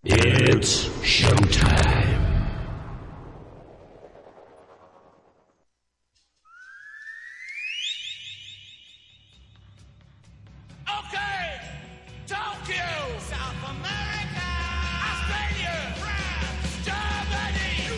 It's showtime. Okay, Tokyo, South America, Australia, France, Germany,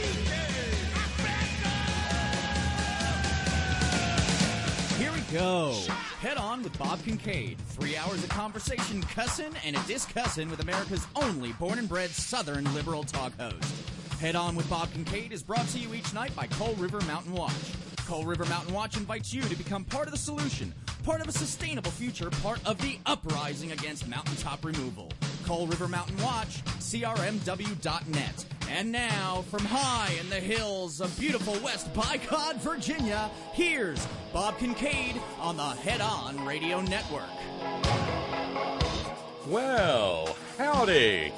UK, Africa. Here we go. Head on with Bob Kincaid. 3 hours of conversation, cussing, and a discussin' with America's only born and bred Southern liberal talk host. Head on with Bob Kincaid is brought to you each night by Coal River Mountain Watch. Coal River Mountain Watch invites you to become part of the solution, part of a sustainable future, part of the uprising against mountaintop removal. Coal River Mountain Watch, crmw.net. And now, from high in the hills of beautiful West Bicod, Virginia, here's Bob Kincaid on the Head On Radio Network. Well, howdy.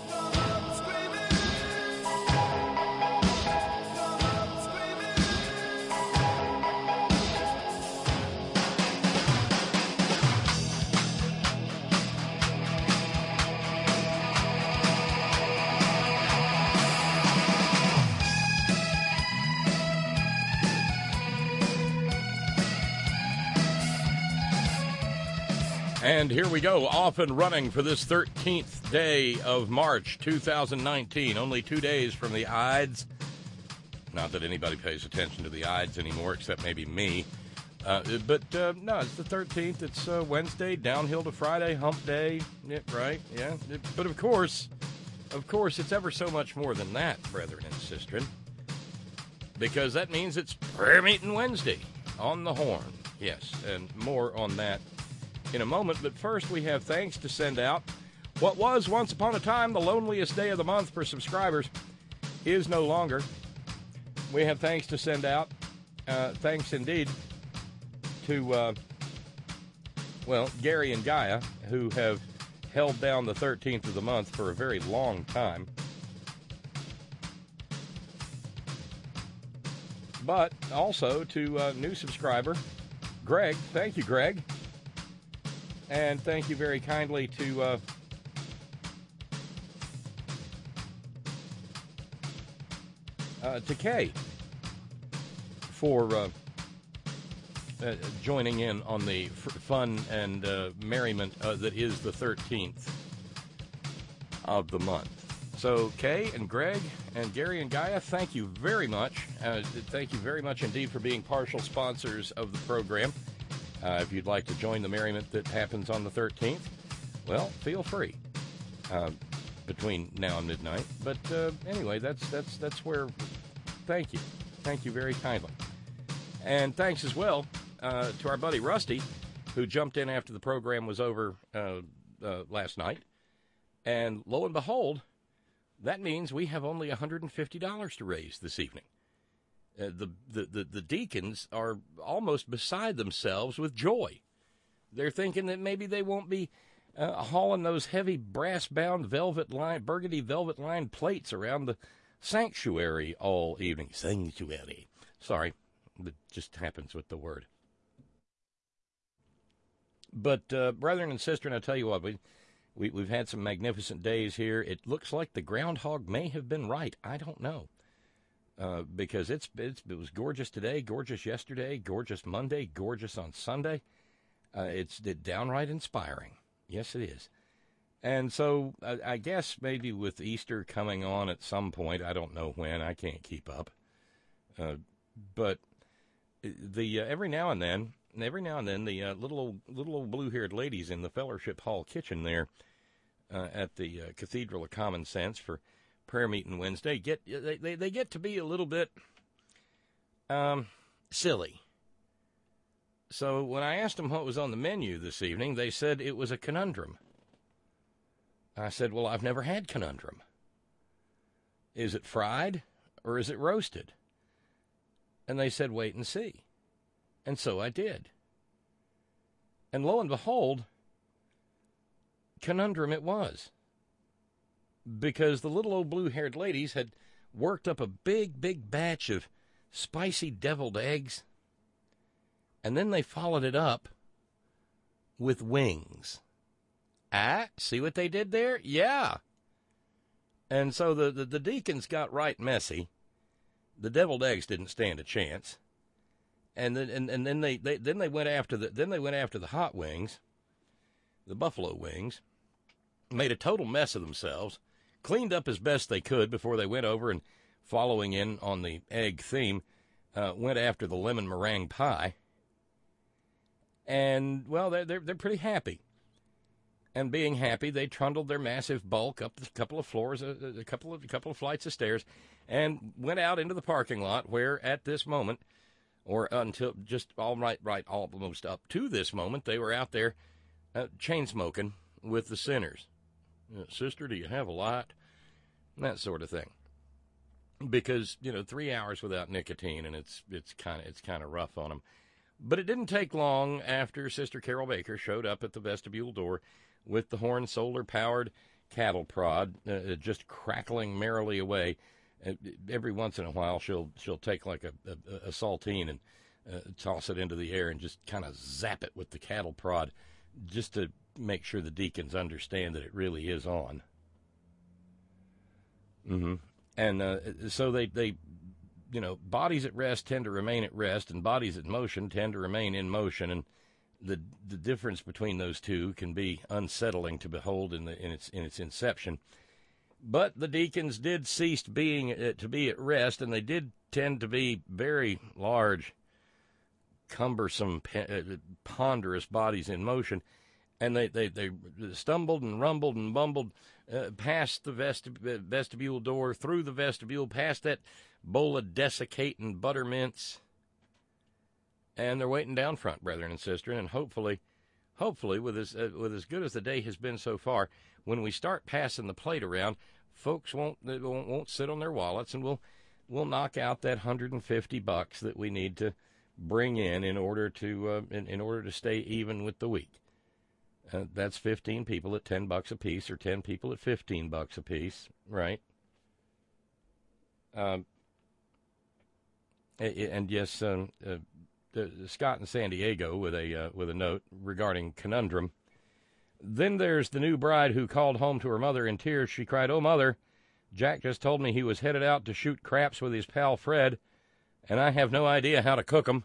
And here we go, off and running for this 13th day of March 2019. Only 2 days from the Ides. Not that anybody pays attention to the Ides anymore, except maybe me. No, it's the 13th. It's Wednesday, downhill to Friday, hump day. Yeah, right, yeah. But of course, it's ever so much more than that, brethren and sistren. Because that means it's prayer meeting Wednesday on the horn. Yes, and more on that in a moment, but first we have thanks to send out. What was once upon a time the loneliest day of the month for subscribers is no longer. We have thanks to send out. Thanks indeed to, Gary and Gaia, who have held down the 13th of the month for a very long time. But also to new subscriber, Greg. Thank you, Greg. And thank you very kindly to Kay for joining in on the fun and merriment that is the 13th of the month. So Kay and Greg and Gary and Gaia, thank you very much. Thank you very much indeed for being partial sponsors of the program. If you'd like to join the merriment that happens on the 13th, well, feel free between now and midnight. But anyway, that's where. Thank you very kindly, and thanks as well to our buddy Rusty, who jumped in after the program was over last night, and lo and behold, that means we have only $150 to raise this evening. The deacons are almost beside themselves with joy. They're thinking that maybe they won't be hauling those heavy brass-bound burgundy velvet-lined plates around the sanctuary all evening. Sanctuary. Sorry, it just happens with the word. But, brethren and sisters, I tell you what, we've had some magnificent days here. It looks like the groundhog may have been right. I don't know. Because it was gorgeous today, gorgeous yesterday, gorgeous Monday, gorgeous on Sunday. It's downright inspiring. Yes, it is. And so I guess maybe with Easter coming on at some point, I don't know when, I can't keep up. But the every now and then the little old blue-haired ladies in the Fellowship Hall kitchen there at the Cathedral of Common Sense for prayer meeting Wednesday they get to be a little bit silly. So when I asked them what was on the menu this evening, they said it was a conundrum. I said, well, I've never had conundrum. Is it fried or is it roasted? And they said, wait and see. And so I did. And lo and behold, conundrum it was. Because the little old blue-haired ladies had worked up a big batch of spicy deviled eggs, and then they followed it up with wings. Ah, see what they did there? Yeah. And so the deacons got right messy. The deviled eggs didn't stand a chance. And then they went after the hot wings, the buffalo wings, made a total mess of themselves, cleaned up as best they could before they went over and, following in on the egg theme, went after the lemon meringue pie. And well, they're pretty happy. And being happy, they trundled their massive bulk up a couple of floors, a couple of flights of stairs, and went out into the parking lot where, at this moment, or until just almost up to this moment, they were out there chain smoking with the sinners. Sister, do you have a light? That sort of thing. Because 3 hours without nicotine, and it's kind of rough on them. But it didn't take long after Sister Carol Baker showed up at the vestibule door with the Horn solar-powered cattle prod, just crackling merrily away. Every once in a while, she'll take like a saltine and toss it into the air and just kind of zap it with the cattle prod, just to make sure the deacons understand that it really is on. Mm-hmm. And so they bodies at rest tend to remain at rest, and bodies in motion tend to remain in motion, and the difference between those two can be unsettling to behold in its inception. But the deacons did cease to be at rest, and they did tend to be very large, cumbersome, ponderous bodies in motion, and they stumbled and rumbled and bumbled past the vestibule door, through the vestibule, past that bowl of desiccating buttermints. And they're waiting down front, brethren and sisters, and hopefully, with as good as the day has been so far, when we start passing the plate around, folks won't sit on their wallets, and we'll knock out that $150 that we need to bring in order to stay even with the week. That's 15 people at $10 a piece, or 10 people at $15 a piece, right? And yes. Scott in San Diego with a note regarding conundrum. Then there's the new bride who called home to her mother in tears. She cried, "Oh, Mother, Jack just told me he was headed out to shoot craps with his pal Fred, and I have no idea how to cook 'em."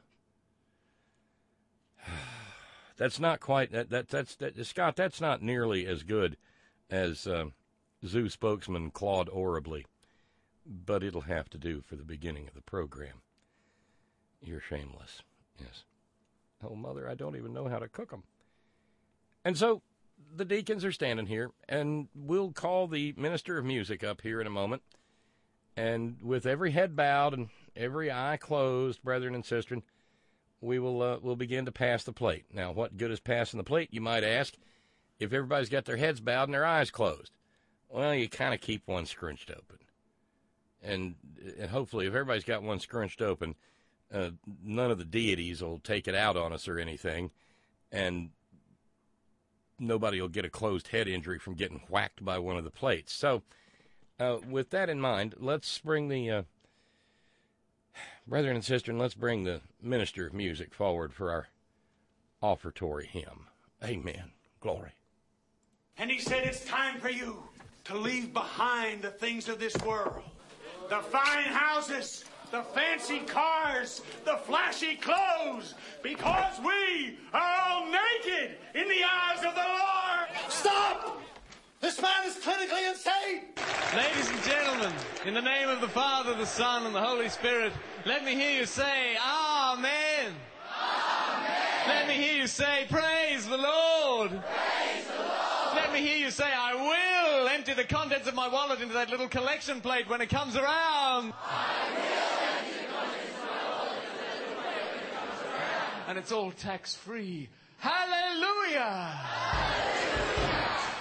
That's not quite Scott. That's not nearly as good as zoo spokesman Claude Orably, but it'll have to do for the beginning of the program. You're shameless. Yes. "Oh, Mother, I don't even know how to cook 'em." And so the deacons are standing here, and we'll call the minister of music up here in a moment. And with every head bowed and every eye closed, brethren and sisters, we'll begin to pass the plate. Now, what good is passing the plate, you might ask, if everybody's got their heads bowed and their eyes closed? Well, you kind of keep one scrunched open. And hopefully, if everybody's got one scrunched open, none of the deities will take it out on us or anything, and nobody will get a closed head injury from getting whacked by one of the plates. So, with that in mind, let's bring the brethren and sisters, let's bring the minister of music forward for our offertory hymn. Amen. Glory. And he said, "It's time for you to leave behind the things of this world. The fine houses, the fancy cars, the flashy clothes, because we are all naked in the eyes of the Lord." Stop! This man is clinically insane! Ladies and gentlemen, in the name of the Father, the Son, and the Holy Spirit, let me hear you say, Amen. Amen. Let me hear you say, Praise the Lord. Praise the Lord. Let me hear you say, I will empty the contents of my wallet into that little collection plate when it comes around. I will empty the contents of my wallet into that little plate when it comes around. And it's all tax-free. Hallelujah! Hallelujah!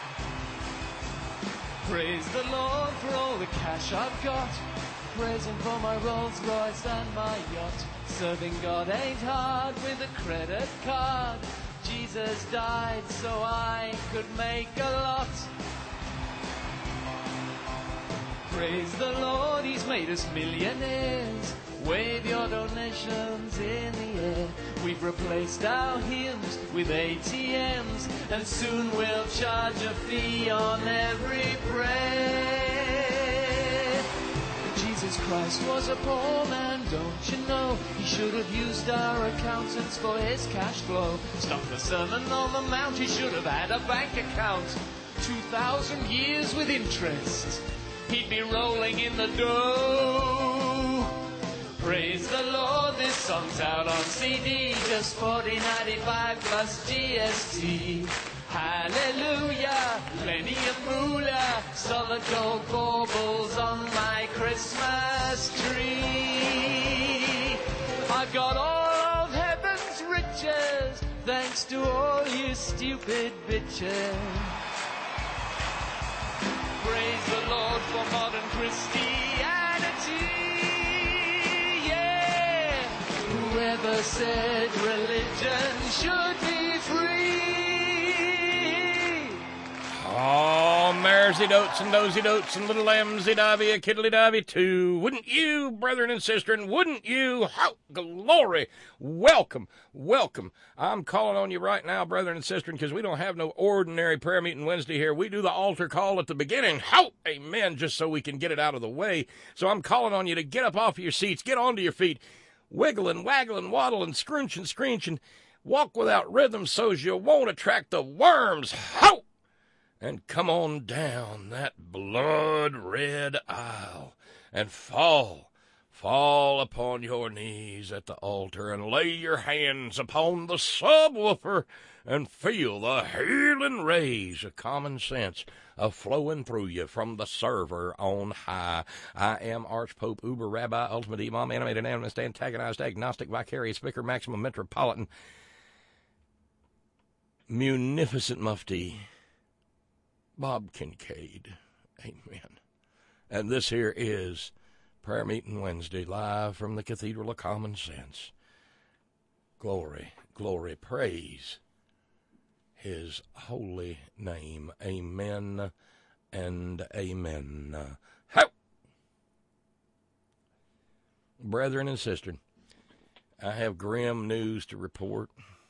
Praise the Lord for all the cash I've got. Praise Him for my Rolls Royce and my yacht. Serving God ain't hard with a credit card. Jesus died so I could make a lot. Praise the Lord, He's made us millionaires. Wave your donations in the air. We've replaced our hymns with ATMs, and soon we'll charge a fee on every prayer. Jesus Christ was a poor man, don't you know? He should have used our accountants for his cash flow. Stop the Sermon on the Mount, he should have had a bank account. 2,000 years with interest, he'd be rolling in the dough. Praise the Lord, this song's out on CD, just $40.95 plus GST. Hallelujah, plenty of moolah, solid gold baubles on my Christmas tree. I've got all of heaven's riches, thanks to all you stupid bitches. Praise the Lord for modern Christianity, yeah. Whoever said religion should be free? Oh, maresy dotes and dozy dotes and little lambsy divey a kiddly divey too. Wouldn't you, brethren and sistren, wouldn't you? How glory! Welcome, welcome. I'm calling on you right now, brethren and sistren, because we don't have no ordinary prayer meeting Wednesday here. We do the altar call at the beginning. How? Amen, just so we can get it out of the way. So I'm calling on you to get up off of your seats, get onto your feet, wiggling, waggling, waddling, scrunching, screeching. Walk without rhythm so's you won't attract the worms. How? And come on down that blood-red aisle and fall upon your knees at the altar and lay your hands upon the subwoofer and feel the healing rays of common sense flowing through you from the server on high. I am Archpope, Uber Rabbi, Ultimate Imam, Animated Animist, Antagonized, Agnostic, Vicarious, Vicar, Maximum, Metropolitan, Munificent Mufti, Bob Kincaid. Amen. And this here is Prayer Meeting Wednesday, live from the Cathedral of Common Sense. Glory, glory, praise his holy name. Amen and amen. How? Brethren and sisters, I have grim news to report.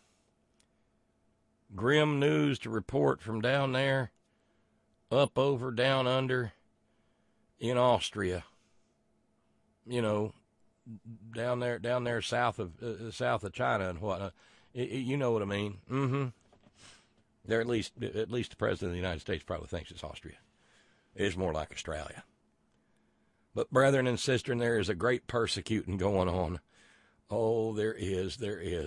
Grim news to report from down there, up, over, down, under, in Austria. You know, down there south of China and whatnot. You know what I mean? Mm-hmm. There, at least the President of the United States probably thinks it's Austria. It's more like Australia. But brethren and sisters, there is a great persecuting going on. Oh, there is.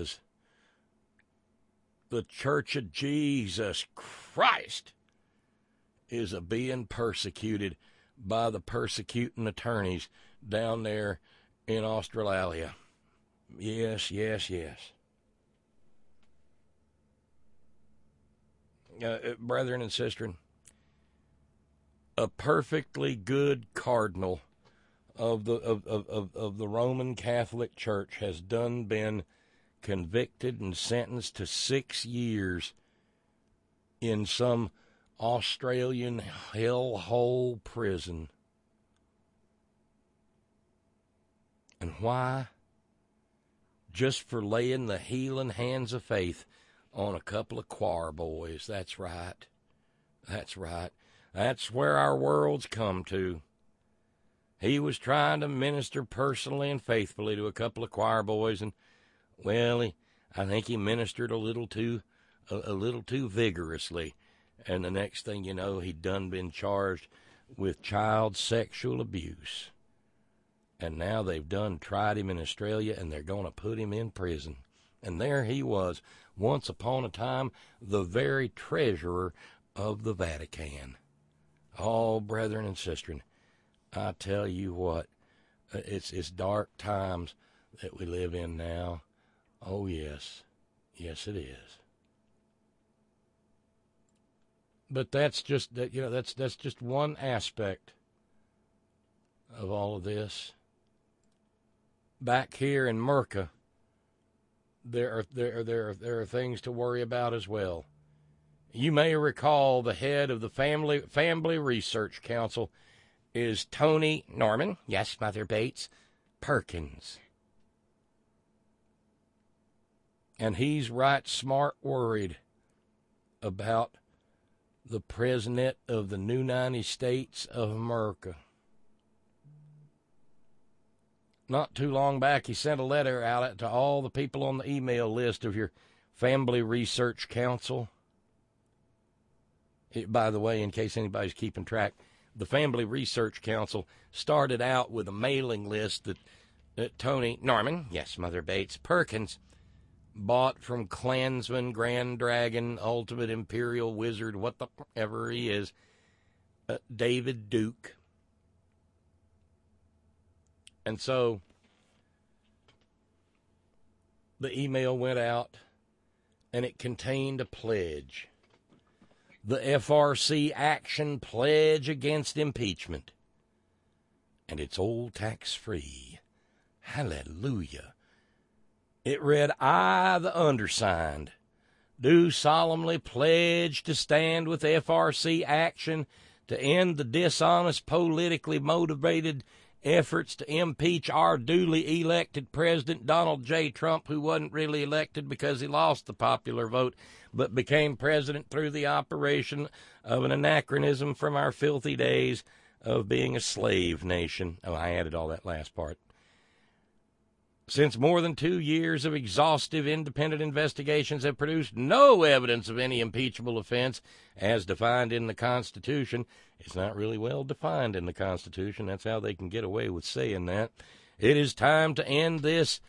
The Church of Jesus Christ is being persecuted by the persecuting attorneys down there in Australia. Yes. Brethren and sisters, a perfectly good cardinal of the Roman Catholic Church has been convicted and sentenced to 6 years in some Australian hellhole prison. And why? Just for laying the healing hands of faith on a couple of choir boys. That's right. That's where our world's come to. He was trying to minister personally and faithfully to a couple of choir boys, and, well, I think he ministered a little too vigorously. And the next thing you know, he'd been charged with child sexual abuse. And now they've tried him in Australia, and they're going to put him in prison. And there he was, once upon a time, the very treasurer of the Vatican. Oh, brethren and sisters, I tell you what, it's dark times that we live in now. Oh, yes. Yes, it is. But that's just that's just one aspect of all of this. Back here in Merca, there are things to worry about as well. You may recall the head of the Family Research Council is Tony Norman. Yes, Mother Bates Perkins. And he's right smart worried about the President of the New 90 States of America. not too long back, he sent a letter out to all the people on the email list of your Family Research Council. By the way, in case anybody's keeping track, the Family Research Council started out with a mailing list that Tony Norman, yes, Mother Bates Perkins, bought from Klansman, Grand Dragon, Ultimate Imperial Wizard, whatever he is, David Duke. And so the email went out, and it contained a pledge. The FRC Action Pledge Against Impeachment. And it's all tax-free. Hallelujah. It read, I, the undersigned, do solemnly pledge to stand with FRC Action to end the dishonest, politically motivated efforts to impeach our duly elected President Donald J. Trump, who wasn't really elected because he lost the popular vote, but became president through the operation of an anachronism from our filthy days of being a slave nation. Oh, I added all that last part. Since more than 2 years of exhaustive independent investigations have produced no evidence of any impeachable offense as defined in the Constitution, it's not really well defined in the Constitution. That's how they can get away with saying that. It is time to end this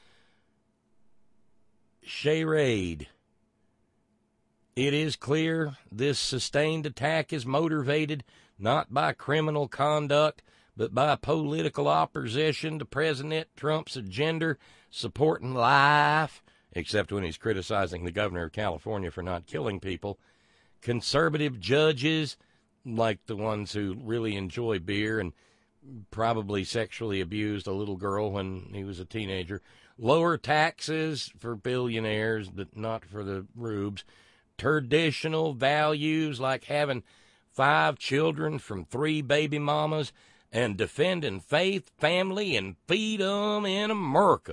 charade. It is clear this sustained attack is motivated not by criminal conduct, but by political opposition to President Trump's agenda supporting life, except when he's criticizing the governor of California for not killing people, conservative judges, like the ones who really enjoy beer and probably sexually abused a little girl when he was a teenager, lower taxes for billionaires, but not for the rubes, traditional values like having 5 children from 3 baby mamas, and defending faith, family, and freedom in America.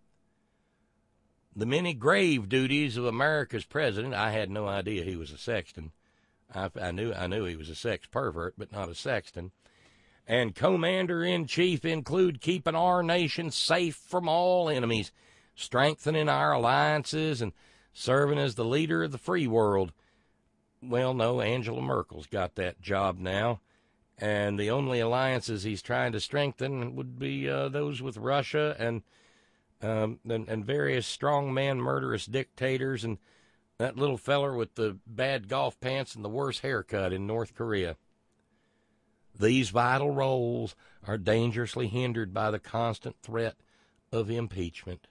The many grave duties of America's president. I had no idea he was a sexton. I knew he was a sex pervert, but not a sexton. And commander-in-chief include keeping our nation safe from all enemies, strengthening our alliances, and serving as the leader of the free world. Well, no, Angela Merkel's got that job now. And the only alliances he's trying to strengthen would be those with Russia and various strongman murderous dictators and that little feller with the bad golf pants and the worst haircut in North Korea. These vital roles are dangerously hindered by the constant threat of impeachment.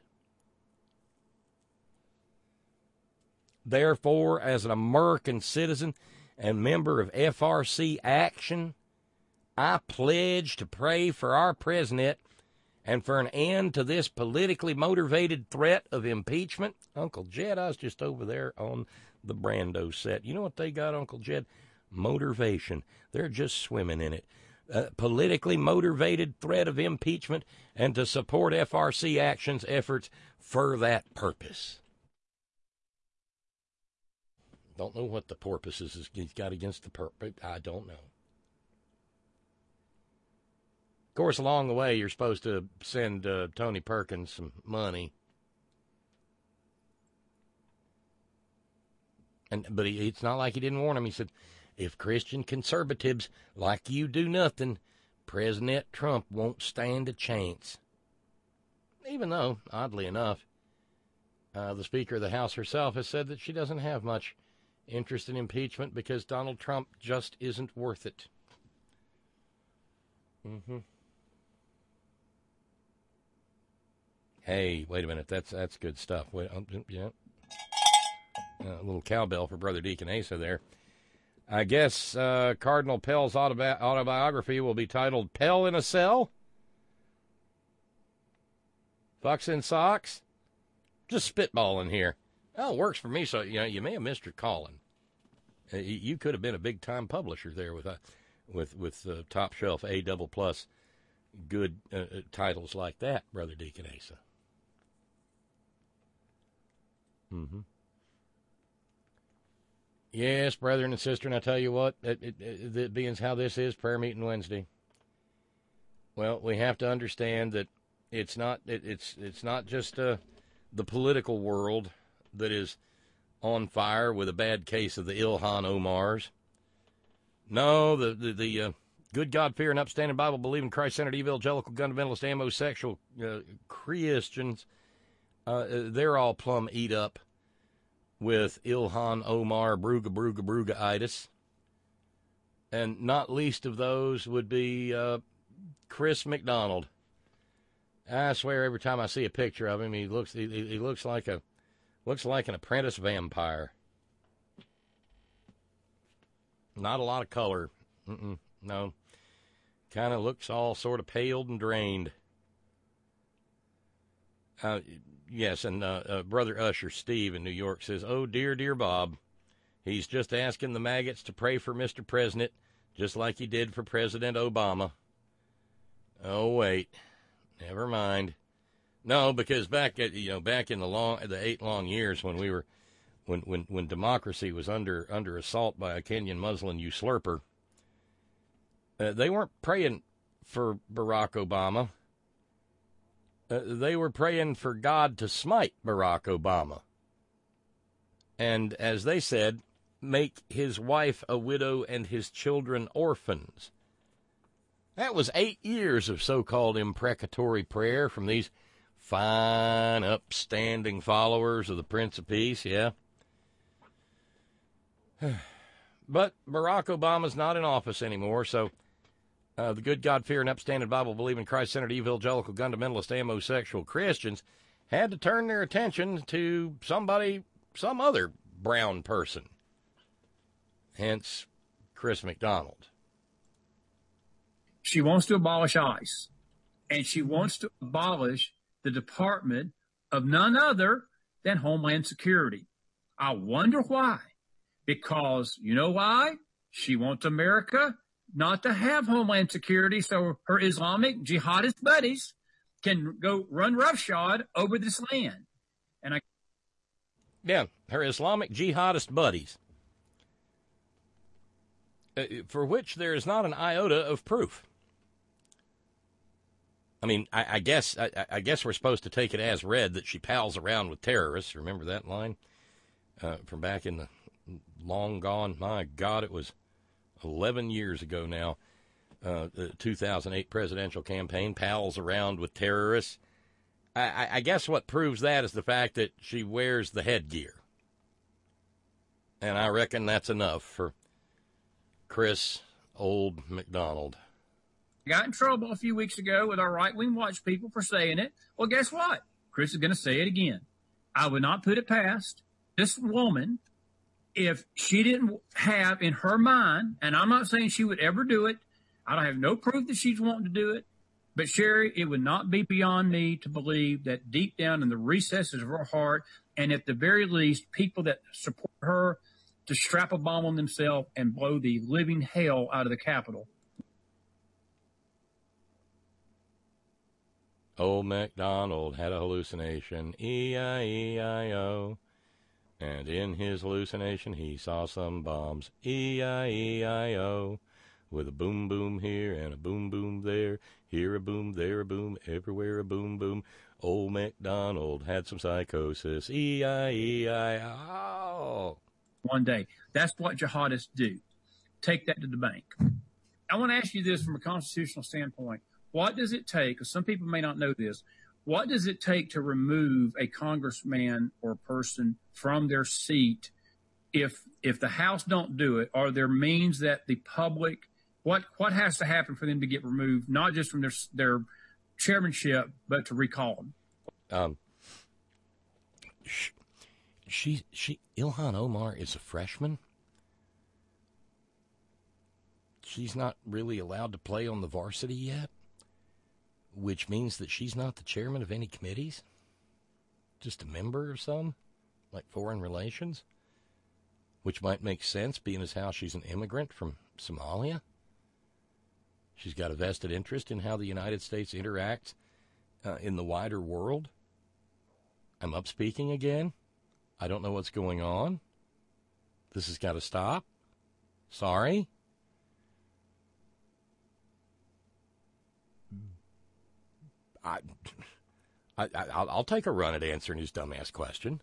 Therefore, as an American citizen and member of FRC Action, I pledge to pray for our president and for an end to this politically motivated threat of impeachment. Uncle Jed, I was just over there on the Brando set. You know what they got, Uncle Jed? Motivation. They're just swimming in it. Politically motivated threat of impeachment and to support FRC Action's efforts for that purpose. Don't know what the purpose is he's got against the purpose. I don't know. Of course, along the way, you're supposed to send Tony Perkins some money. But it's not like he didn't warn him. He said, if Christian conservatives like you do nothing, President Trump won't stand a chance. Even though, oddly enough, the Speaker of the House herself has said that she doesn't have much interest in impeachment because Donald Trump just isn't worth it. Hey, wait a minute. That's good stuff. Wait, yeah. A little cowbell for Brother Deacon Asa there. I guess Cardinal Pell's autobiography will be titled Pell in a Cell? Fucks in Socks? Just spitballing here. Oh, it works for me, so you may have missed your calling. You could have been a big-time publisher there with top shelf A++ good titles like that, Brother Deacon Asa. Yes, brethren and sister, and I tell you what, it being how this is prayer meeting Wednesday. Well, we have to understand that it's not just the political world that is on fire with a bad case of the Ilhan Omars. No, the good God-fearing, upstanding, Bible-believing, Christ-centered, evangelical, fundamentalist, homosexual Christians, they're all plumb eat up with Ilhan Omar Bruga-itis. And not least of those would be Chris McDonald. I swear every time I see a picture of him, he looks like an apprentice vampire. Not a lot of color. No. Kind of looks all sort of paled and drained. Yes, and Brother Usher Steve in New York says, "Oh, dear, dear Bob. He's just asking the maggots to pray for Mr. President, just like he did for President Obama." Oh, wait. Never mind. No, because back in the 8 long years when we were when democracy was under assault by a Kenyan Muslim usurper, they weren't praying for Barack Obama. They were praying for God to smite Barack Obama. And as they said, make his wife a widow and his children orphans. That was 8 years of so-called imprecatory prayer from these fine, upstanding followers of the Prince of Peace, yeah. But Barack Obama's not in office anymore, so the good God-fearing, upstanding, Bible-believing, Christ-centered, evangelical, fundamentalist, homosexual Christians had to turn their attention to some other brown person. Hence, Chris McDonald. She wants to abolish ICE, and she wants to abolish the Department of none other than Homeland Security. I wonder why. Because, you know why? She wants America not to have Homeland Security so her Islamic jihadist buddies can go run roughshod over this land. Yeah, her Islamic jihadist buddies, for which there is not an iota of proof. I mean, I guess we're supposed to take it as read that she pals around with terrorists. Remember that line from back in the long gone? My God, it was 11 years ago now. The 2008 presidential campaign, pals around with terrorists. I guess what proves that is the fact that she wears the headgear. And I reckon that's enough for Chris Old McDonald. Got in trouble a few weeks ago with our right-wing watch people for saying it. Well, guess what? Chris is going to say it again. I would not put it past this woman if she didn't have in her mind, and I'm not saying she would ever do it. I don't have no proof that she's wanting to do it. But, Sherry, it would not be beyond me to believe that deep down in the recesses of her heart, and at the very least, people that support her to strap a bomb on themselves and blow the living hell out of the Capitol. Old MacDonald had a hallucination, E-I-E-I-O. And in his hallucination, he saw some bombs, E-I-E-I-O. With a boom boom here and a boom boom there. Here a boom, there a boom, everywhere a boom boom. Old MacDonald had some psychosis. E-I-E-I-O. One day. That's what jihadists do. Take that to the bank. I want to ask you this from a constitutional standpoint. What does it take, because some people may not know this, what does it take to remove a congressman or person from their seat if the House don't do it? Are there means that the public, what has to happen for them to get removed, not just from their chairmanship, but to recall them? Ilhan Omar is a freshman. She's not really allowed to play on the varsity yet, which means that she's not the chairman of any committees, just a member of some, like foreign relations, which might make sense being as how she's an immigrant from Somalia. She's got a vested interest in how the United States interacts in the wider world. I'm upspeaking again. I don't know what's going on. This has got to stop. Sorry. I'll take a run at answering his dumbass question.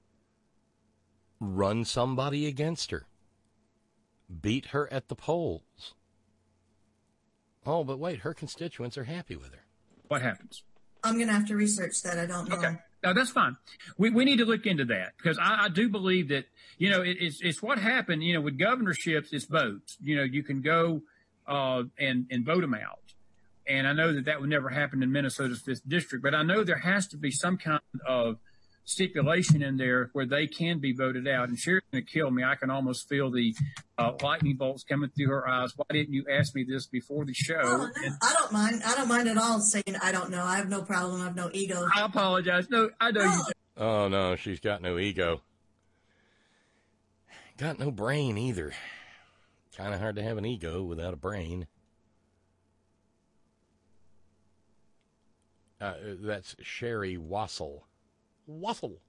Run somebody against her. Beat her at the polls. Oh, but wait, her constituents are happy with her. What happens? I'm going to have to research that. I don't know. Okay. No, that's fine. We need to look into that because I do believe that, it's what happened, with governorships, it's votes. You can go and vote them out. And I know that would never happen in Minnesota's 5th district, but I know there has to be some kind of stipulation in there where they can be voted out. And Sherry's going to kill me. I can almost feel the lightning bolts coming through her eyes. Why didn't you ask me this before the show? Oh, no, I don't mind. I don't mind at all saying I don't know. I have no problem. I have no ego. I apologize. No, I know you. Oh, no, she's got no ego. Got no brain either. Kind of hard to have an ego without a brain. That's Sherry Wassel. Wassel.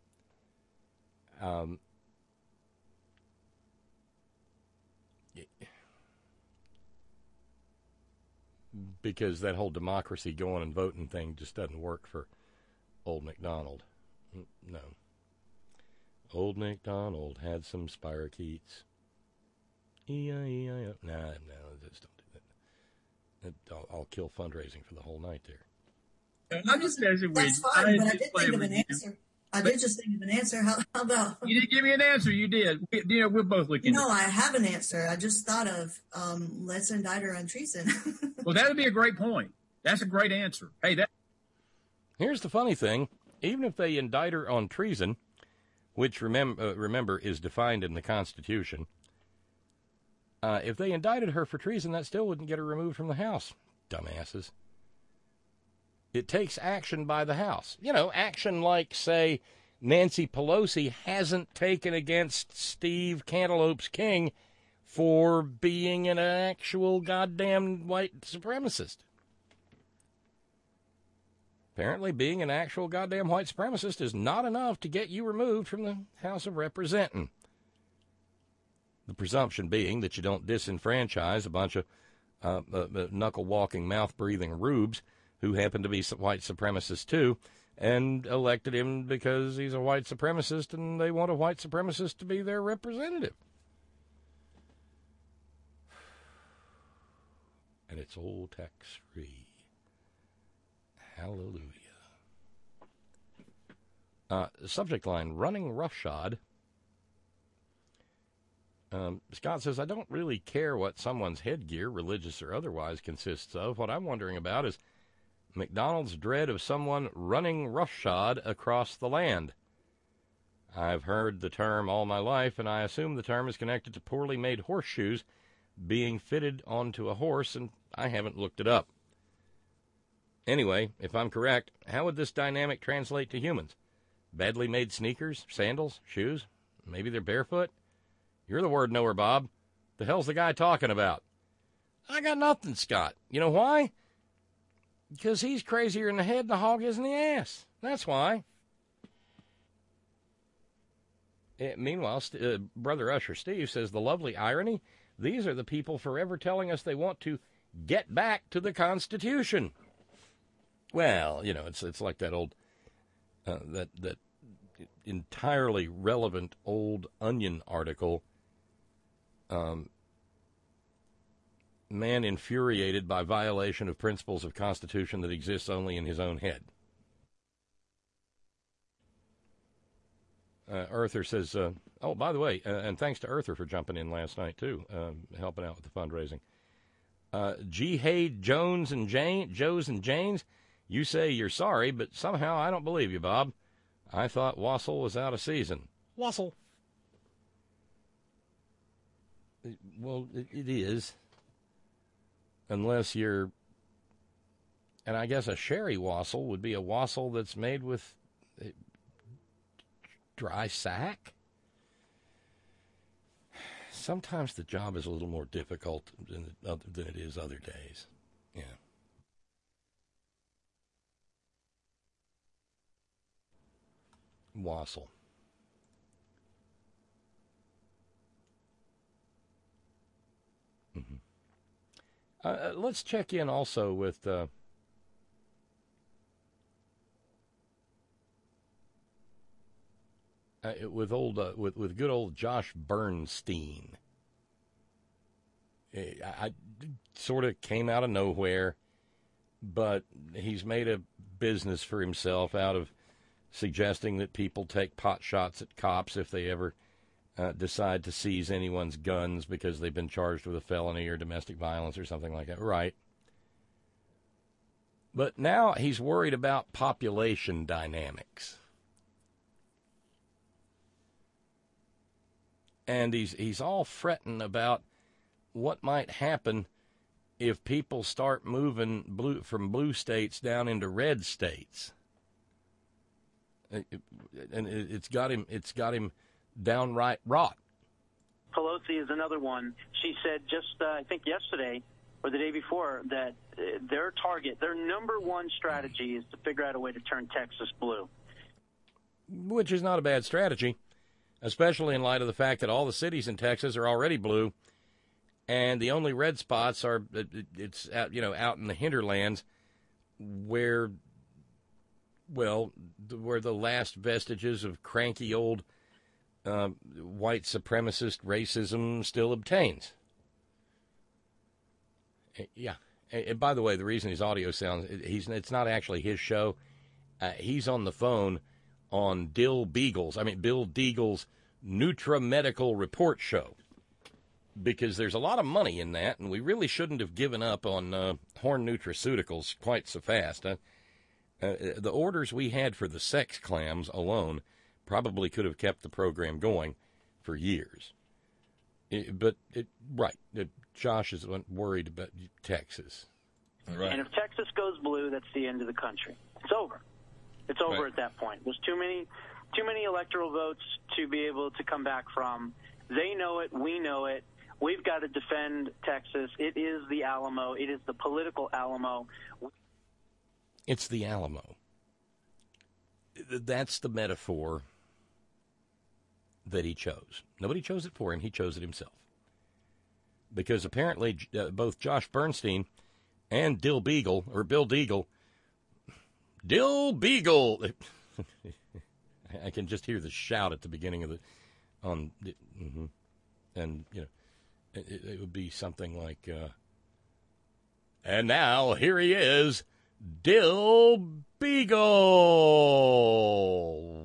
Because that whole democracy going and voting thing just doesn't work for Old MacDonald. No. Old MacDonald had some spirochetes. E-I-E-I-O. No, just don't do that. I'll kill fundraising for the whole night there. I'm just messing with That's you. fine, but I did think of an answer. I did just think of an answer. How about? You didn't give me an answer. You did. We're both looking. No, I have an answer. I just thought of let's indict her on treason. Well, that would be a great point. That's a great answer. Hey, Here's the funny thing. Even if they indict her on treason, which, remember, is defined in the Constitution, if they indicted her for treason, that still wouldn't get her removed from the House. Dumbasses. It takes action by the House. Action like, say, Nancy Pelosi hasn't taken against Steve Cantaloupe's King for being an actual goddamn white supremacist. Apparently, being an actual goddamn white supremacist is not enough to get you removed from the House of Representing. The presumption being that you don't disenfranchise a bunch of knuckle-walking, mouth-breathing rubes who happen to be white supremacists too, and elected him because he's a white supremacist and they want a white supremacist to be their representative. And it's all tax-free. Hallelujah. Subject line, running roughshod. Scott says, I don't really care what someone's headgear, religious or otherwise, consists of. What I'm wondering about is McDonald's dread of someone running roughshod across the land. I've heard the term all my life, and I assume the term is connected to poorly made horseshoes being fitted onto a horse, and I haven't looked it up. Anyway, if I'm correct, how would this dynamic translate to humans? Badly made sneakers, sandals, shoes? Maybe they're barefoot? You're the word knower, Bob. The hell's the guy talking about? I got nothing, Scott. You know why? Because he's crazier in the head than the hog is in the ass. That's why. Meanwhile, Brother Usher Steve says, the lovely irony, these are the people forever telling us they want to get back to the Constitution. Well, it's like that old, that entirely relevant old Onion article, man infuriated by violation of principles of Constitution that exists only in his own head. Earther says, oh, by the way, and thanks to Earther for jumping in last night, too, helping out with the fundraising. G. Hay Joes and Janes, you say you're sorry, but somehow I don't believe you, Bob. I thought Wassel was out of season. Wassel. Well, it is. Unless you're, and I guess a sherry wassail would be a wassail that's made with dry sack. Sometimes the job is a little more difficult than it is other days. Yeah. Wassail. Mm-hmm. Let's check in also with with good old Josh Bernstein. I sort of came out of nowhere, but he's made a business for himself out of suggesting that people take pot shots at cops if they ever decide to seize anyone's guns because they've been charged with a felony or domestic violence or something like that. Right. But now he's worried about population dynamics. And he's all fretting about what might happen if people start moving from blue states down into red states. And it's got him downright wrought. Pelosi is another one. She said just, I think yesterday or the day before, that their number one strategy is to figure out a way to turn Texas blue. Which is not a bad strategy, especially in light of the fact that all the cities in Texas are already blue, and the only red spots are out in the hinterlands where the last vestiges of cranky old white supremacist racism still obtains. Yeah. And by the way, the reason his audio sounds, it's not actually his show. He's on the phone on Bill Deagle's Nutramedical Report show, because there's a lot of money in that, and we really shouldn't have given up on Horn Nutraceuticals quite so fast. The orders we had for the sex clams alone probably could have kept the program going for years. Josh is worried about Texas. Right. And if Texas goes blue, that's the end of the country. It's over. It's over at that point. There's too many electoral votes to be able to come back from. They know it. We know it. We've got to defend Texas. It is the Alamo. It is the political Alamo. It's the Alamo. That's the metaphor that he chose. Nobody chose it for him. He chose it himself. Because apparently both Josh Bernstein and Bill Deagle, I can just hear the shout at the beginning of and it would be something like, and now here he is, Dill Beagle.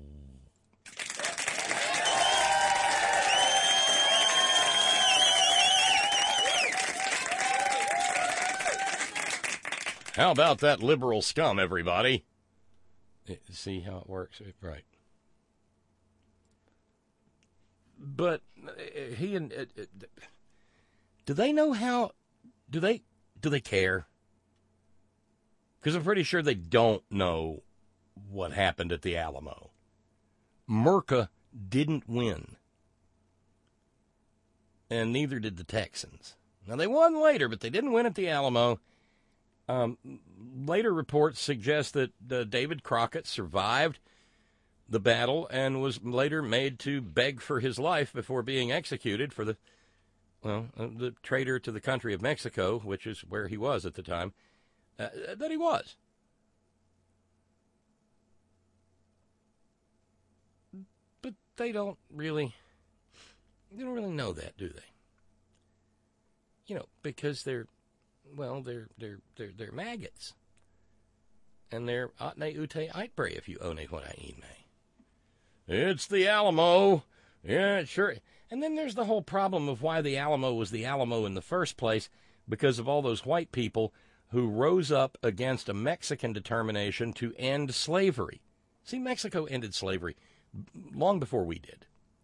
How about that liberal scum, everybody? See how it works? Right. But he and do they know how? Do they care? Because I'm pretty sure they don't know what happened at the Alamo. Merca didn't win, and neither did the Texans. Now they won later, but they didn't win at the Alamo. Later reports suggest that David Crockett survived the battle and was later made to beg for his life before being executed for the traitor to the country of Mexico, which is where he was at the time, that he was. But they don't really know that, do they? Because they're maggots. And they're atne ute eitbre if you one what I eat me. It's the Alamo. Yeah, sure. And then there's the whole problem of why the Alamo was the Alamo in the first place, because of all those white people who rose up against a Mexican determination to end slavery. See, Mexico ended slavery long before we did.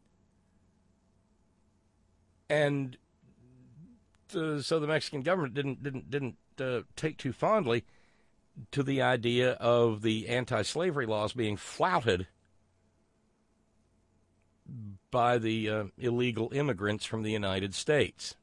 And so the Mexican government didn't take too fondly to the idea of the anti-slavery laws being flouted by the illegal immigrants from the United States.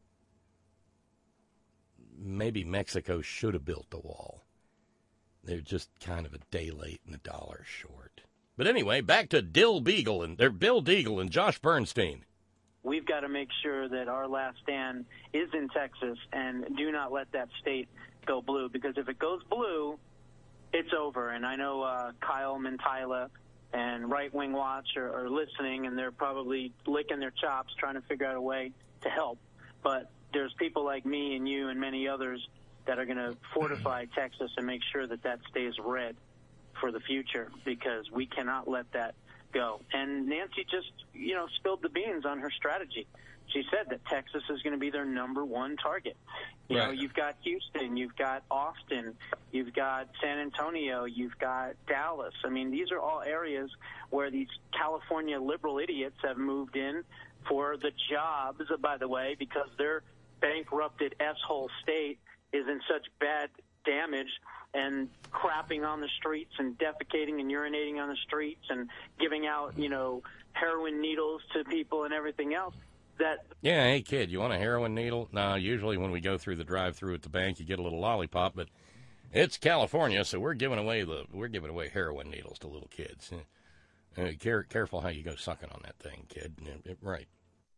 Maybe Mexico should have built the wall. They're just kind of a day late and $1 short. But anyway, back to Bill Deagle and Josh Bernstein. We've got to make sure that our last stand is in Texas, and do not let that state go blue, because if it goes blue, it's over. And I know Kyle Mantila and Right Wing Watch are listening, and they're probably licking their chops trying to figure out a way to help. But there's people like me and you and many others that are going to fortify Texas and make sure that that stays red for the future, because we cannot let that go. And Nancy just, spilled the beans on her strategy. She said that Texas is going to be their number one target. You know, you've got Houston, you've got Austin, you've got San Antonio, you've got Dallas. I mean, these are all areas where these California liberal idiots have moved in for the jobs, by the way, because their bankrupted S-hole state is in such bad damage and crapping on the streets and defecating and urinating on the streets and giving out, heroin needles to people and everything else. Yeah, hey, kid, you want a heroin needle? No, usually when we go through the drive-through at the bank, you get a little lollipop, but it's California, so we're giving away heroin needles to little kids. Careful how you go sucking on that thing, kid. Right.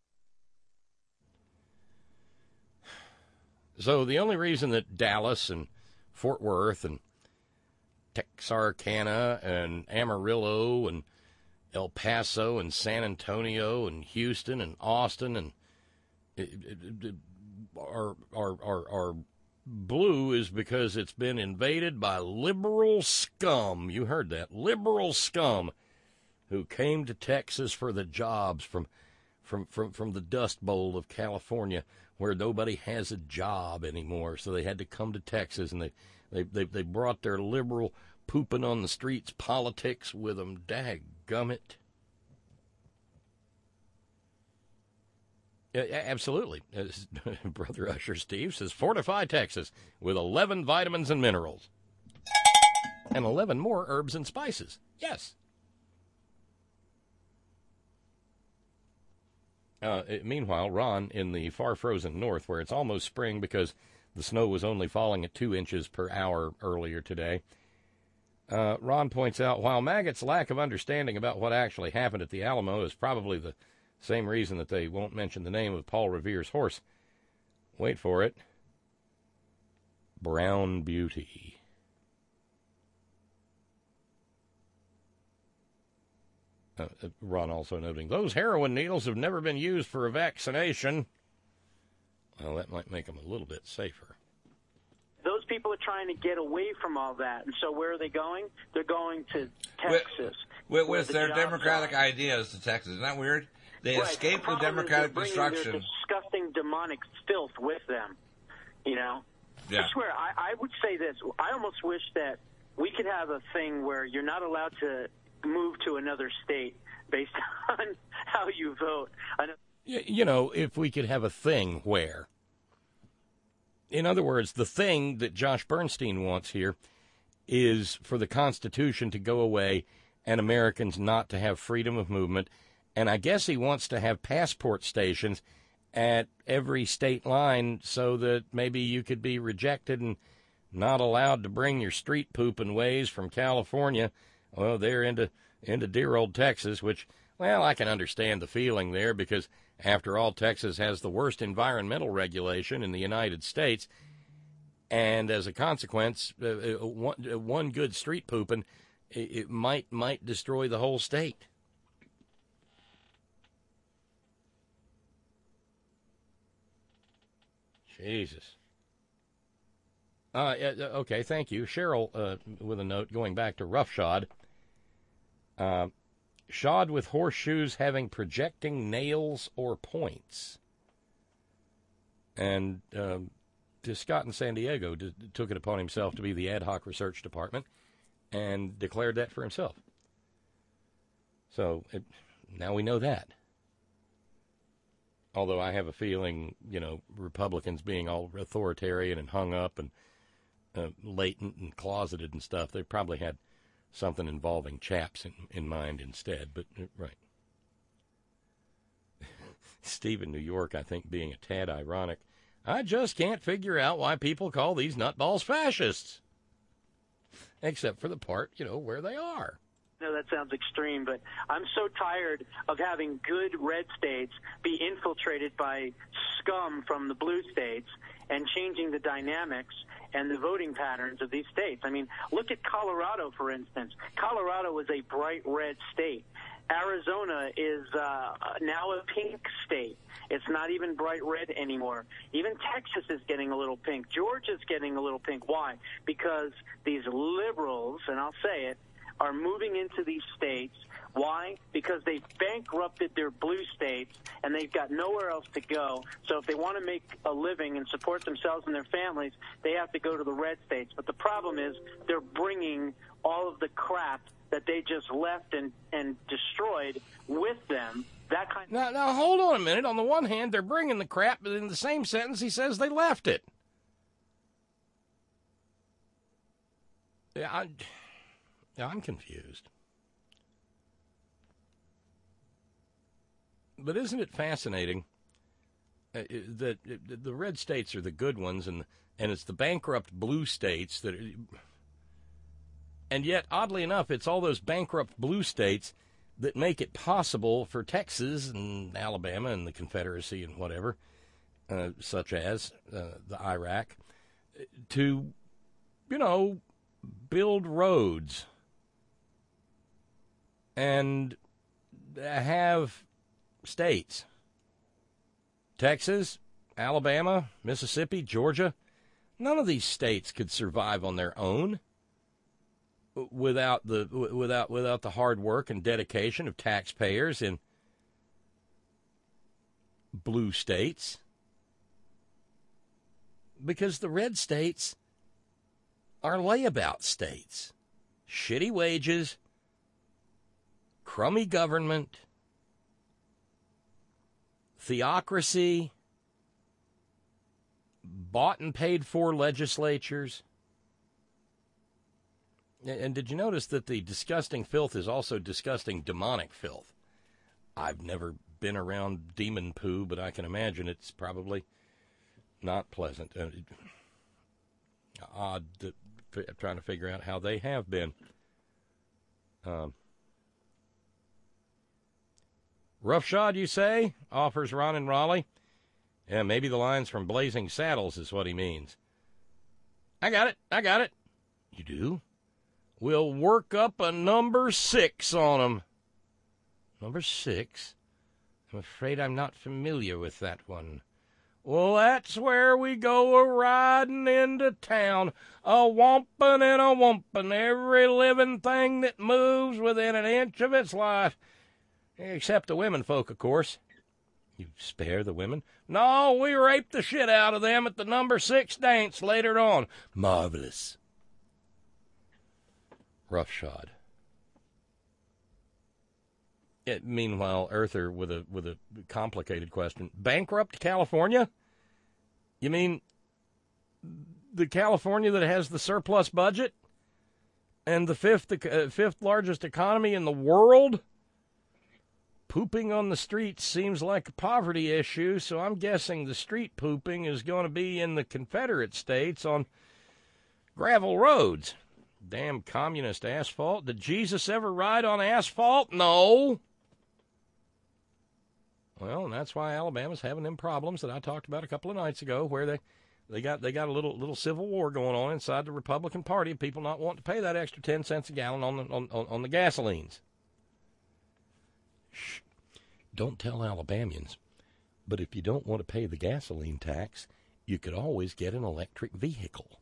So the only reason that Dallas and Fort Worth and Texarkana and Amarillo and El Paso and San Antonio and Houston and Austin and are blue is because it's been invaded by liberal scum. You heard that, liberal scum, who came to Texas for the jobs from the Dust Bowl of California, where nobody has a job anymore. So they had to come to Texas, and they brought their liberal pooping on the streets politics with them. Dadgummit. Absolutely. As Brother Usher Steve says, fortify Texas with 11 vitamins and minerals. And 11 more herbs and spices. Yes. Meanwhile, Ron, in the far frozen north, where it's almost spring because the snow was only falling at 2 inches per hour earlier today, Ron points out, while maggots' lack of understanding about what actually happened at the Alamo is probably the same reason that they won't mention the name of Paul Revere's horse, wait for it, Brown Beauty. Ron also noting, those heroin needles have never been used for a vaccination. Well, that might make them a little bit safer. Those people are trying to get away from all that. And so where are they going? They're going to Texas. With their democratic ideas to Texas. Isn't that weird? They escaped the democratic destruction. Their disgusting demonic filth with them. Yeah. I swear, I would say this. I almost wish that we could have a thing where you're not allowed to move to another state based on how you vote. If we could have a thing where, in other words, the thing that Josh Bernstein wants here is for the Constitution to go away and Americans not to have freedom of movement. And I guess he wants to have passport stations at every state line so that maybe you could be rejected and not allowed to bring your street pooping ways from California. Well, they're into dear old Texas, which, well, I can understand the feeling there because, after all, Texas has the worst environmental regulation in the United States. And as a consequence, one good street pooping, it might destroy the whole state. Jesus. Okay, thank you. Cheryl, with a note, going back to roughshod. Shod with horseshoes having projecting nails or points. And Scott in San Diego took it upon himself to be the ad hoc research department and declared that for himself. So now we know that. Although I have a feeling, Republicans being all authoritarian and hung up and latent and closeted and stuff, they probably had something involving chaps in mind instead. But, right. Steve in New York, I think, being a tad ironic. I just can't figure out why people call these nutballs fascists. Except for the part, where they are. No, that sounds extreme, but I'm so tired of having good red states be infiltrated by scum from the blue states and changing the dynamics and the voting patterns of these states. I mean, look at Colorado, for instance. Colorado was a bright red state. Arizona is now a pink state. It's not even bright red anymore. Even Texas is getting a little pink. Georgia's getting a little pink. Why? Because these liberals, and I'll say it, are moving into these states. Why? Because they've bankrupted their blue states, and they've got nowhere else to go. So if they want to make a living and support themselves and their families, they have to go to the red states. But the problem is they're bringing all of the crap that they just left and destroyed with them. That kind. Now, hold on a minute. On the one hand, they're bringing the crap, but in the same sentence, he says they left it. Yeah, I'm confused. But isn't it fascinating that the red states are the good ones, and it's the bankrupt blue states that are, and yet, oddly enough, it's all those bankrupt blue states that make it possible for Texas and Alabama and the Confederacy and whatever, such as the Iraq, to, build roads and have states. Texas, Alabama, Mississippi, Georgia, none of these states could survive on their own without the hard work and dedication of taxpayers in blue states. Because the red states are layabout states. Shitty wages, crummy government, theocracy, bought and paid for legislatures. And did you notice that the disgusting filth is also disgusting demonic filth? I've never been around demon poo, but I can imagine it's probably not pleasant. Odd that trying to figure out how they have been. Roughshod, you say? Offers Ron in Raleigh. Yeah, maybe the lines from Blazing Saddles is what he means. I got it. You do? We'll work up a number 6 on them. Number 6? I'm afraid I'm not familiar with that one. Well, that's where we go a-riding into town, a-wompin' and a-wompin' every living thing that moves within an inch of its life. Except the women folk, of course. You spare the women? No, we rape the shit out of them at the number 6 dance later on. Marvelous. Roughshod. Meanwhile, Earther with a complicated question. Bankrupt California? You mean the California that has the surplus budget and the fifth largest economy in the world? Pooping on the streets seems like a poverty issue, so I'm guessing the street pooping is going to be in the Confederate states on gravel roads. Damn communist asphalt. Did Jesus ever ride on asphalt? No. Well, and that's why Alabama's having them problems that I talked about a couple of nights ago, where they got a little civil war going on inside the Republican Party of people not wanting to pay that extra 10 cents a gallon on the gasolines. Shh. Don't tell Alabamians. But if you don't want to pay the gasoline tax, you could always get an electric vehicle.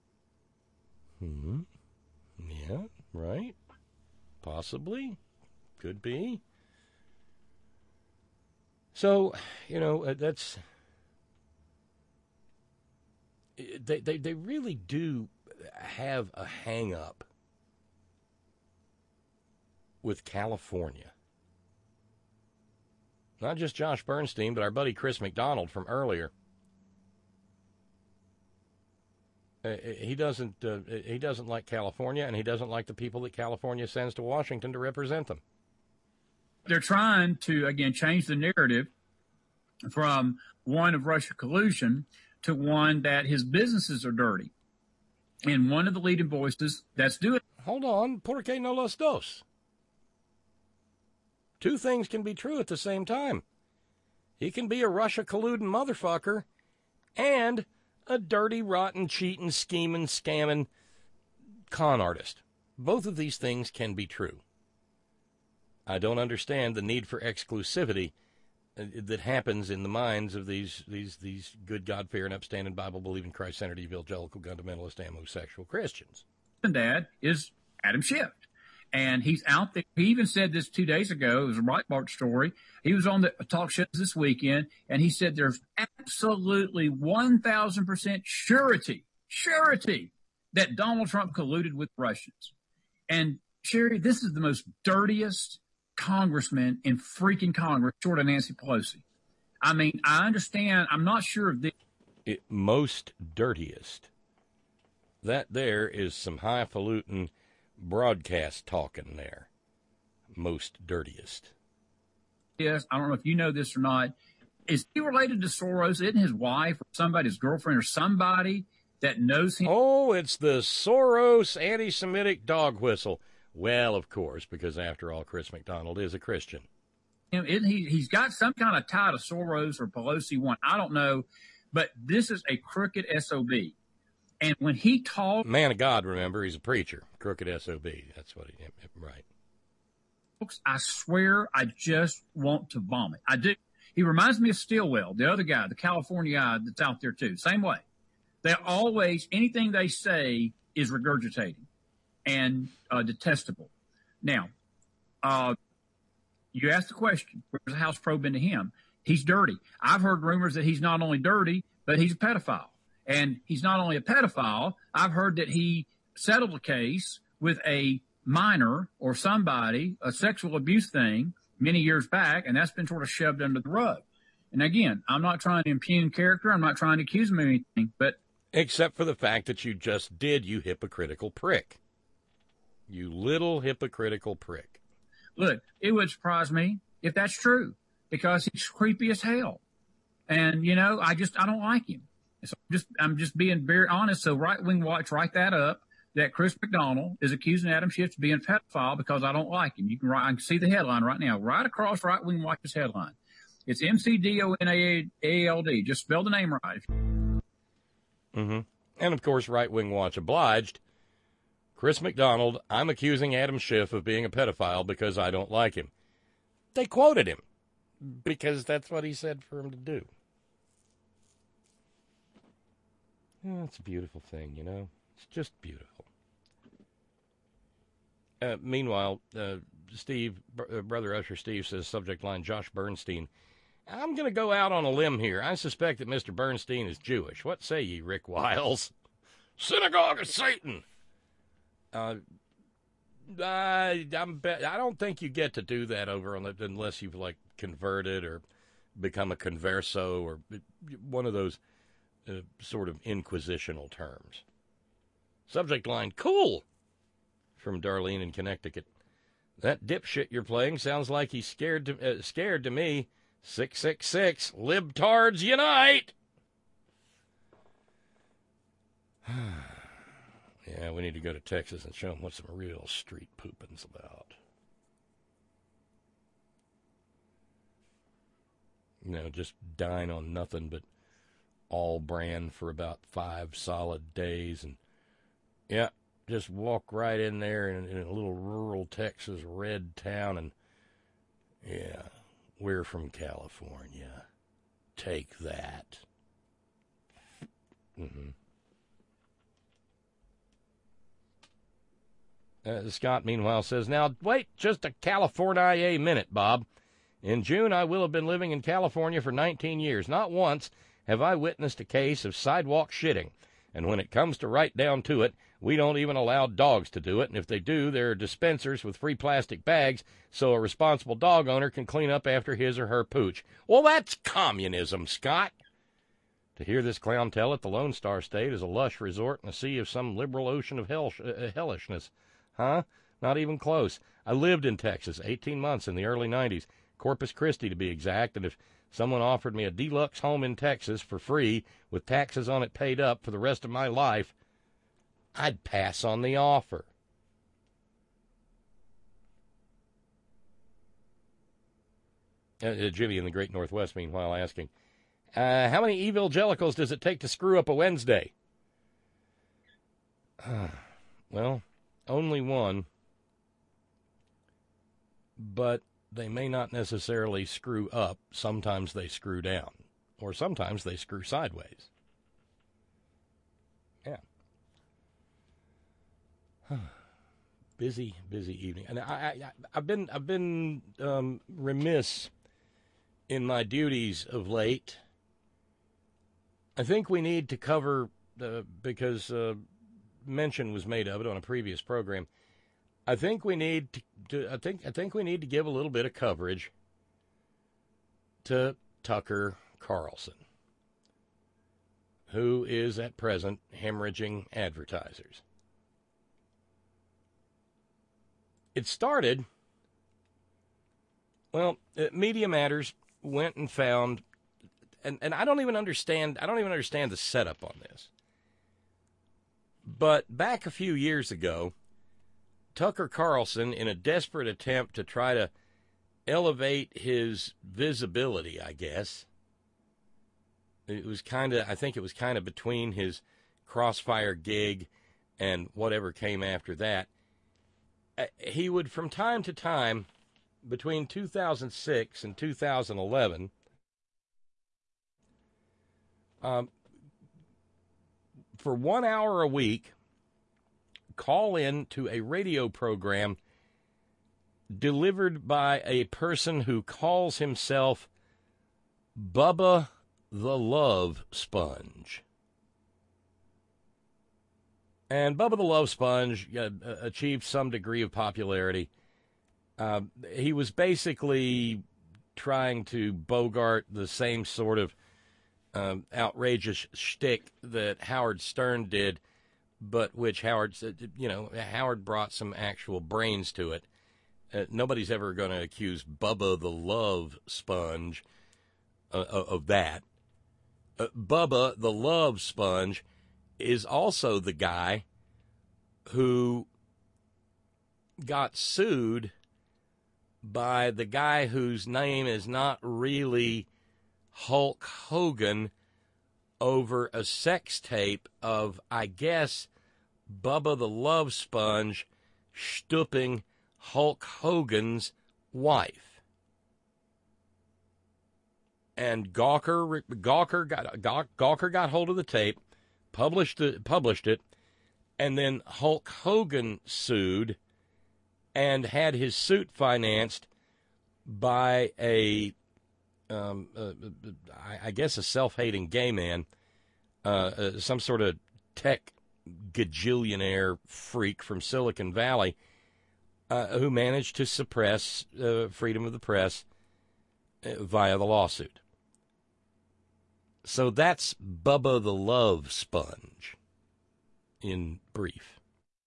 Yeah, right. Possibly. Could be. So, that's... They really do have a hang-up with California. Not just Josh Bernstein, but our buddy Chris McDonald from earlier. He doesn't like California, and he doesn't like the people that California sends to Washington to represent them. They're trying to, again, change the narrative from one of Russia collusion to one that his businesses are dirty. And one of the leading voices that's doing... Hold on. Por qué no los dos? Two things can be true at the same time. He can be a Russia colluding motherfucker and a dirty, rotten, cheating, scheming, scamming con artist. Both of these things can be true. I don't understand the need for exclusivity that happens in the minds of these good, God-fearing, upstanding, Bible-believing, Christ-centered, evangelical, fundamentalist, homosexual Christians. Dad is Adam Schiff. And he's out there. He even said this 2 days ago. It was a Breitbart story. He was on the talk shows this weekend, and he said there's absolutely 1,000% surety that Donald Trump colluded with Russians. And, Sherry, this is the most dirtiest congressman in freaking Congress, short of Nancy Pelosi. I mean, I understand. I'm not sure of the most dirtiest. That there is some highfalutin broadcast talking there. Most dirtiest. Yes, I don't know if you know this or not. Is he related to Soros? Isn't his wife or somebody's girlfriend or somebody that knows him? Oh, it's the Soros anti-Semitic dog whistle. Well, of course, because after all, Chris McDonald is a Christian. He's got some kind of tie to Soros or Pelosi one. I don't know, but this is a crooked SOB. And when he talks... Man of God, remember, he's a preacher. Crooked SOB. That's what he... Right. Folks, I swear I just want to vomit. I do. He reminds me of Stilwell, the other guy, the California guy that's out there too. Same way. They always, anything they say is regurgitating and detestable. Now, you asked the question, where's the House probe into him? He's dirty. I've heard rumors that he's not only dirty, but he's a pedophile. And he's not only a pedophile, I've heard that he settled a case with a minor or somebody, a sexual abuse thing, many years back, and that's been sort of shoved under the rug. And again, I'm not trying to impugn character. I'm not trying to accuse him of anything, but... Except for the fact that you just did, you hypocritical prick. You little hypocritical prick. Look, it would surprise me if that's true, because he's creepy as hell. And, you know, I don't like him. So I'm just being very honest. So Right Wing Watch, write that up, that Chris McDonald is accusing Adam Schiff of being a pedophile because I don't like him. I can see the headline right now, right across Right Wing Watch's headline. It's McDonald. Just spell the name right. Mm-hmm. And, of course, Right Wing Watch obliged. Chris McDonald, I'm accusing Adam Schiff of being a pedophile because I don't like him. They quoted him because that's what he said for him to do. Oh, it's a beautiful thing, you know. It's just beautiful. Meanwhile, Steve, Brother Usher Steve says, subject line, Josh Bernstein. I'm going to go out on a limb here. I suspect that Mr. Bernstein is Jewish. What say ye, Rick Wiles? Synagogue of Satan. I don't think you get to do that over on unless you've, like, converted or become a converso or one of those sort of inquisitional terms. Subject line, cool, from Darlene in Connecticut. That dipshit you're playing sounds like he's scared to me. 666, libtards unite! Yeah, we need to go to Texas and show them what some real street pooping's about. You know, just dine on nothing but all brand for about 5 solid days. And, yeah, just walk right in there in a little rural Texas red town. And, yeah, we're from California. Take that. Mm-hmm. Scott, meanwhile, says, now, wait just a California minute, Bob. In June, I will have been living in California for 19 years. Not once have I witnessed a case of sidewalk shitting. And when it comes to right down to it, we don't even allow dogs to do it. And if they do, there are dispensers with free plastic bags so a responsible dog owner can clean up after his or her pooch. Well, that's communism, Scott. To hear this clown tell it, the Lone Star State is a lush resort in a sea of some liberal ocean of hellishness. Huh? Not even close. I lived in Texas 18 months in the early 90s, Corpus Christi to be exact, and if someone offered me a deluxe home in Texas for free with taxes on it paid up for the rest of my life, I'd pass on the offer. Jimmy in the Great Northwest, meanwhile, asking, how many evangelicals does it take to screw up a Wednesday? Well, only one. But they may not necessarily screw up. Sometimes they screw down. Or sometimes they screw sideways. Yeah. Busy evening. And I've been remiss in my duties of late. I think we need to cover, because mention was made of it on a previous program. I think we need to I think we need to give a little bit of coverage to Tucker Carlson, who is at present hemorrhaging advertisers. It started, well, Media Matters went and found, and I don't even understand the setup on this. But back a few years ago, Tucker Carlson, in a desperate attempt to try to elevate his visibility, I guess, I think it was kind of between his Crossfire gig and whatever came after that, he would, from time to time, between 2006 and 2011, for 1 hour a week, call in to a radio program delivered by a person who calls himself Bubba the Love Sponge. And Bubba the Love Sponge achieved some degree of popularity. He was basically trying to bogart the same sort of outrageous shtick that Howard Stern did, but which Howard brought some actual brains to it. Nobody's ever going to accuse Bubba the Love Sponge of that. Bubba the Love Sponge is also the guy who got sued by the guy whose name is not really Hulk Hogan over a sex tape of, I guess, Bubba the Love Sponge stooping Hulk Hogan's wife. And Gawker got hold of the tape, published it, and then Hulk Hogan sued and had his suit financed by I guess a self-hating gay man, some sort of tech gajillionaire freak from Silicon Valley, who managed to suppress freedom of the press via the lawsuit. So that's Bubba the Love Sponge, in brief.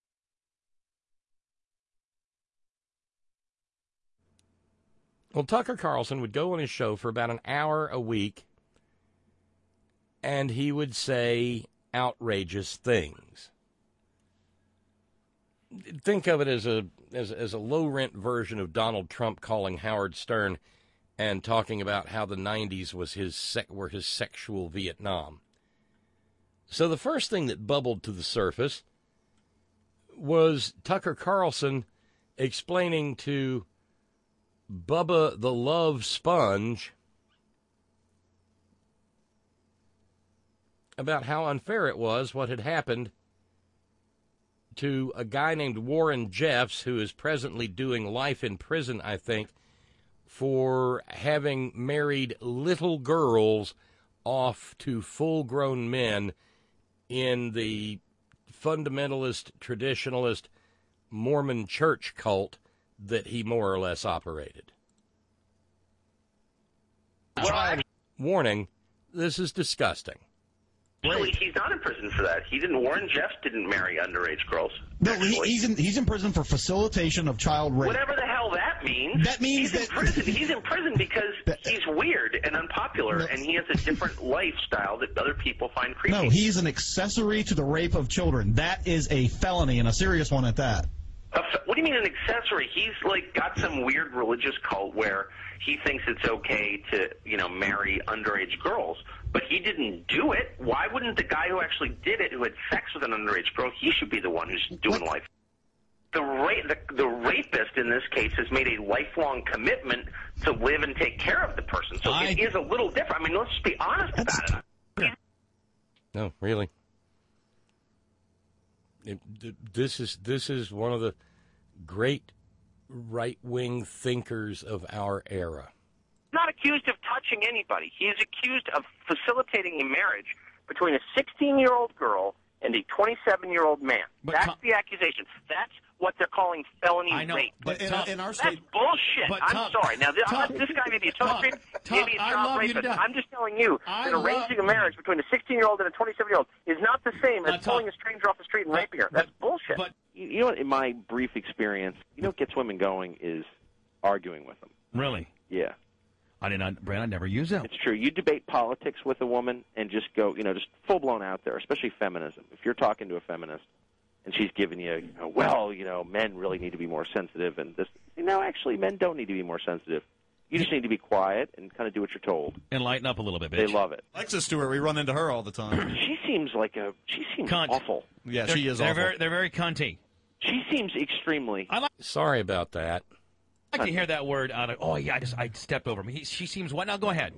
Well, Tucker Carlson would go on his show for about an hour a week, and he would say outrageous things. Think of it as a low-rent version of Donald Trump calling Howard Stern and talking about how the 90s were his sexual Vietnam. So the first thing that bubbled to the surface was Tucker Carlson explaining to Bubba the Love Sponge about how unfair it was what had happened to a guy named Warren Jeffs, who is presently doing life in prison, I think, for having married little girls off to full-grown men in the fundamentalist, traditionalist Mormon church cult that he more or less operated. Warning, this is disgusting. Actually, he's not in prison for that. Warren Jeffs didn't marry underage girls. No, he's in prison for facilitation of child rape. Whatever the hell that means. That means he's in prison. He's in prison because he's weird and unpopular, and he has a different lifestyle that other people find creepy. No, he's an accessory to the rape of children. That is a felony, and a serious one at that. What do you mean an accessory? He's like got some weird religious cult where he thinks it's okay to, marry underage girls, but he didn't do it. Why wouldn't the guy who actually did it, who had sex with an underage girl, he should be the one who's doing life? The rapist in this case has made a lifelong commitment to live and take care of the person. So it is a little different. I mean, let's just be honest about it. No, really. This is one of the great right-wing thinkers of our era. He's not accused of touching anybody. He is accused of facilitating a marriage between a 16-year-old girl and a 27-year-old man. That's the accusation. That's what they're calling felony rape. But in our state, that's bullshit. I'm sorry. Now, this guy may be a total creep, maybe a child rapist. I'm just telling you that arranging a marriage between a 16-year-old and a 27-year-old is not the same as pulling a stranger off the street and raping her. That's bullshit. But you know what? In my brief experience, what gets women going is arguing with them. Really? Yeah. Brad, I never use that. It's true. You debate politics with a woman and just go, just full-blown out there, especially feminism. If you're talking to a feminist and she's giving you, men really need to be more sensitive and this. Actually, men don't need to be more sensitive. You just need to be quiet and kind of do what you're told. And lighten up a little bit, bitch. They love it. Alexis Stewart, we run into her all the time. She seems Cunt. awful. Yeah, she is awful. They're very cunty. She seems extremely. Sorry about that. I like to hear that word out of. Oh yeah, I stepped over him. She seems what? Now go ahead.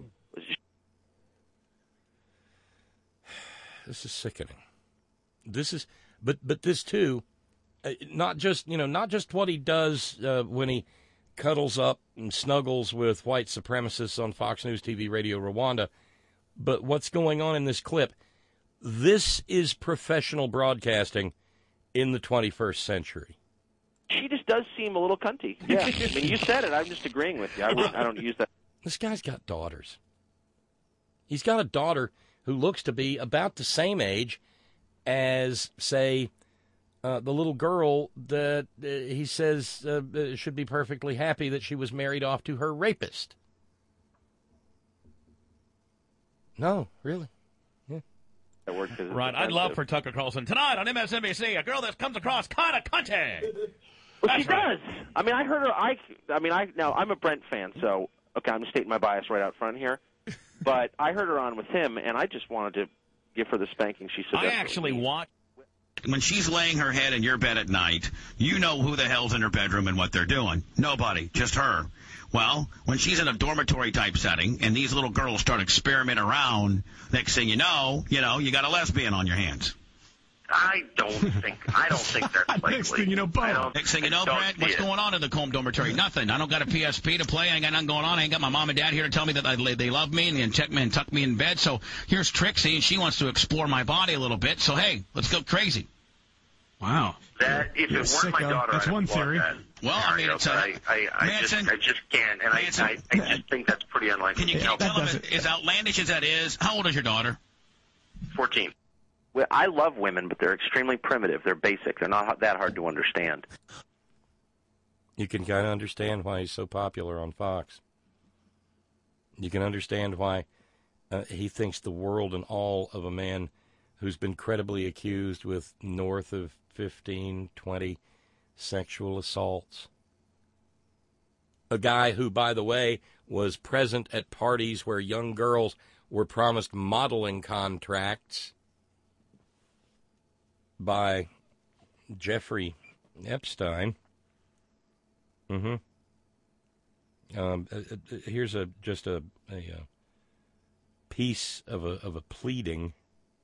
This is sickening. But this too, not just what he does when he cuddles up and snuggles with white supremacists on Fox News TV, Radio Rwanda, but what's going on in this clip. This is professional broadcasting in the 21st century. She just does seem a little cunty. Yeah, I mean, you said it. I'm just agreeing with you. I don't use that. This guy's got daughters. He's got a daughter who looks to be about the same age as, say, the little girl that he says should be perfectly happy that she was married off to her rapist. No, really. Yeah. Right. I'd love for Tucker Carlson tonight on MSNBC, a girl that comes across kind of cunty. Well, she does. I mean, I heard her. Now, I'm a Brent fan, so, okay, I'm stating my bias right out front here. But I heard her on with him, and I just wanted to give her the spanking she so desperately actually want. When she's laying her head in your bed at night, you know who the hell's in her bedroom and what they're doing. Nobody, just her. Well, when she's in a dormitory-type setting and these little girls start experimenting around, next thing you know, you got a lesbian on your hands. I don't think that's likely. Next thing you know, Brad, what's going on in the Combe dormitory? Nothing. I don't got a PSP to play. I ain't got nothing going on. I ain't got my mom and dad here to tell me that they love me and check me and tuck me in bed. So here's Trixie, and she wants to explore my body a little bit. So, hey, let's go crazy. Wow. That, if it weren't my daughter, that's one theory. Well, I mean, it's I just can't, and I just think that's pretty unlikely. Can you tell him, as outlandish as that is, how old is your daughter? 14. Well, I love women, but they're extremely primitive. They're basic. They're not that hard to understand. You can kind of understand why he's so popular on Fox. You can understand why he thinks the world and all of a man who's been credibly accused with north of 15, 20 sexual assaults. A guy who, by the way, was present at parties where young girls were promised modeling contracts by Jeffrey Epstein. Here's just a piece of a pleading.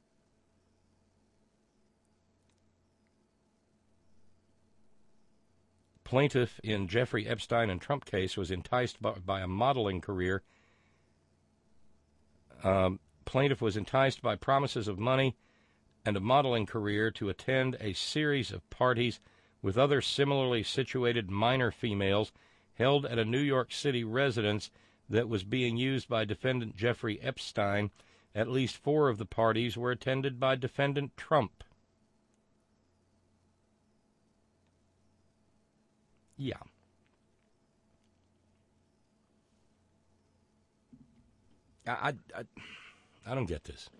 Plaintiff in Jeffrey Epstein and Trump case was enticed by a modeling career. Plaintiff was enticed by promises of money and a modeling career to attend a series of parties with other similarly situated minor females held at a New York City residence that was being used by defendant Jeffrey Epstein. At least 4 of the parties were attended by defendant Trump. Yeah. I don't get this.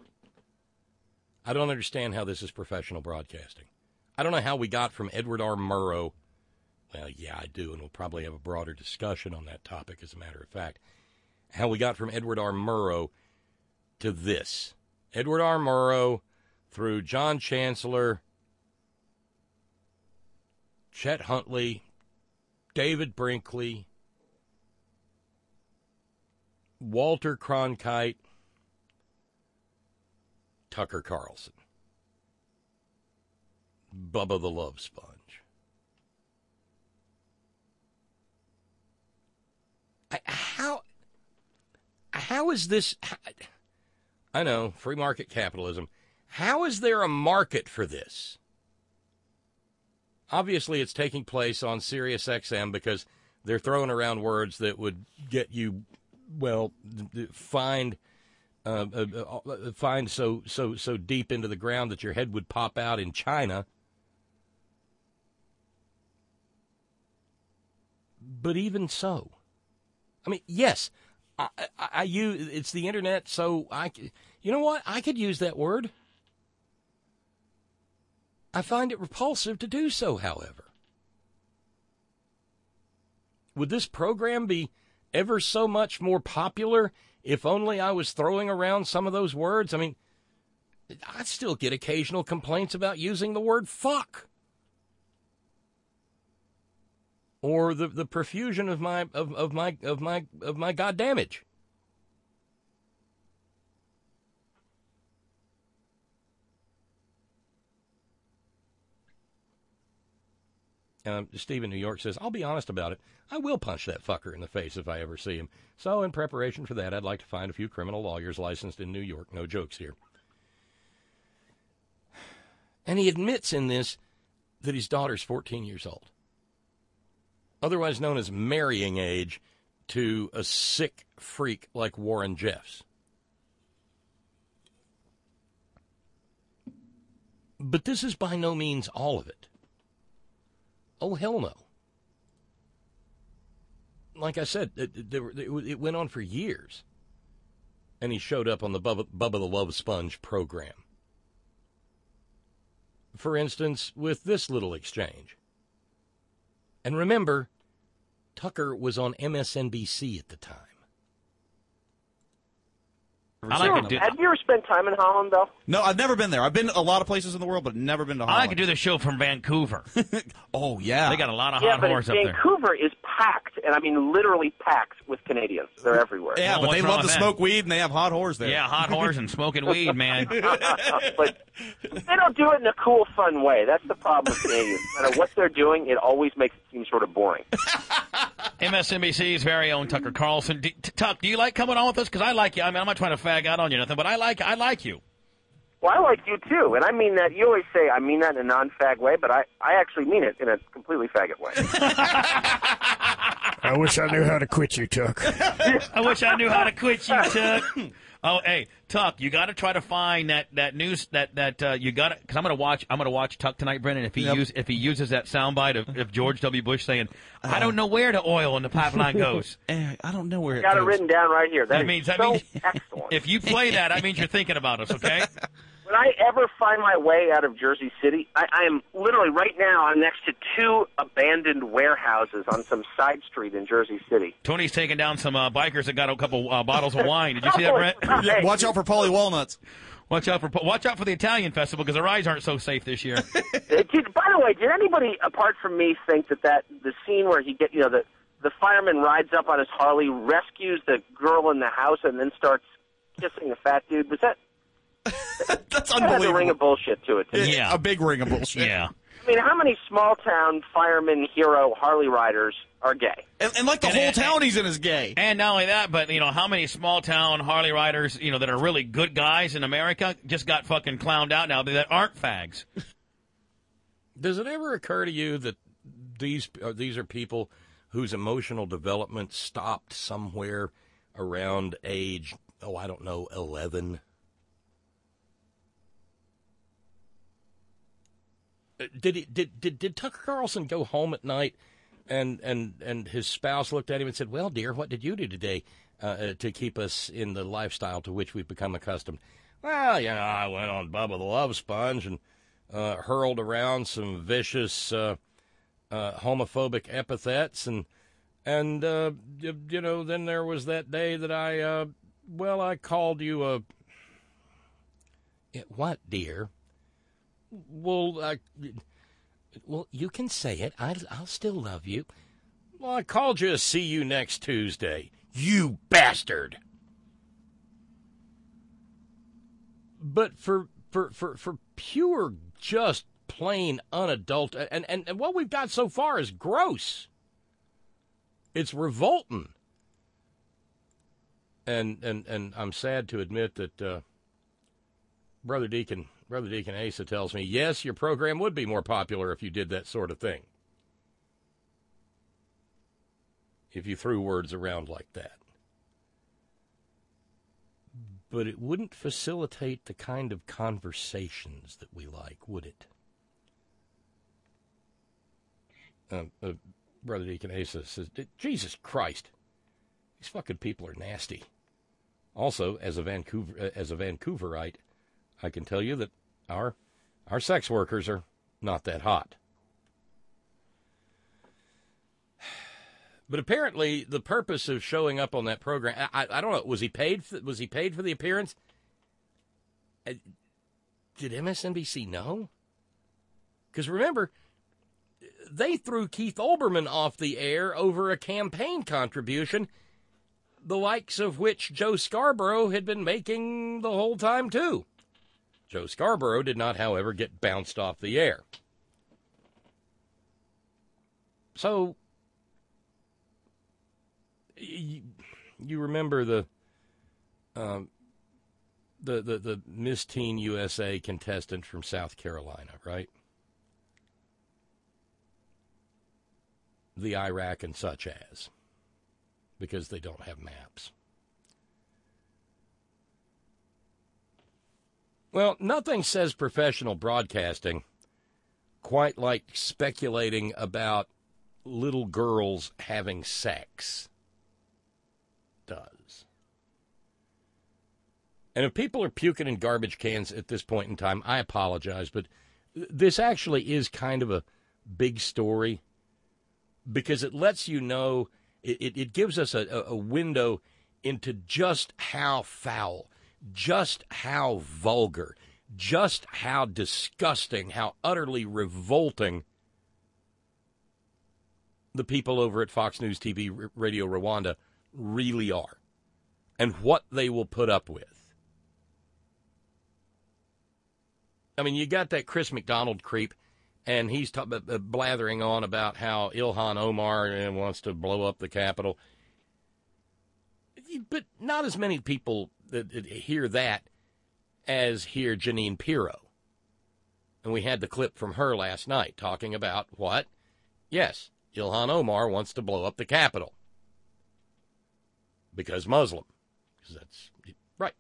I don't understand how this is professional broadcasting. I don't know how we got from Edward R. Murrow Well, yeah, I do, and we'll probably have a broader discussion on that topic, as a matter of fact. How we got from Edward R. Murrow to this. Edward R. Murrow through John Chancellor, Chet Huntley, David Brinkley, Walter Cronkite, Tucker Carlson, Bubba the Love Sponge. How is this? I know, free market capitalism. How is there a market for this? Obviously, it's taking place on Sirius XM because they're throwing around words that would get you, well, fined so deep into the ground that your head would pop out in China. But even so, I mean, yes, I use, it's the internet, so you know what? I could use that word. I find it repulsive to do so, however. Would this program be ever so much more popular if only I was throwing around some of those words? I mean, I still get occasional complaints about using the word fuck. Or the profusion of my goddamage. Steve in New York says, I'll be honest about it. I will punch that fucker in the face if I ever see him. So in preparation for that, I'd like to find a few criminal lawyers licensed in New York. No jokes here. And he admits in this that his daughter's 14 years old. Otherwise known as marrying age to a sick freak like Warren Jeffs. But this is by no means all of it. Oh, hell no. Like I said, it went on for years. And he showed up on the Bubba the Love Sponge program. For instance, with this little exchange. And remember, Tucker was on MSNBC at the time. Have you ever spent time in Holland, though? No, I've never been there. I've been a lot of places in the world, but never been to Holland. I could do the show from Vancouver. Oh, yeah. They got a lot of hot whores up there. Vancouver is packed, and I mean literally packed with Canadians. They're everywhere. Yeah, but they love to smoke weed, and they have hot whores there. Yeah, hot whores and smoking weed, man. But they don't do it in a cool, fun way. That's the problem with Canadians. No matter what they're doing, it always makes it seem sort of boring. MSNBC's very own Tucker Carlson. Tuck, do you like coming on with us? Because I like you. I mean, I'm not trying to fag out on you or nothing, but I like you. Well, I like you, too. And I mean that. You always say I mean that in a non-fag way, but I actually mean it in a completely faggot way. I wish I knew how to quit you, Tuck. I wish I knew how to quit you, Tuck. Oh, hey, Tuck, you got to try to find that news that you got to, because I'm going to watch Tuck tonight, Brendan. If he uses that soundbite of George W. Bush saying, "I don't know where the oil in the pipeline goes." I don't know where it got goes. it written down right here. That means excellent. If you play that means you're thinking about us, okay? When I ever find my way out of Jersey City, I am literally right now, I'm next to 2 abandoned warehouses on some side street in Jersey City. Tony's taking down some bikers that got a couple bottles of wine. Did you see that, Brent? Yeah, watch out for Paulie Walnuts. Watch out for the Italian festival because the rides aren't so safe this year. By the way, did anybody apart from me think that the scene where he get the fireman rides up on his Harley, rescues the girl in the house, and then starts kissing the fat dude? Was that? That's that unbelievable. had a ring of bullshit to it. Yeah, a big ring of bullshit. Yeah. I mean, how many small-town fireman hero Harley riders are gay? And like the whole town he's in is gay. And not only that, but, how many small-town Harley riders, that are really good guys in America just got fucking clowned out now that aren't fags. Does it ever occur to you that these are people whose emotional development stopped somewhere around age, 11? Did Tucker Carlson go home at night and his spouse looked at him and said, "Well, dear, what did you do today to keep us in the lifestyle to which we've become accustomed?" "Well, I went on Bubba the Love Sponge and hurled around some vicious homophobic epithets, and then there was that day that I called you a what, dear? Well, you can say it. I'll still love you. Well, I called you a see you next Tuesday. You bastard. But for pure, just plain unadult, and what we've got so far is gross. It's revolting. And I'm sad to admit that Brother Deacon Asa tells me, yes, your program would be more popular if you did that sort of thing. If you threw words around like that. But it wouldn't facilitate the kind of conversations that we like, would it? Brother Deacon Asa says, Jesus Christ, these fucking people are nasty. Also, as a Vancouverite, I can tell you that our sex workers are not that hot. But apparently, the purpose of showing up on that program, I don't know, was he paid for the appearance? Did MSNBC know? Because remember, they threw Keith Olbermann off the air over a campaign contribution, the likes of which Joe Scarborough had been making the whole time, too. Joe Scarborough did not, however, get bounced off the air. So, you remember the Miss Teen USA contestant from South Carolina, right? The Iraq and such as, because they don't have maps. Well, nothing says professional broadcasting quite like speculating about little girls having sex does. And if people are puking in garbage cans at this point in time, I apologize, but this actually is kind of a big story because it lets you know, it gives us a window into just how foul, just how vulgar, just how disgusting, how utterly revolting the people over at Fox News TV Radio Rwanda really are and what they will put up with. I mean, you got that Chris McDonald creep, and he's blathering on about how Ilhan Omar wants to blow up the Capitol. But not as many people that hear that as hear Jeanine Pirro. And we had the clip from her last night talking about what? Yes, Ilhan Omar wants to blow up the Capitol. Because Muslim. Because that's right.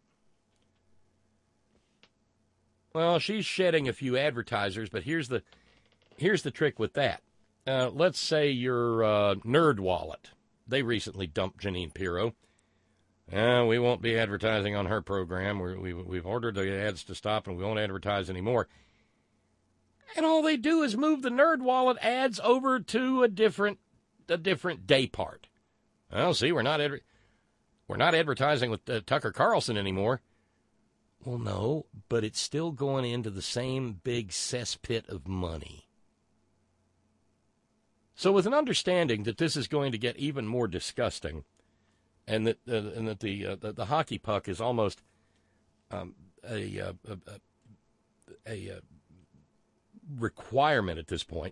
Well, she's shedding a few advertisers, but here's the trick with that. Let's say your NerdWallet. They recently dumped Jeanine Pirro. We won't be advertising on her program. We've ordered the ads to stop, and we won't advertise anymore. And all they do is move the NerdWallet ads over to a different day part. Well, see, we're not advertising with Tucker Carlson anymore. Well, no, but it's still going into the same big cesspit of money. So with an understanding that this is going to get even more disgusting, and that the hockey puck is almost a requirement at this point.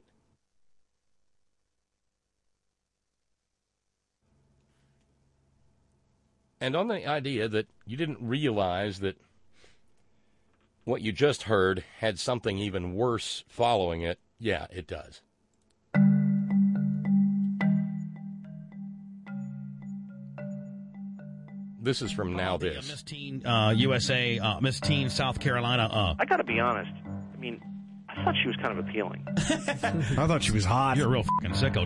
And on the idea that you didn't realize that what you just heard had something even worse following it, yeah, it does. This is from Now This. Miss Teen USA, Miss Teen South Carolina. I got to be honest. I mean, I thought she was kind of appealing. I thought she was hot. You're a real fucking sicko.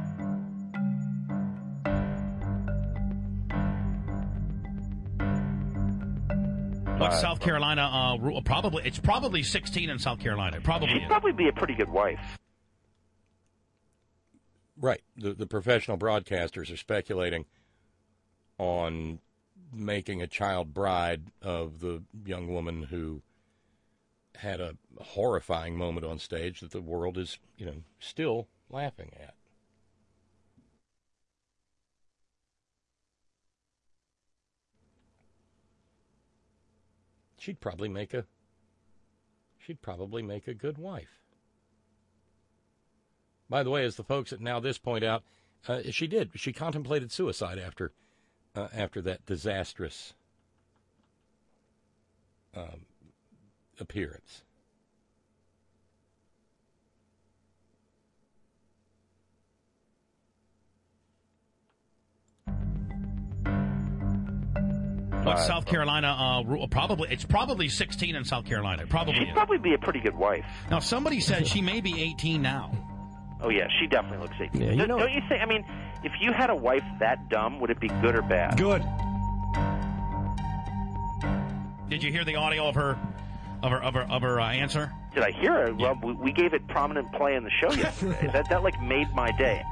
What's South Carolina? It's probably 16 in South Carolina. It probably She'd is. probably be a pretty good wife. Right. The professional broadcasters are speculating on making a child bride of the young woman who had a horrifying moment on stage that the world is, still laughing at. She'd probably make a good wife. By the way, as the folks at Now This point out, she did. She contemplated suicide after that disastrous appearance. What's South Carolina rule? It's probably 16 in South Carolina. She'd probably be a pretty good wife. Now, somebody said she may be 18 now. Oh, yeah, she definitely looks 18. Yeah, Don't you think, if you had a wife that dumb, would it be good or bad? Good. Did you hear the audio of her answer? Did I hear it? Well, we gave it prominent play in the show yesterday. that made my day.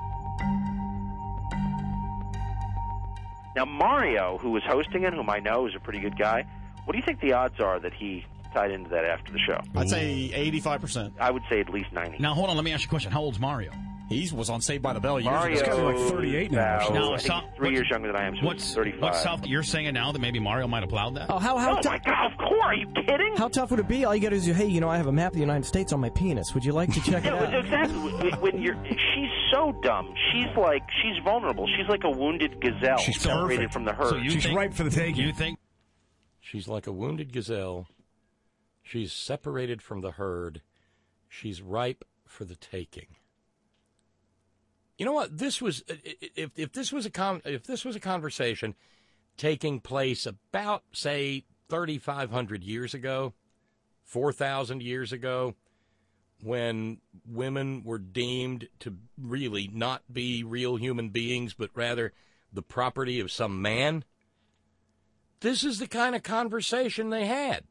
Now, Mario, who was hosting it, whom I know is a pretty good guy, what do you think the odds are that he tied into that after the show? I'd say 85%. I would say at least 90. Now, hold on. Let me ask you a question. How old's Mario? He was on Saved by the Bell years Mario, ago. He's got like 38 now. No, I think he's 3 years younger than I am, so he's 35. What's South? You're saying now that maybe Mario might have plowed that? Oh, how my God, of course. Are you kidding? How tough would it be? All you got to do is, hey, I have a map of the United States on my penis. Would you like to check it out? Exactly. She's so dumb. She's vulnerable. She's like a wounded gazelle. She's separated perfect from the herd. So she's ripe for the taking. You think? She's like a wounded gazelle. She's separated from the herd. She's ripe for the taking. You know what? This was if this was a conversation taking place about, say, 3,500 years ago, 4,000 years ago, when women were deemed to really not be real human beings, but rather the property of some man, this is the kind of conversation they had.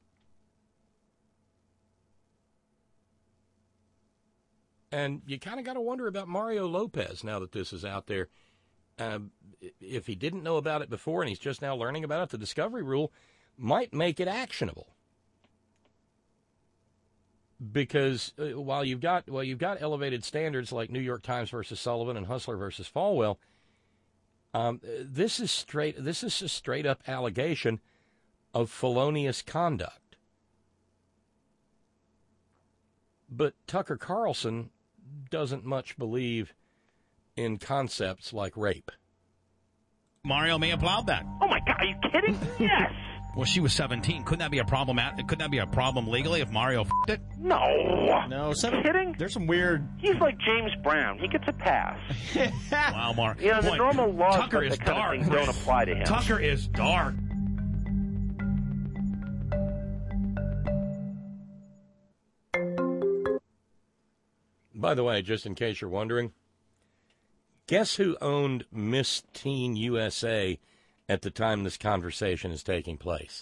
And you kind of got to wonder about Mario Lopez now that this is out there. If he didn't know about it before and he's just now learning about it, the discovery rule might make it actionable. Because while you've got elevated standards like New York Times versus Sullivan and Hustler versus Falwell, this is a straight up allegation of felonious conduct. But Tucker Carlson doesn't much believe in concepts like rape. Mario may have plowed that. Oh my God, are you kidding? Yes. Well, she was 17. Couldn't that be a problem? Couldn't that be a problem legally if Mario f***ed it? No, kidding? There's some weird. He's like James Brown. He gets a pass. Wow, Mark. The normal laws Tucker is that kind dark. of thing don't apply to him. Tucker is dark. By the way, just in case you're wondering, guess who owned Miss Teen USA at the time this conversation is taking place?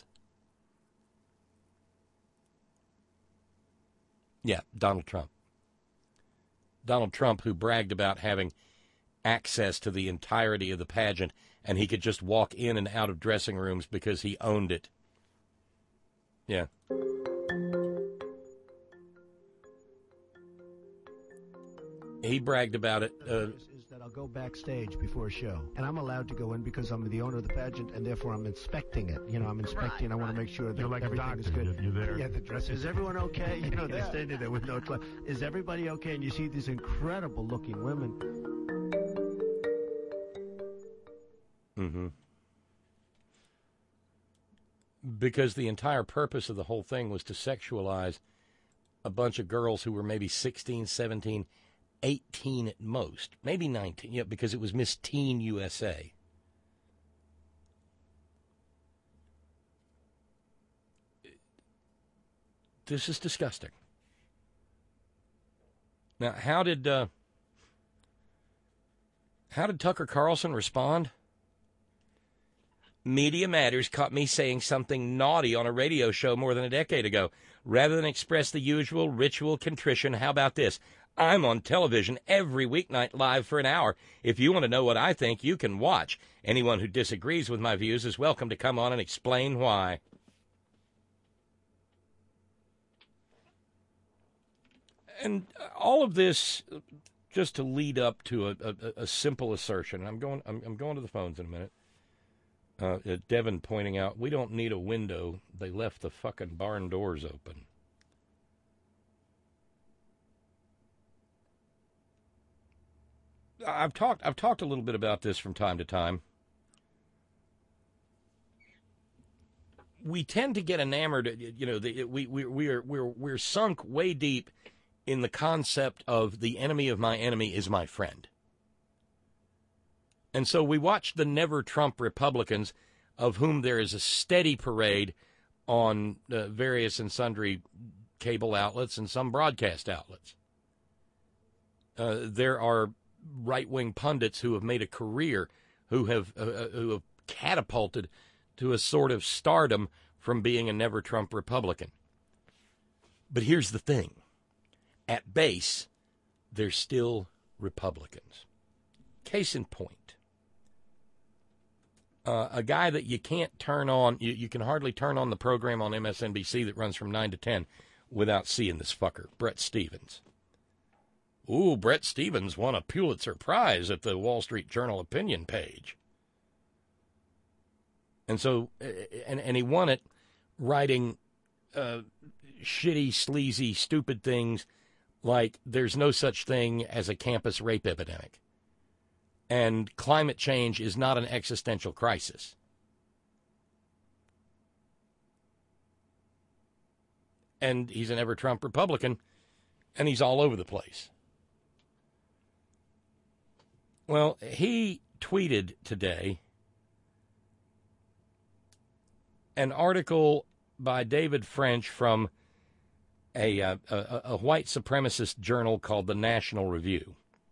Yeah, Donald Trump. Donald Trump, who bragged about having access to the entirety of the pageant, and he could just walk in and out of dressing rooms because he owned it. Yeah. He bragged about it. Is that I'll go backstage before a show, and I'm allowed to go in because I'm the owner of the pageant, and therefore I'm inspecting it. I'm inspecting. I want to make sure that like everything is good. You're there. Yeah, the dress. Is everyone okay? They're standing there with no clothes. Is everybody okay? And you see these incredible-looking women. Mm-hmm. Because the entire purpose of the whole thing was to sexualize a bunch of girls who were maybe 16, 17, 18 at most, maybe 19, because it was Miss Teen USA. This is disgusting. Now, how did Tucker Carlson respond? Media Matters caught me saying something naughty on a radio show more than a decade ago. Rather than express the usual ritual contrition, how about this? I'm on television every weeknight live for an hour. If you want to know what I think, you can watch. Anyone who disagrees with my views is welcome to come on and explain why. And all of this just to lead up to a simple assertion. I'm going to the phones in a minute. Devin pointing out, we don't need a window. They left the fucking barn doors open. I've talked a little bit about this from time to time. We tend to get enamored, we're sunk way deep in the concept of the enemy of my enemy is my friend. And so we watch the Never Trump Republicans, of whom there is a steady parade on various and sundry cable outlets and some broadcast outlets. There are right-wing pundits who have made a career, who have catapulted to a sort of stardom from being a Never Trump Republican. But here's the thing. At base, they're still Republicans. Case in point. A guy that you can't turn on, you can hardly turn on the program on MSNBC that runs from 9 to 10 without seeing this fucker, Bret Stephens. Ooh, Bret Stephens won a Pulitzer Prize at the Wall Street Journal opinion page. And so, and he won it writing shitty, sleazy, stupid things like there's no such thing as a campus rape epidemic. And climate change is not an existential crisis. And he's an ever-Trump Republican, and he's all over the place. Well, he tweeted today an article by David French from a white supremacist journal called the National Review.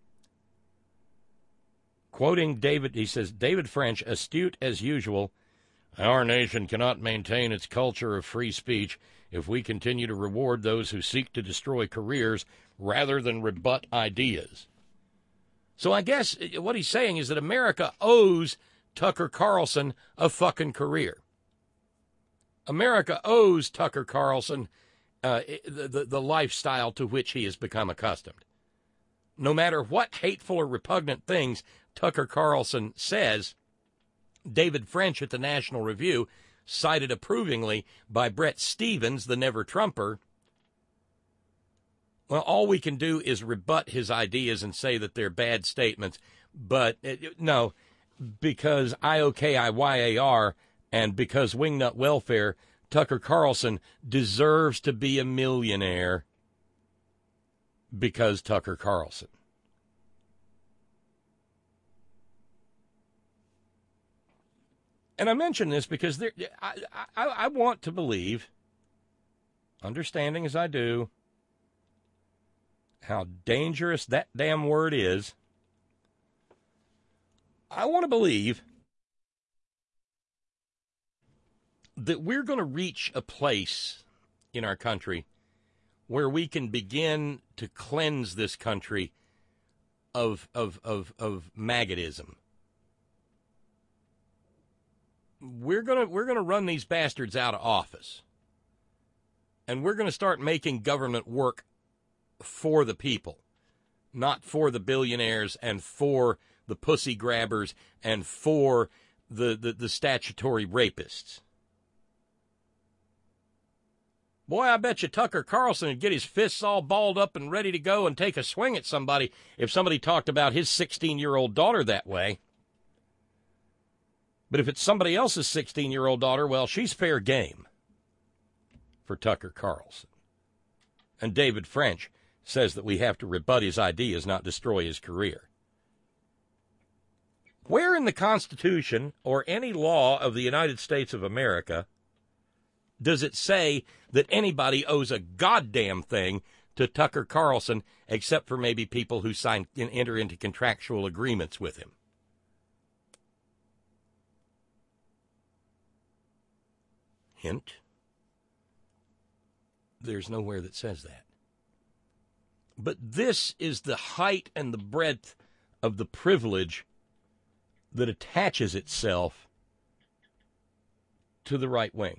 Quoting David, he says, David French, astute as usual, our nation cannot maintain its culture of free speech if we continue to reward those who seek to destroy careers rather than rebut ideas. So I guess what he's saying is that America owes Tucker Carlson a fucking career. America owes Tucker Carlson the lifestyle to which he has become accustomed. No matter what hateful or repugnant things Tucker Carlson says, David French at the National Review, cited approvingly by Bret Stephens, the Never-Trumper, well, all we can do is rebut his ideas and say that they're bad statements. But, no, because IOKIYAR and because Wingnut Welfare, Tucker Carlson deserves to be a millionaire because Tucker Carlson. And I mention this because I want to believe, understanding as I do, how dangerous that damn word is. I want to believe that we're going to reach a place in our country where we can begin to cleanse this country of maggotism. We're gonna run these bastards out of office, and we're going to start making government work for the people, not for the billionaires and for the pussy grabbers and for the statutory rapists. Boy, I bet you Tucker Carlson would get his fists all balled up and ready to go and take a swing at somebody if somebody talked about his 16-year-old daughter that way. But if it's somebody else's 16-year-old daughter, well, she's fair game for Tucker Carlson. And David French says that we have to rebut his ideas, not destroy his career. Where in the Constitution or any law of the United States of America does it say that anybody owes a goddamn thing to Tucker Carlson except for maybe people who enter into contractual agreements with him? Hint, there's nowhere that says that. But this is the height and the breadth of the privilege that attaches itself to the right wing.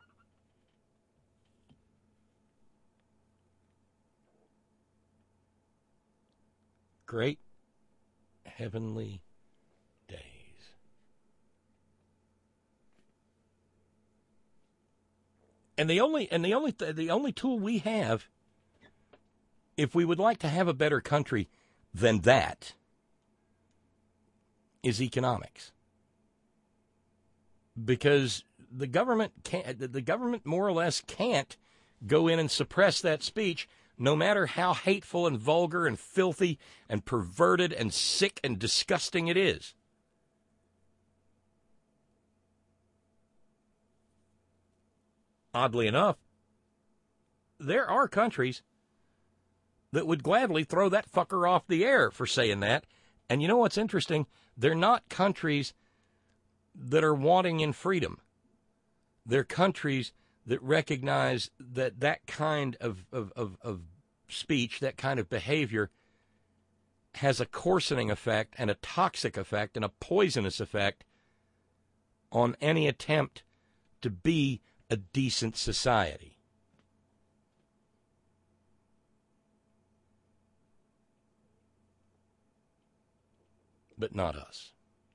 Great heavenly days. And the only tool we have, if we would like to have a better country than that, is economics. Because the government more or less can't go in and suppress that speech, no matter how hateful and vulgar and filthy and perverted and sick and disgusting it is. Oddly enough, there are countries that would gladly throw that fucker off the air for saying that. And you know what's interesting? They're not countries that are wanting in freedom. They're countries that recognize that that kind of speech, that kind of behavior, has a coarsening effect and a toxic effect and a poisonous effect on any attempt to be a decent society. But not us.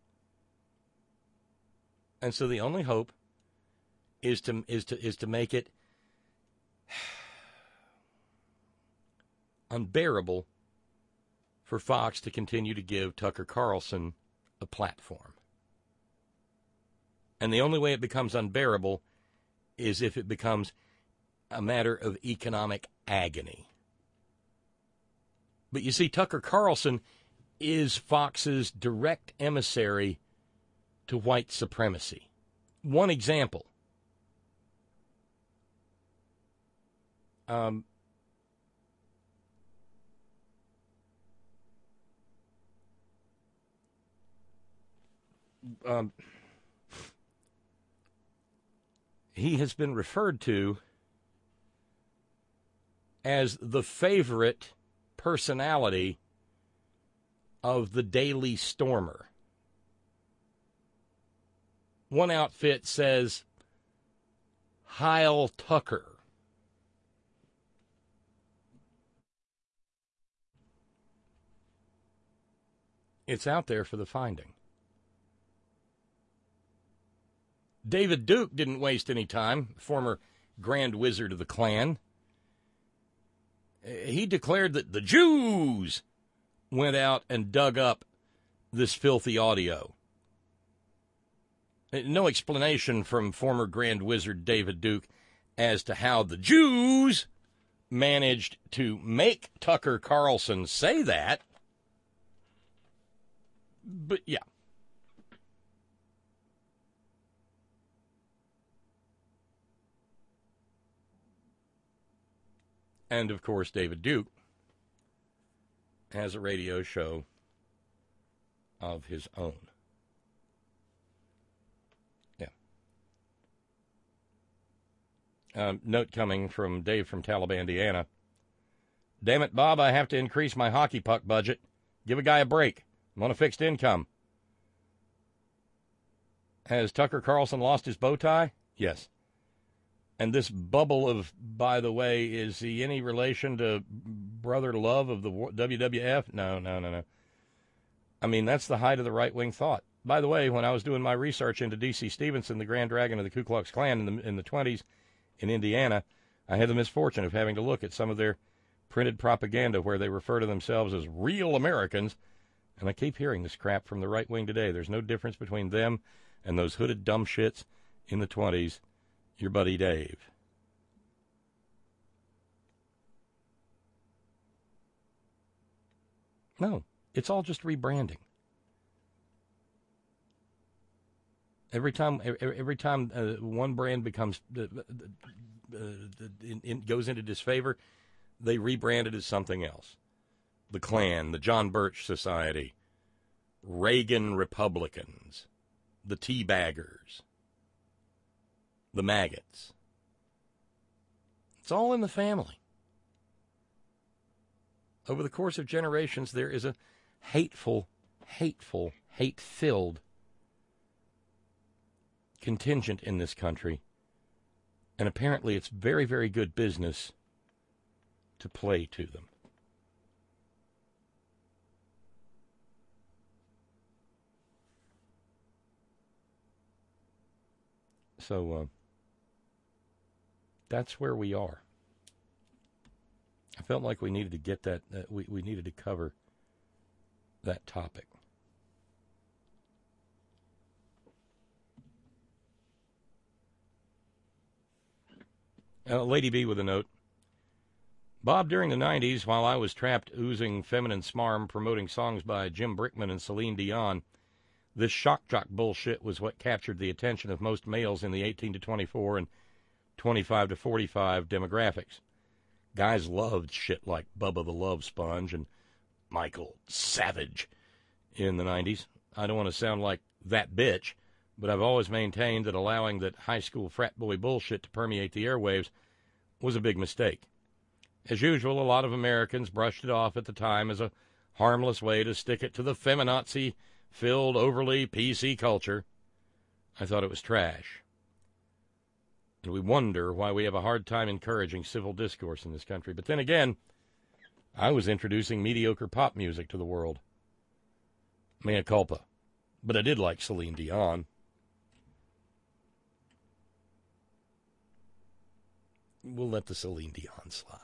And so the only hope is to make it unbearable for Fox to continue to give Tucker Carlson a platform. And the only way it becomes unbearable is if it becomes a matter of economic agony. But you see, Tucker Carlson is Fox's direct emissary to white supremacy. One example. He has been referred to as the favorite personality of the Daily Stormer. One outfit says, Heil Tucker. It's out there for the finding. David Duke didn't waste any time, former Grand Wizard of the Klan. He declared that the Jews went out and dug up this filthy audio. No explanation from former Grand Wizard David Duke as to how the Jews managed to make Tucker Carlson say that. But yeah. And, of course, David Duke has a radio show of his own. Yeah. Note coming from Dave from Talib, Indiana. Damn it, Bob, I have to increase my hockey puck budget. Give a guy a break. I'm on a fixed income. Has Tucker Carlson lost his bow tie? Yes. And this bubble of, by the way, is he any relation to Brother Love of the WWF? No. I mean, that's the height of the right-wing thought. By the way, when I was doing my research into D.C. Stevenson, the Grand Dragon of the Ku Klux Klan in the 20s in Indiana, I had the misfortune of having to look at some of their printed propaganda where they refer to themselves as real Americans. And I keep hearing this crap from the right wing today. There's no difference between them and those hooded dumb shits in the 20s. Your buddy Dave. No, it's all just rebranding. Every time one brand becomes goes into disfavor, they rebrand it as something else. The Klan, the John Birch Society, Reagan Republicans, the Teabaggers, the maggots. It's all in the family. over the course of generations, there is a hateful, hate-filled contingent in this country. And apparently it's very, very good business to play to them. So that's where we are. I felt like we needed to get that, we needed to cover that topic. Lady B with a note. Bob, during the 90s, while I was trapped oozing feminine smarm promoting songs by Jim Brickman and Celine Dion, this shock jock bullshit was what captured the attention of most males in the 18 to 24 and 25 to 45 demographics. Guys loved shit like Bubba the Love Sponge and Michael Savage in the 90s. I don't want to sound like that bitch, but I've always maintained that allowing that high school frat boy bullshit to permeate the airwaves was a big mistake. As usual, a lot of Americans brushed it off at the time as a harmless way to stick it to the feminazi-filled, overly PC culture. I thought it was trash. And we wonder why we have a hard time encouraging civil discourse in this country. But then again, I was introducing mediocre pop music to the world. Mea culpa. But I did like Celine Dion. We'll let the Celine Dion slide.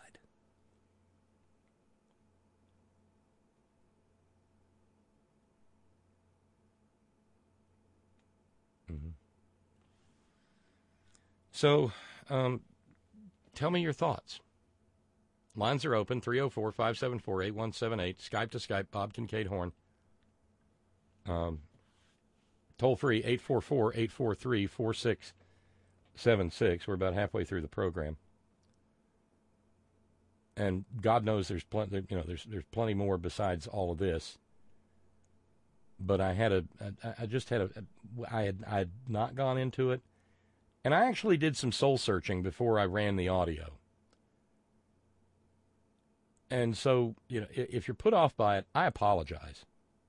Mm-hmm. So, tell me your thoughts. Lines are open, 304-574-8178. Skype to Skype, Bob Kincaid Horn. Toll free, 844-843-4676. We're about halfway through the program. And God knows there's plenty, there's plenty more besides all of this. But I had I had not gone into it. And I actually did some soul searching before I ran the audio. And so, if you're put off by it, I apologize.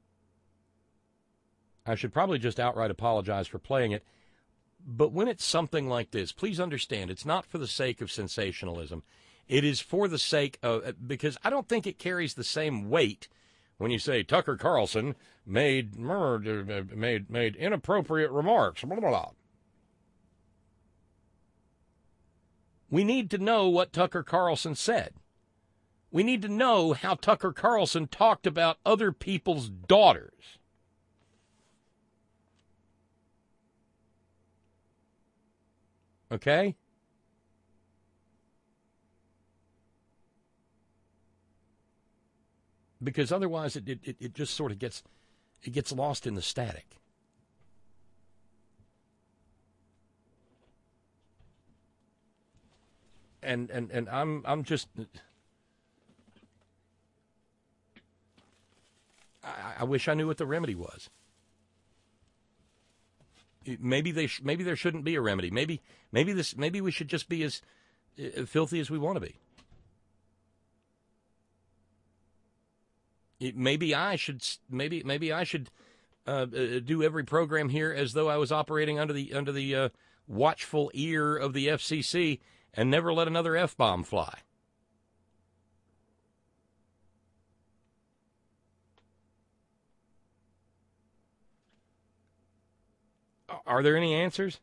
I should probably just outright apologize for playing it. But when it's something like this, please understand, it's not for the sake of sensationalism. It is for the sake of, because I don't think it carries the same weight when you say Tucker Carlson made inappropriate remarks. Blah, blah, blah. We need to know what Tucker Carlson said. We need to know how Tucker Carlson talked about other people's daughters. Okay? Because otherwise it just sort of gets lost in the static. And I'm just I wish I knew what the remedy was. Maybe there shouldn't be a remedy. Maybe we should just be as filthy as we want to be. Maybe I should do every program here as though I was operating under the watchful ear of the FCC and never let another F-bomb fly. Are there any answers?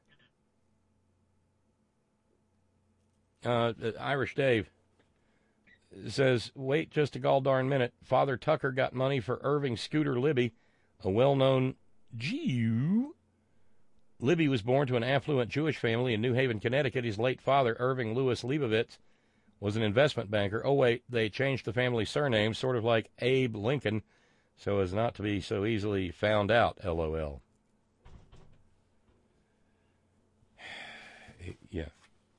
Irish Dave says, wait just a gall-darn minute. Father Tucker got money for Irving Scooter Libby, a well-known Jew. Libby was born to an affluent Jewish family in New Haven, Connecticut. His late father, Irving Louis Leibovitz, was an investment banker. Oh, wait, they changed the family surname, sort of like Abe Lincoln, so as not to be so easily found out, LOL. Yeah.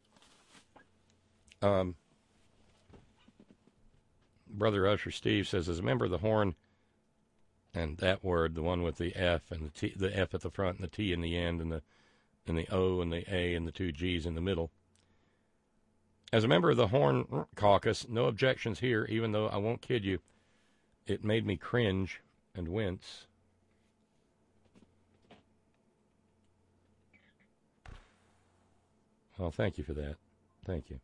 Brother Usher Steve says, as a member of the Horn, and that word, the one with the F and the T, the F at the front and the T in the end, and the O and the A and the two G's in the middle. As a member of the Horn Caucus, no objections here, even though I won't kid you, it made me cringe and wince. Well, thank you for that. Thank you.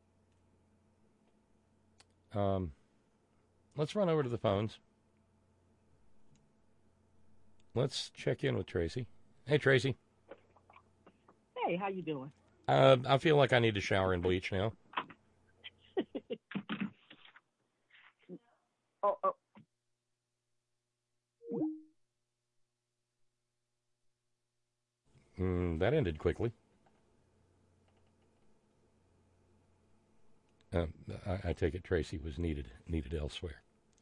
Let's run over to the phones. Let's check in with Tracy. Hey, Tracy. Hey, how you doing? I feel like I need to shower in bleach now. Oh. That ended quickly. I take it Tracy was needed elsewhere.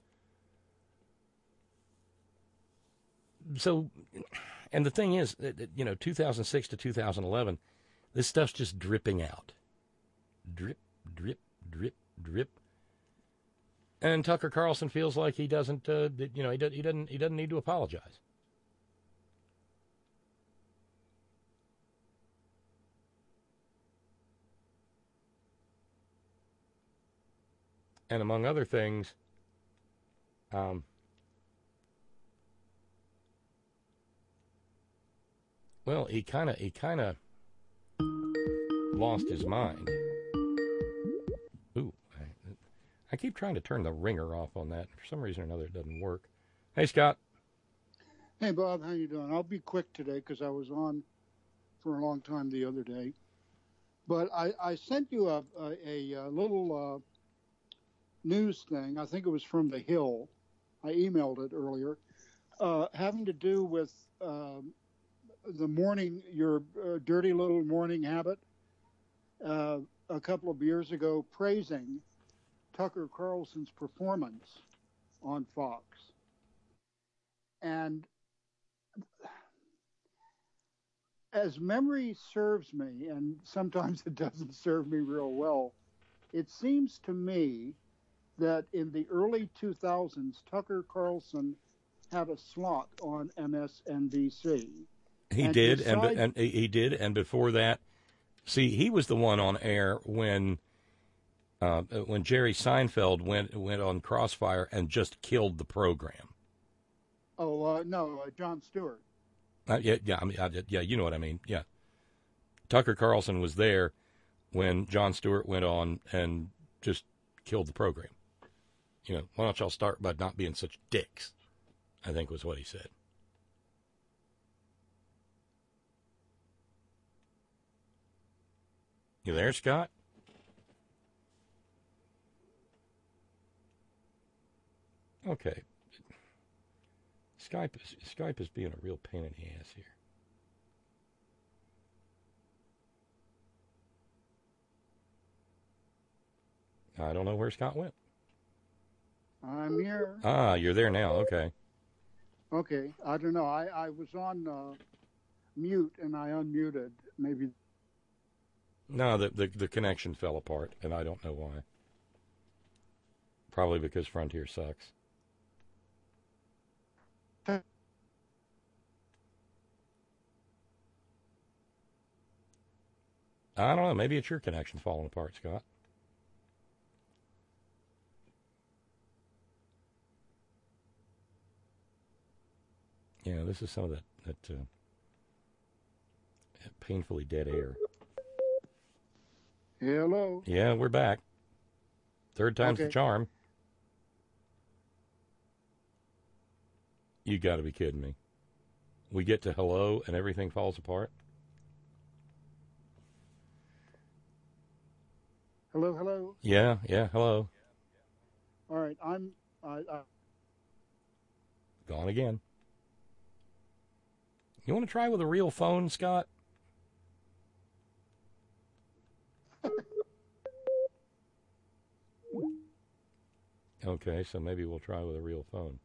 So, and the thing is, 2006 to 2011, this stuff's just dripping out. Drip, drip, drip, drip. And Tucker Carlson feels like he doesn't, he doesn't need to apologize. And among other things, well, he kind of lost his mind. Ooh, I keep trying to turn the ringer off on that. For some reason or another, it doesn't work. Hey, Scott. Hey, Bob. How you doing? I'll be quick today because I was on for a long time the other day. But I sent you a little news thing. I think it was from The Hill. I emailed it earlier, having to do with the morning, your dirty little morning habit. A couple of years ago, praising Tucker Carlson's performance on Fox. And as memory serves me, and sometimes it doesn't serve me real well, it seems to me that in the early 2000s, Tucker Carlson had a slot on MSNBC. He did, and before that, see, he was the one on air when Jerry Seinfeld went on Crossfire and just killed the program. Oh, no, Jon Stewart. Yeah, you know what I mean. Yeah, Tucker Carlson was there when Jon Stewart went on and just killed the program. Why don't y'all start by not being such dicks? I think was what he said. You there, Scott? Okay. Skype is being a real pain in the ass here. I don't know where Scott went. I'm here. Ah, you're there now. Okay. Okay. I don't know. I was on mute and I unmuted. Maybe. No, the connection fell apart, and I don't know why. Probably because Frontier sucks. I don't know. Maybe it's your connection falling apart, Scott. Yeah, this is some of that painfully dead air. Hello. Yeah, we're back. Third time's the charm. You got to be kidding me. We get to hello and everything falls apart? Hello. Yeah, hello. All right, I'm gone again. You want to try with a real phone, Scott? Okay, so maybe we'll try with a real phone.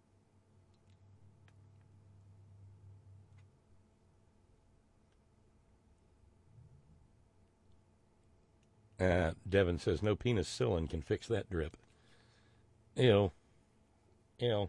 Devin says, no penicillin can fix that drip. Ew. Yeah,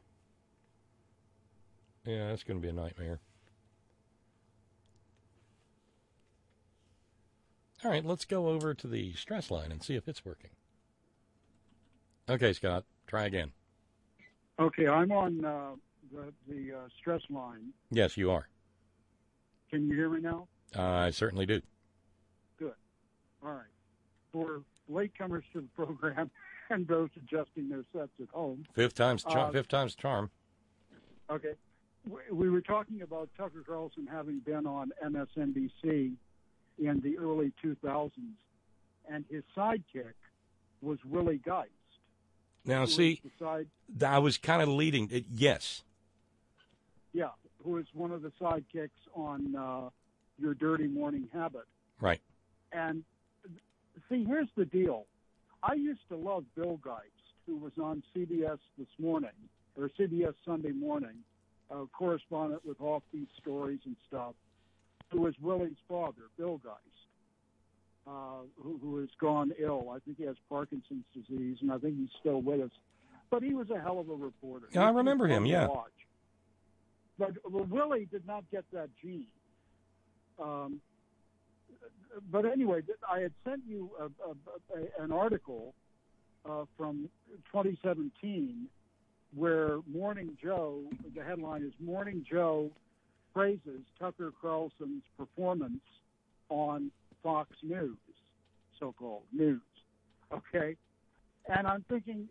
that's going to be a nightmare. All right, let's go over to the stress line and see if it's working. Okay, Scott, try again. Okay, I'm on the stress line. Yes, you are. Can you hear me now? I certainly do. Good. All right. For latecomers to the program and those adjusting their sets at home. Fifth time's charm. Okay. We were talking about Tucker Carlson having been on MSNBC in the early 2000s, and his sidekick was Willie Geist. Now, see, I was kind of leading. Yes. Yeah, who is one of the sidekicks on Your Dirty Morning Habit. Right. And see, here's the deal. I used to love Bill Geist, who was on CBS this morning, or CBS Sunday morning, correspondent with Offbeat Stories and stuff, who was Willie's father, Bill Geist, who has gone ill. I think he has Parkinson's disease, and I think he's still with us. But he was a hell of a reporter. Yeah, I remember him, yeah. But Willie did not get that gene. But anyway, I had sent you an article from 2017 where Morning Joe, the headline is Morning Joe praises Tucker Carlson's performance on Fox News, so-called news. Okay? And I'm thinking,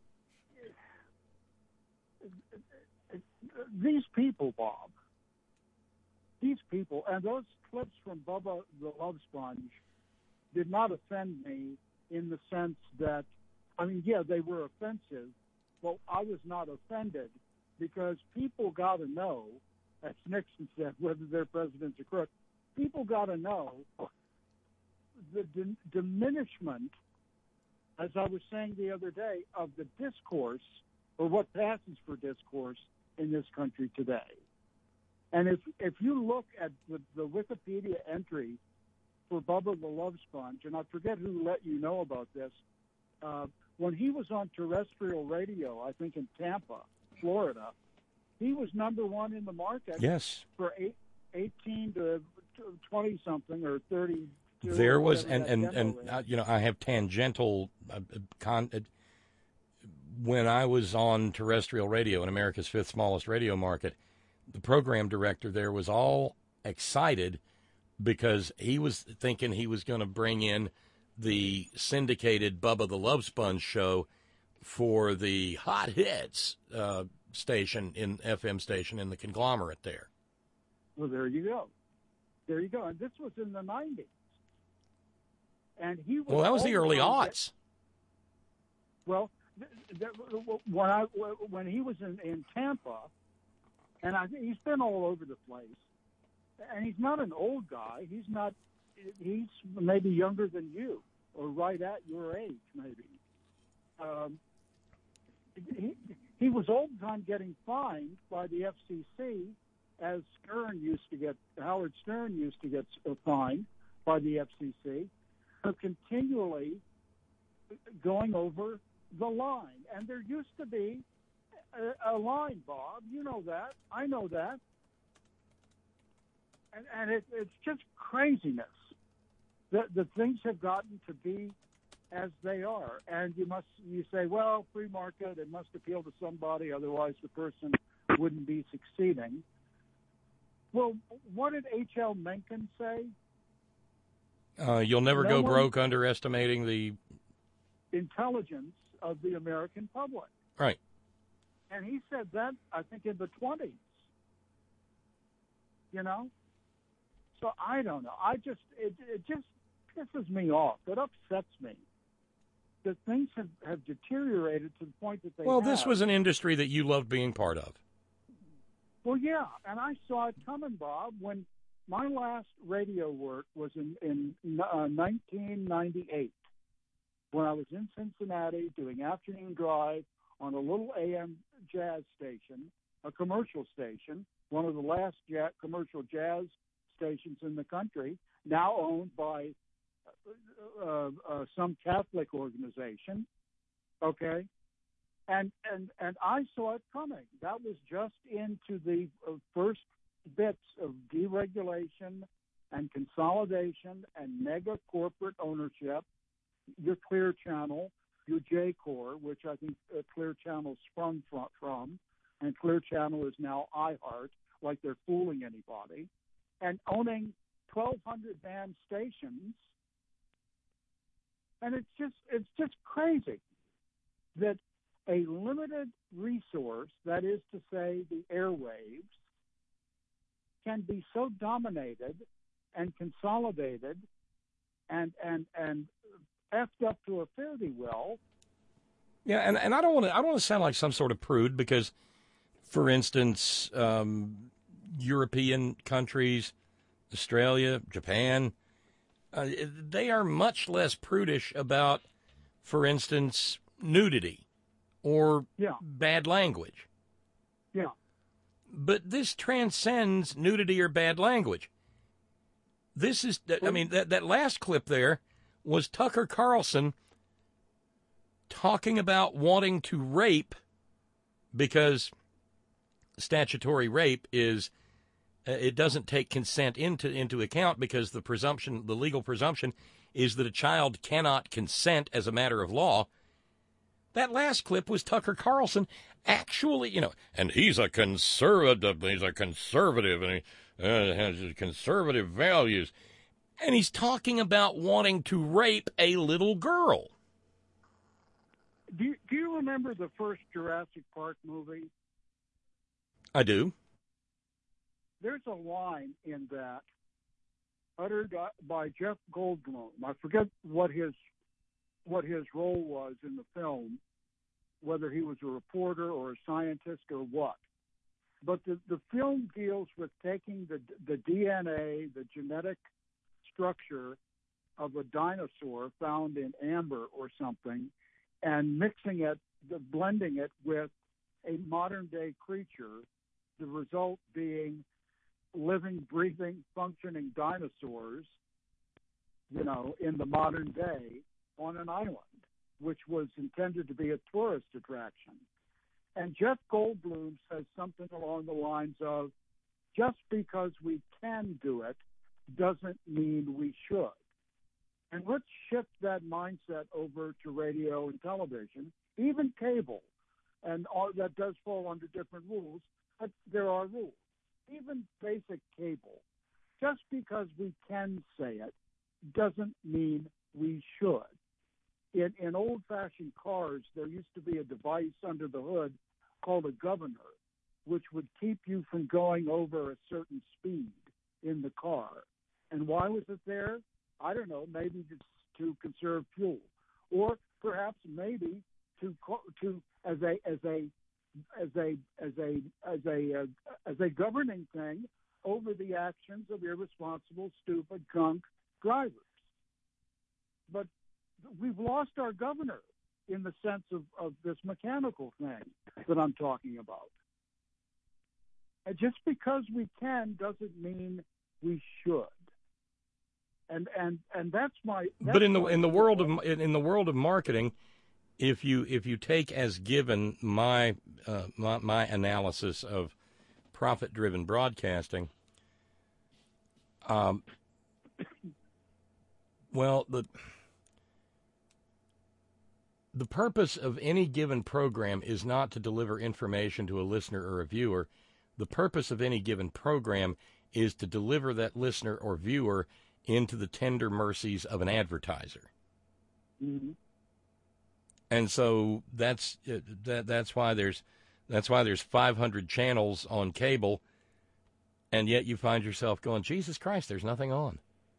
these people, Bob, these people, and those clips from Bubba the Love Sponge did not offend me in the sense that, I mean, yeah, they were offensive, but I was not offended because people got to know, as Nixon said, whether their president's a crook. People got to know the diminishment, as I was saying the other day, of the discourse, or what passes for discourse in this country today. And if you look at the Wikipedia entry for Bubba the Love Sponge, and I forget who let you know about this, when he was on terrestrial radio, I think in Tampa, Florida, he was number one in the market. Yes. For 18 to 20-something or 30. There was, and you know, I have tangential when I was on terrestrial radio in America's fifth smallest radio market, the program director there was all excited because he was thinking he was going to bring in the syndicated Bubba the Love Sponge show for the Hot Hits station, FM station in the conglomerate there. Well, there you go. There you go. And this was in the 90s. And he was well, that was the early aughts. Well, when he was in Tampa, and I think he's been all over the place, and he's not an old guy. He's maybe younger than you, or right at your age, maybe. He was all the time getting fined by the FCC, as Howard Stern used to get fined by the FCC, for continually going over the line. And there used to be a line, Bob. You know that. I know that. And it's just craziness. The things have gotten to be as they are. And you say, well, free market, it must appeal to somebody, otherwise the person wouldn't be succeeding. Well, what did H.L. Mencken say? You'll never go broke underestimating the intelligence of the American public. Right. And he said that, I think, in the 20s. You know? So I don't know. It just pisses me off. It upsets me that things have deteriorated to the point that they have. This was an industry that you loved being part of. Well, yeah, and I saw it coming, Bob, when my last radio work was in 1998, when I was in Cincinnati doing afternoon drive on a little AM jazz station, a commercial station, one of the last commercial jazz stations in the country, now owned by some Catholic organization, okay? And I saw it coming. That was just into the first bits of deregulation and consolidation and mega corporate ownership, your Clear Channel, your J-Core, which I think Clear Channel sprung from, and Clear Channel is now iHeart, like they're fooling anybody, and owning 1,200 band stations. And it's just crazy that a limited resource, that is to say the airwaves, can be so dominated and consolidated and effed up to a fare-thee-well. Yeah, and I don't want to sound like some sort of prude because, for instance, European countries, Australia, Japan, they are much less prudish about, for instance, nudity or bad language. Yeah. But this transcends nudity or bad language. This is, I mean, that last clip there was Tucker Carlson talking about wanting to rape because statutory rape is, it doesn't take consent into account because the legal presumption is that a child cannot consent as a matter of law. That last clip was Tucker Carlson actually, and he's a conservative, and he has conservative values. And he's talking about wanting to rape a little girl. Do you remember the first Jurassic Park movie? I do. There's a line in that uttered by Jeff Goldblum. I forget what his role was in the film, whether he was a reporter or a scientist or what. But the film deals with taking the DNA, the genetic structure of a dinosaur found in amber or something, and mixing it, blending it with a modern-day creature, the result being living, breathing, functioning dinosaurs, in the modern day on an island, which was intended to be a tourist attraction. And Jeff Goldblum says something along the lines of, just because we can do it doesn't mean we should. And let's shift that mindset over to radio and television, even cable, and all that does fall under different rules, but there are rules. Even basic cable, just because we can say it doesn't mean we should. In old-fashioned cars, there used to be a device under the hood called a governor, which would keep you from going over a certain speed in the car. And why was it there? I don't know. Maybe it's to conserve fuel, or perhaps maybe as a governing thing over the actions of irresponsible, stupid, drunk drivers. But we've lost our governor in the sense of this mechanical thing that I'm talking about. And just because we can doesn't mean we should. And that's my. But in the world of marketing, if you take as given my analysis of profit-driven broadcasting, well, the purpose of any given program is not to deliver information to a listener or a viewer. The purpose of any given program is to deliver that listener or viewer into the tender mercies of an advertiser. Mm-hmm. And so that's why there's 500 channels on cable, and yet you find yourself going, Jesus Christ, there's nothing on.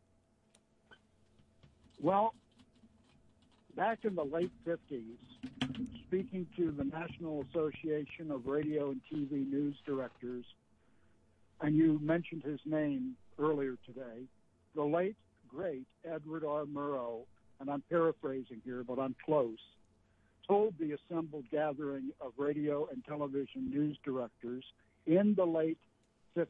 Well, back in the late 50s, speaking to the National Association of Radio and TV News Directors, and you mentioned his name earlier today, the late, great Edward R. Murrow, and I'm paraphrasing here, but I'm close, told the assembled gathering of radio and television news directors in the late 50s,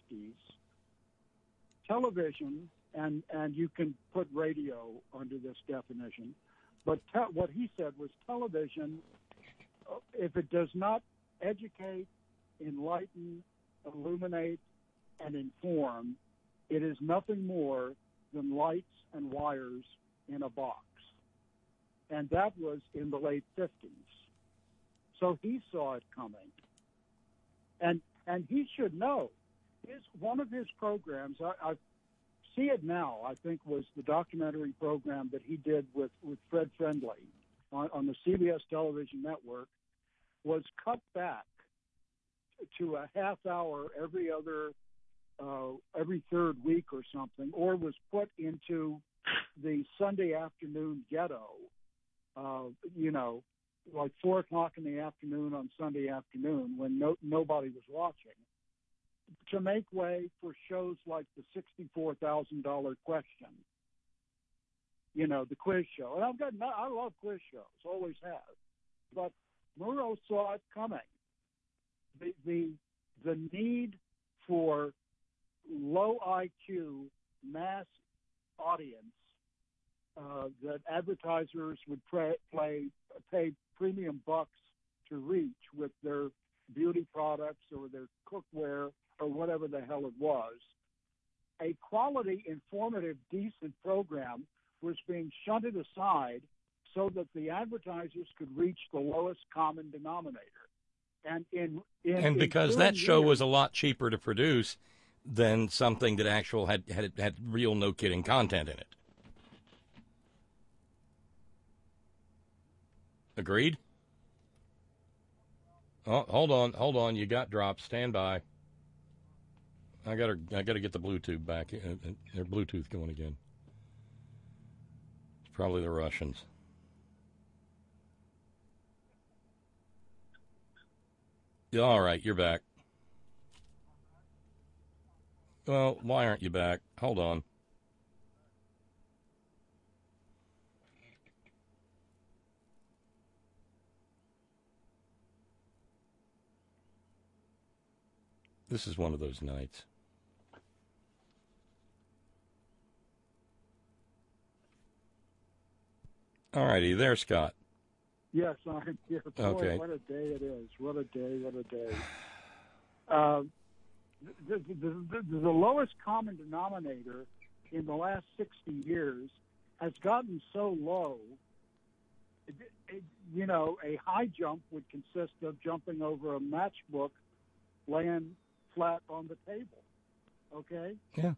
television, and you can put radio under this definition, but what he said was television, if it does not educate, enlighten, illuminate, and inform, It is nothing more than lights and wires in a box. And that was in the late 50s. So he saw it coming. And he should know. One of his programs, I see it now, I think was the documentary program that he did with Fred Friendly on the CBS television network, was cut back to a half hour every third week or something, or was put into the Sunday afternoon ghetto, like 4 o'clock in the afternoon on Sunday afternoon when nobody was watching, to make way for shows like the $64,000 question, the quiz show. And I love quiz shows, always have. But Murrow saw it coming. The need for low IQ mass audience that advertisers would pay premium bucks to reach with their beauty products or their cookware or whatever the hell it was. A quality, informative, decent program was being shunted aside so that the advertisers could reach the lowest common denominator. And because that show was a lot cheaper to produce than something that had real no kidding content in it. Agreed? Oh, hold on. You got dropped. Stand by. I gotta get the Bluetooth back. Their Bluetooth going again. It's probably the Russians. All right, you're back. Well, why aren't you back? Hold on. This is one of those nights. All righty, there, Scott. Yes, I'm here. Boy, okay. What a day it is. What a day, what a day. The lowest common denominator in the last 60 years has gotten so low, a high jump would consist of jumping over a matchbook laying flat on the table. Okay? Yeah.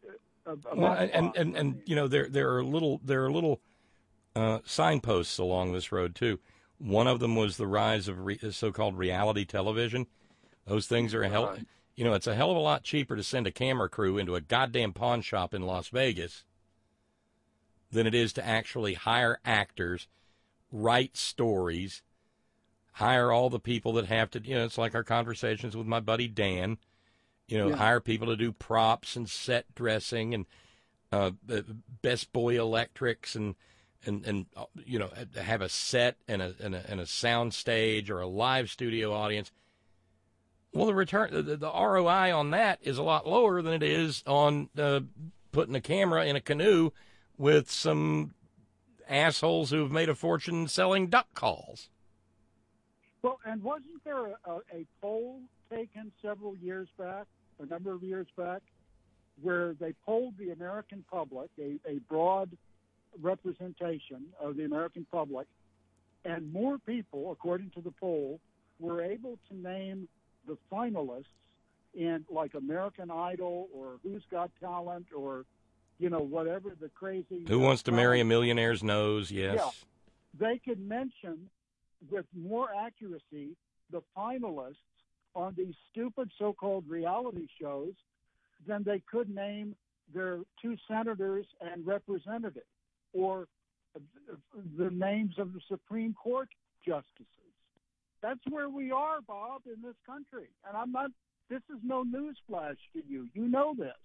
There are little signposts along this road too. One of them was the rise of so-called reality television. Those things are it's a hell of a lot cheaper to send a camera crew into a goddamn pawn shop in Las Vegas than it is to actually hire actors, write stories, hire all the people that have to, it's like our conversations with my buddy Dan, hire people to do props and set dressing and Best Boy Electrics and have a set and a sound stage or a live studio audience. Well, the ROI on that is a lot lower than it is on putting a camera in a canoe with some assholes who've made a fortune selling duck calls. Well, and wasn't there a poll taken a number of years back, where they polled the American public, a broad representation of the American public, and more people, according to the poll, were able to name the finalists in like American Idol or Who's Got Talent or whatever the crazy Who Wants to Marry a Millionaire's Nose, yes. Yeah, they could mention with more accuracy the finalists on these stupid so-called reality shows than they could name their 2 senators and representatives or the names of the Supreme Court justices. That's where we are, Bob, in this country. And this is no newsflash to you. You know this.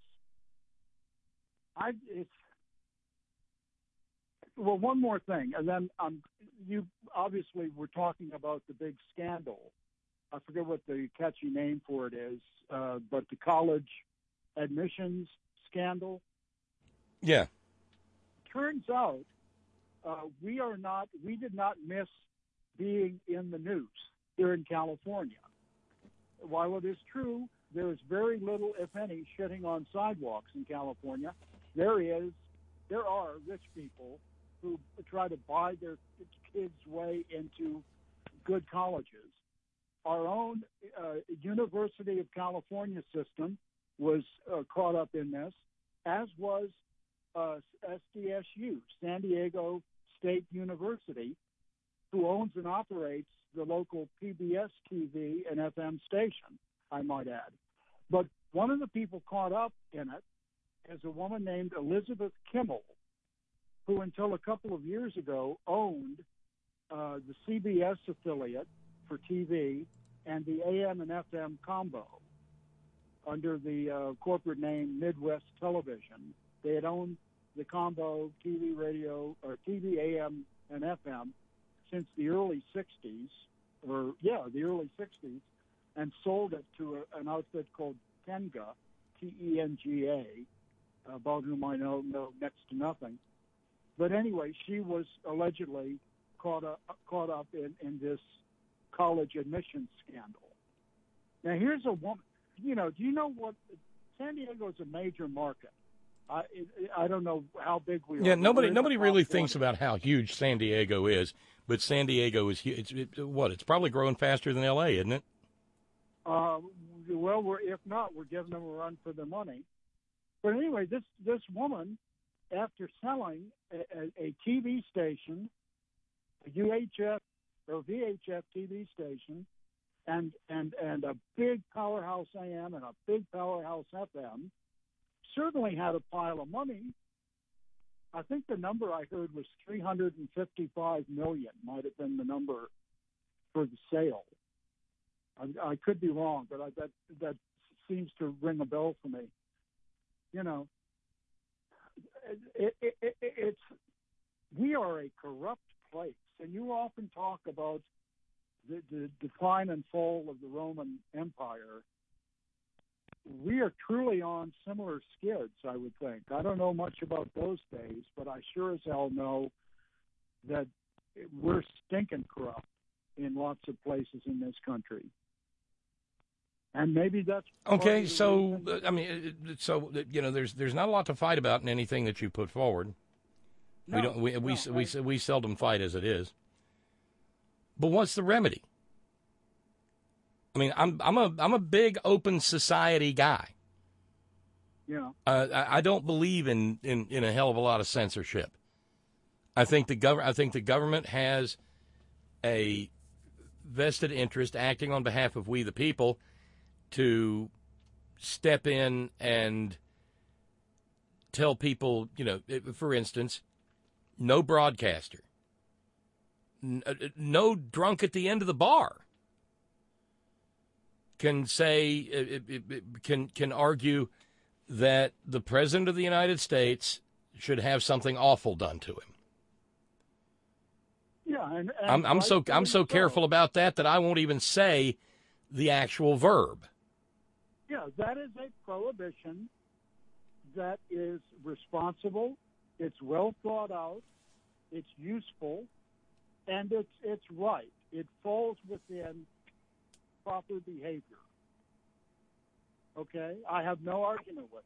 One more thing, and then you obviously were talking about the big scandal. I forget what the catchy name for it is, but the college admissions scandal. Yeah. Turns out we did not miss being in the news here in California. While it is true there is very little, if any, shitting on sidewalks in California. There are rich people who try to buy their kids' way into good colleges. Our own University of California system was caught up in this, as was SDSU, San Diego State University, who owns and operates the local PBS TV and FM station, I might add. But one of the people caught up in it is a woman named Elizabeth Kimmel, who until a couple of years ago owned the CBS affiliate for TV and the AM and FM combo under the corporate name Midwest Television. They had owned the combo TV, radio, or TV, AM, and FM since the early 60s, the early 60s, and sold it to an outfit called Tenga, Tenga, about whom I know next to nothing. But anyway, she was allegedly caught up in this college admissions scandal. Now, here's a woman. Do you know what? San Diego is a major market. I don't know how big we are. Yeah, nobody really thinks about how huge San Diego is, but San Diego is huge. It's probably growing faster than L.A., isn't it? Well, if not, we're giving them a run for their money. But anyway, this woman, after selling a TV station, a UHF or VHF TV station, and a big powerhouse AM and a big powerhouse FM, certainly had a pile of money. I think the number I heard was $355 million, might have been the number for the sale. I could be wrong, but that seems to ring a bell for me. We are a corrupt place, and you often talk about the decline and fall of the Roman Empire. We are truly on similar skids, I would think. I don't know much about those days, but I sure as hell know that we're stinking corrupt in lots of places in this country. And maybe that's okay. So there's not a lot to fight about in anything that you put forward. No, we seldom fight as it is. But what's the remedy? I mean, I'm a big open society guy. Yeah. I don't believe in a hell of a lot of censorship. I think the government has a vested interest, acting on behalf of we the people, to step in and tell people, for instance, no broadcaster, no drunk at the end of the bar can say, can argue that the President of the United States should have something awful done to him. Yeah, I'm so careful about that I won't even say the actual verb. Yeah, that is a prohibition that is responsible, it's well thought out, it's useful, and it's right. It falls within proper behavior. Okay? I have no argument with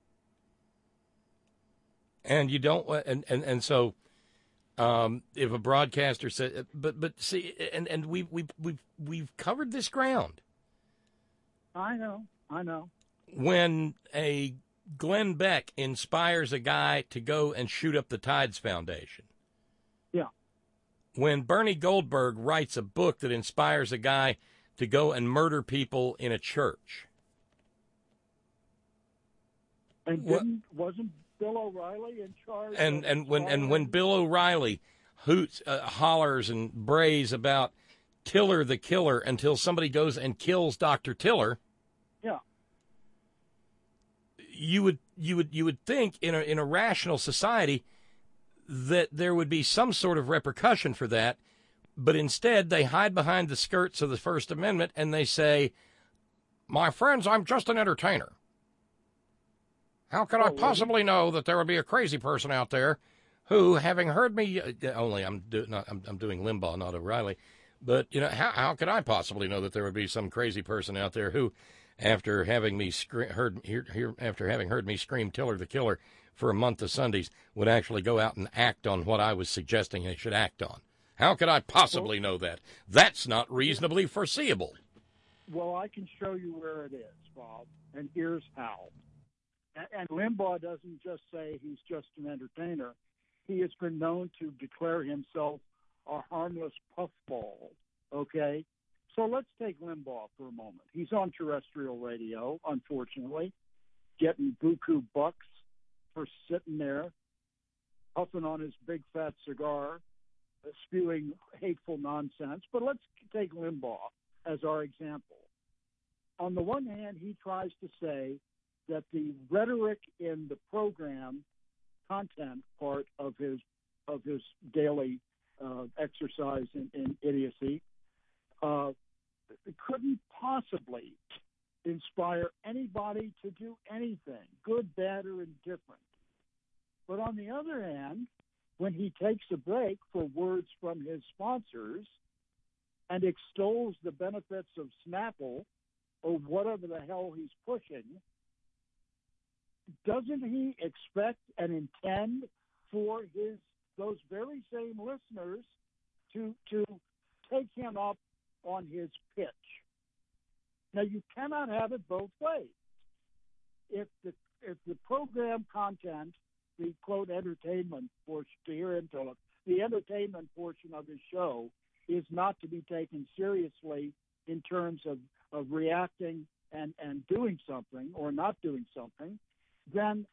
it. And you don't, and so if a broadcaster says, but see, and we've covered this ground. I know. When a Glenn Beck inspires a guy to go and shoot up the Tides Foundation. Yeah. When Bernie Goldberg writes a book that inspires a guy to go and murder people in a church. And wasn't Bill O'Reilly in charge? And when Bill O'Reilly hoots, hollers and brays about Tiller the killer until somebody goes and kills Dr. Tiller. Yeah. You would think in a rational society that there would be some sort of repercussion for that, but instead they hide behind the skirts of the First Amendment and they say, "My friends, I'm just an entertainer. How could I possibly know that there would be a crazy person out there who, having heard me, only I'm doing Limbaugh, not O'Reilly, but how could I possibly know that there would be some crazy person out there who, after having me after having heard me scream Tiller the Killer for a month of Sundays, would actually go out and act on what I was suggesting they should act on. How could I possibly know that? That's not reasonably foreseeable. Well, I can show you where it is, Bob, and here's how. And Limbaugh doesn't just say he's just an entertainer. He has been known to declare himself a harmless puffball, okay? So let's take Limbaugh for a moment. He's on terrestrial radio, unfortunately, getting buku bucks for sitting there, puffing on his big fat cigar, spewing hateful nonsense. But let's take Limbaugh as our example. On the one hand, he tries to say that the rhetoric in the program content part of his daily exercise in idiocy couldn't possibly inspire anybody to do anything, good, bad, or indifferent. But on the other hand, when he takes a break for words from his sponsors and extols the benefits of Snapple or whatever the hell he's pushing, doesn't he expect and intend for those very same listeners to take him up on his pitch? Now, you cannot have it both ways. If the program content, the quote entertainment portion, to hear him tell it, the entertainment portion of his show is not to be taken seriously in terms of reacting and doing something or not doing something, then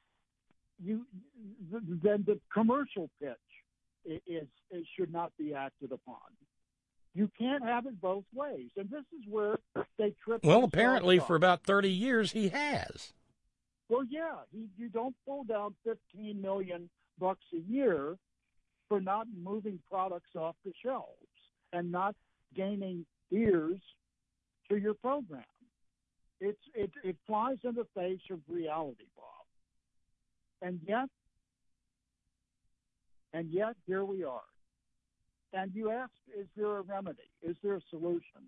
the commercial pitch should not be acted upon. You can't have it both ways, and this is where they trip. Well, apparently for about 30 years he has. Well, yeah, you don't pull down $15 million a year for not moving products off the shelves and not gaining ears to your program. It flies in the face of reality, Bob. And yet here we are. And you ask, is there a remedy? Is there a solution?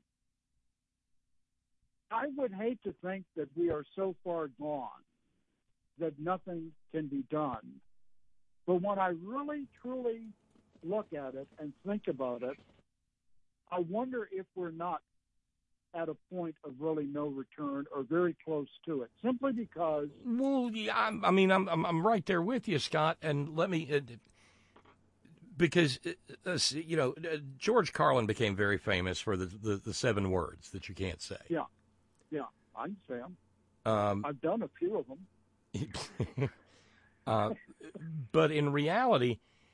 I would hate to think that we are so far gone that nothing can be done. But when I really, truly look at it and think about it, I wonder if we're not at a point of really no return or very close to it, simply because... Well, yeah, I'm right there with you, Scott, and let me... because, George Carlin became very famous for the 7 words that you can't say. Yeah, I can say them. I've done a few of them. But in reality,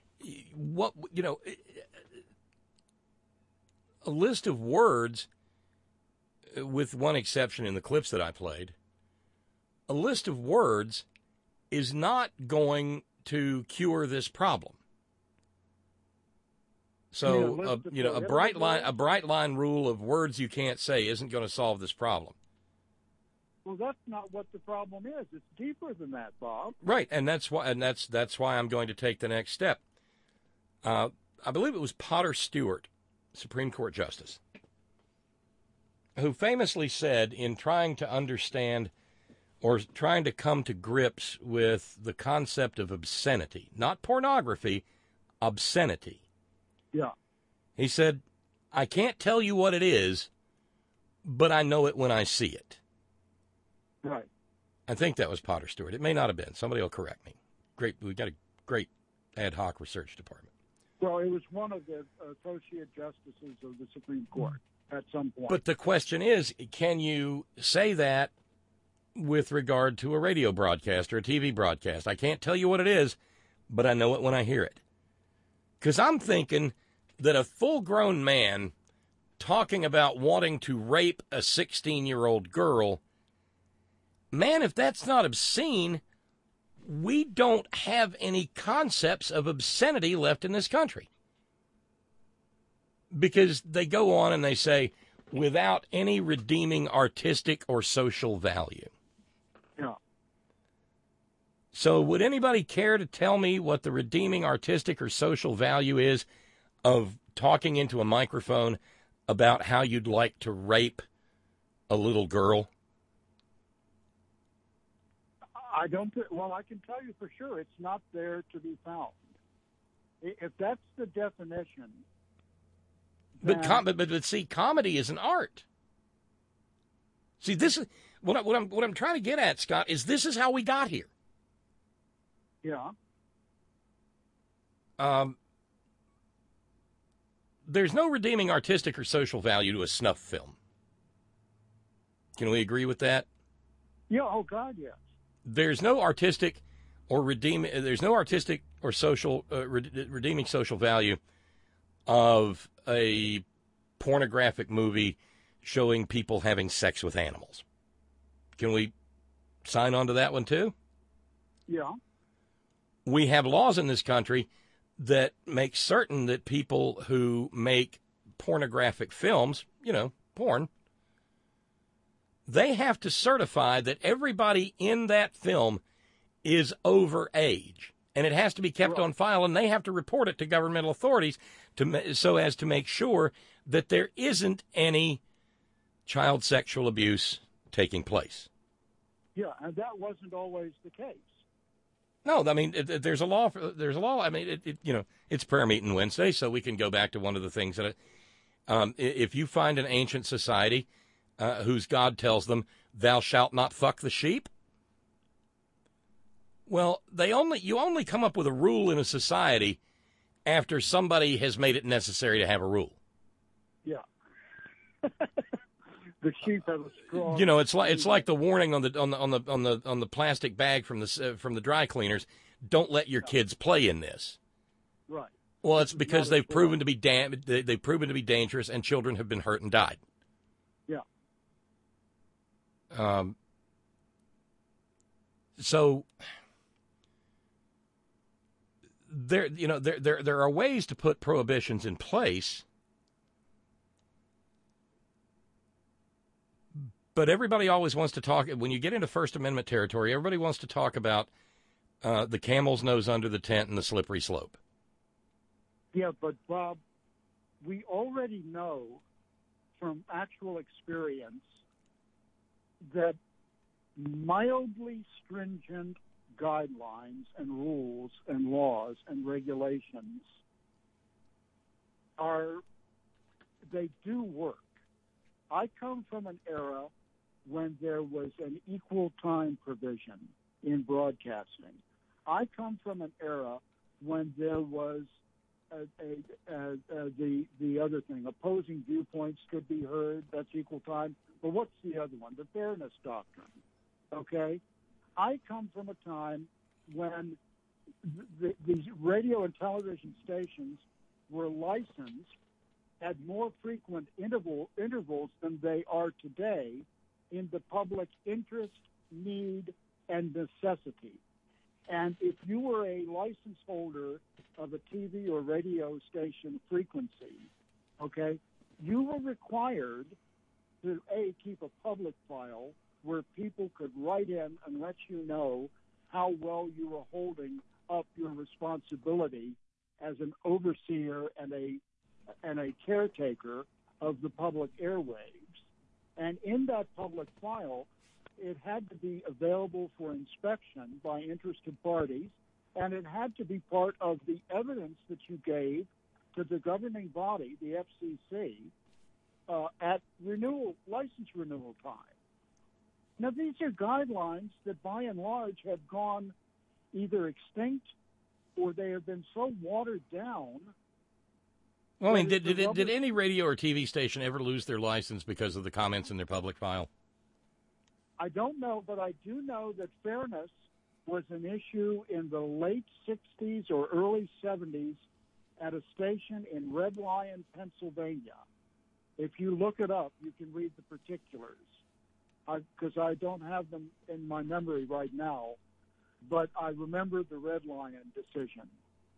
a list of words, with one exception in the clips that I played, a list of words is not going to cure this problem. So, a bright line rule of words you can't say isn't going to solve this problem. Well, that's not what the problem is. It's deeper than that, Bob. Right, and that's why I'm going to take the next step. I believe it was Potter Stewart, Supreme Court Justice, who famously said, in trying to understand or trying to come to grips with the concept of obscenity, not pornography, obscenity. Yeah. He said, I can't tell you what it is, but I know it when I see it. Right. I think that was Potter Stewart. It may not have been. Somebody will correct me. Great. We've got a great ad hoc research department. Well, it was one of the associate justices of the Supreme Court at some point. But the question is, can you say that with regard to a radio broadcast or a TV broadcast? I can't tell you what it is, but I know it when I hear it. Because I'm thinking that a full-grown man talking about wanting to rape a 16-year-old girl, man, if that's not obscene, we don't have any concepts of obscenity left in this country. Because they go on and they say, without any redeeming artistic or social value. Yeah. So would anybody care to tell me what the redeeming artistic or social value is of talking into a microphone about how you'd like to rape a little girl? I don't. Well, I can tell you for sure it's not there to be found. If that's the definition. But see, comedy is an art. See, this is what I'm trying to get at, Scott. Is this is how we got here? Yeah. There's no redeeming artistic or social value to a snuff film. Can we agree with that? Yeah. Oh God, yes. There's no artistic or redeeming. There's no artistic or social redeeming social value of a pornographic movie showing people having sex with animals. Can we sign on to that one too? Yeah. We have laws in this country that make certain that people who make pornographic films, porn, they have to certify that everybody in that film is over age. And it has to be kept on file, and they have to report it to governmental authorities so as to make sure that there isn't any child sexual abuse taking place. Yeah, and that wasn't always the case. No, I mean, there's a law. There's a law. I mean, it's prayer meeting Wednesday, so we can go back to one of the things that, if you find an ancient society whose God tells them, "Thou shalt not fuck the sheep," well, you only come up with a rule in a society after somebody has made it necessary to have a rule. Yeah. The sheep have a strong. It's like the warning on the plastic bag from the dry cleaners. Don't let your kids play in this. Right. Well, it's because they've proven to be dangerous, and children have been hurt and died. Yeah. So there are ways to put prohibitions in place. But everybody always wants to talk, when you get into First Amendment territory, everybody wants to talk about the camel's nose under the tent and the slippery slope. Yeah, but Bob, we already know from actual experience that mildly stringent guidelines and rules and laws and regulations they do work. I come from an era when there was an equal time provision in broadcasting. I come from an era when there was the other thing, opposing viewpoints could be heard. That's equal time. But what's the other one? The fairness doctrine. Okay? I come from a time when these radio and television stations were licensed at more frequent intervals than they are today in the public interest, need, and necessity. And if you were a license holder of a TV or radio station frequency, okay, you were required to, keep a public file where people could write in and let you know how well you were holding up your responsibility as an overseer and a caretaker of the public airwaves. And in that public file, it had to be available for inspection by interested parties, and it had to be part of the evidence that you gave to the governing body, the FCC, at license renewal time. Now, these are guidelines that, by and large, have gone either extinct or they have been so watered down. Well, I mean, did any radio or TV station ever lose their license because of the comments in their public file? I don't know, but I do know that fairness was an issue in the late 60s or early 70s at a station in Red Lion, Pennsylvania. If you look it up, you can read the particulars, because I don't have them in my memory right now, but I remember the Red Lion decision.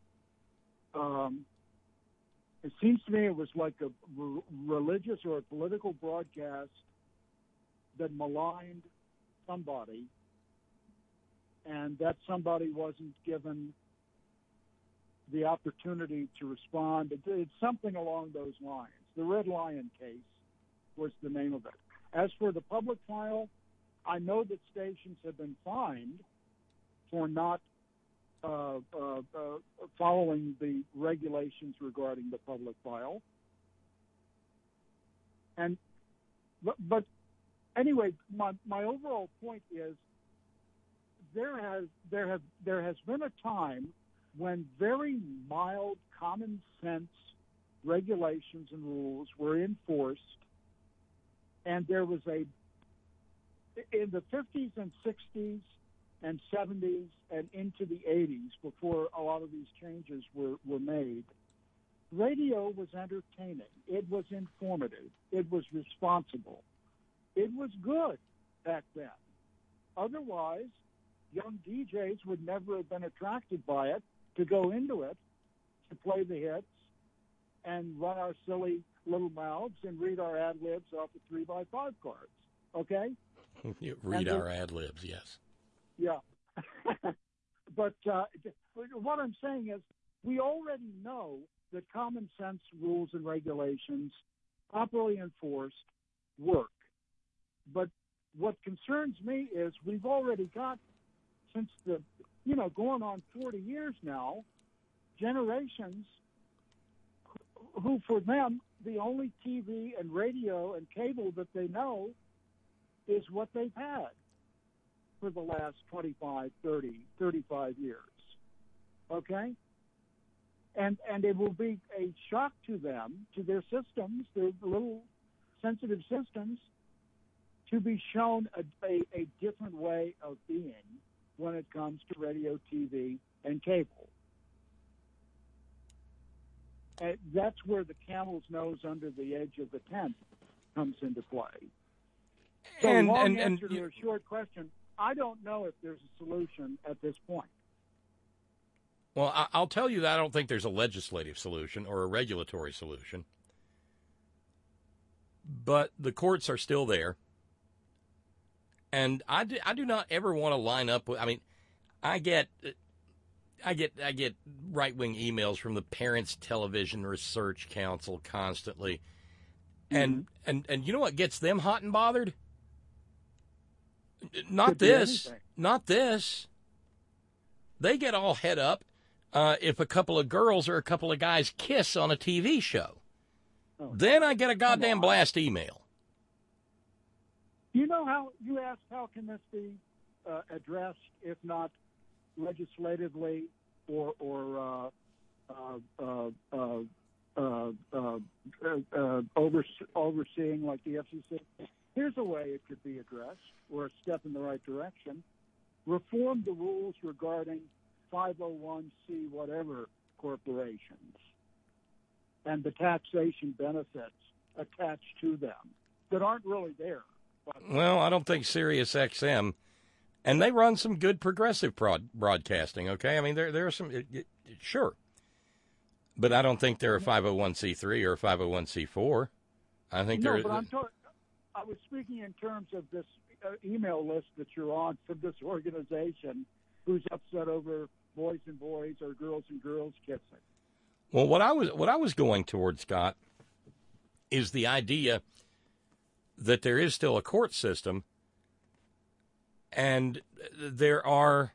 It seems to me it was like a religious or a political broadcast that maligned somebody, and that somebody wasn't given the opportunity to respond. It's something along those lines. The Red Lion case was the name of it. As for the public file, I know that stations have been fined for not following the regulations regarding the public file. But anyway, my overall point is there has been a time when very mild common sense regulations and rules were enforced, and there was in the 50s and 60s and 70s and into the 80s, before a lot of these changes were made, radio was entertaining. It was informative. It was responsible. It was good back then. Otherwise, young DJs would never have been attracted by it, to go into it, to play the hits, and run our silly little mouths and read our ad libs off the 3x5 cards. Okay? Read our ad libs, yes. Yeah. But what I'm saying is we already know that common sense rules and regulations, properly enforced, work. But what concerns me is we've already got, since going on 40 years now, generations who for them, the only TV and radio and cable that they know is what they've had for the last 25, 30, 35 years. Okay? And it will be a shock to them, to their systems, their little sensitive systems, to be shown a different way of being when it comes to radio, TV, and cable. And that's where the camel's nose under the edge of the tent comes into play. So answer to a short question, I don't know if there's a solution at this point. Well, I'll tell you that I don't think there's a legislative solution or a regulatory solution. But the courts are still there. And I do not ever want to line up with, I mean, I get right-wing emails from the Parents Television Research Council constantly. And you know what gets them hot and bothered? Not this. They get all head up if a couple of girls or a couple of guys kiss on a TV show. Oh, then I get a goddamn blast email. You know how you asked how can this be addressed, if not legislatively or overseeing like the FCC? Here's a way it could be addressed, or a step in the right direction. Reform the rules regarding 501c whatever corporations and the taxation benefits attached to them that aren't really there. Well, I don't think Sirius XM, and they run some good progressive broadcasting, okay? I mean, there are some, sure. But I don't think they're a 501c3 or a 501c4. I think no, but I was speaking in terms of this email list that you're on from this organization who's upset over boys and boys or girls and girls kissing. Well, what I was going toward, Scott, is the idea that there is still a court system, and there are,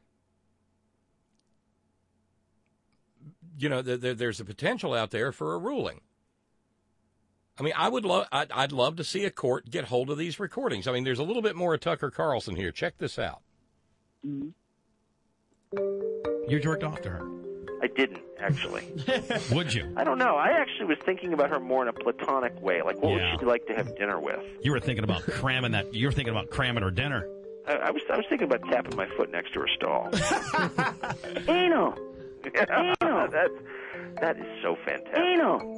there's a potential out there for a ruling. I mean, I'd love to see a court get hold of these recordings. I mean, there's a little bit more of Tucker Carlson here. Check this out. Mm-hmm. You jerked off to her. I didn't, actually. Would you? I don't know. I actually was thinking about her more in a platonic way. Like, what would she like to have dinner with? You were thinking about cramming that. You were thinking about cramming her dinner. I was thinking about tapping my foot next to her stall. Anal. Anal. That is so fantastic. Anal.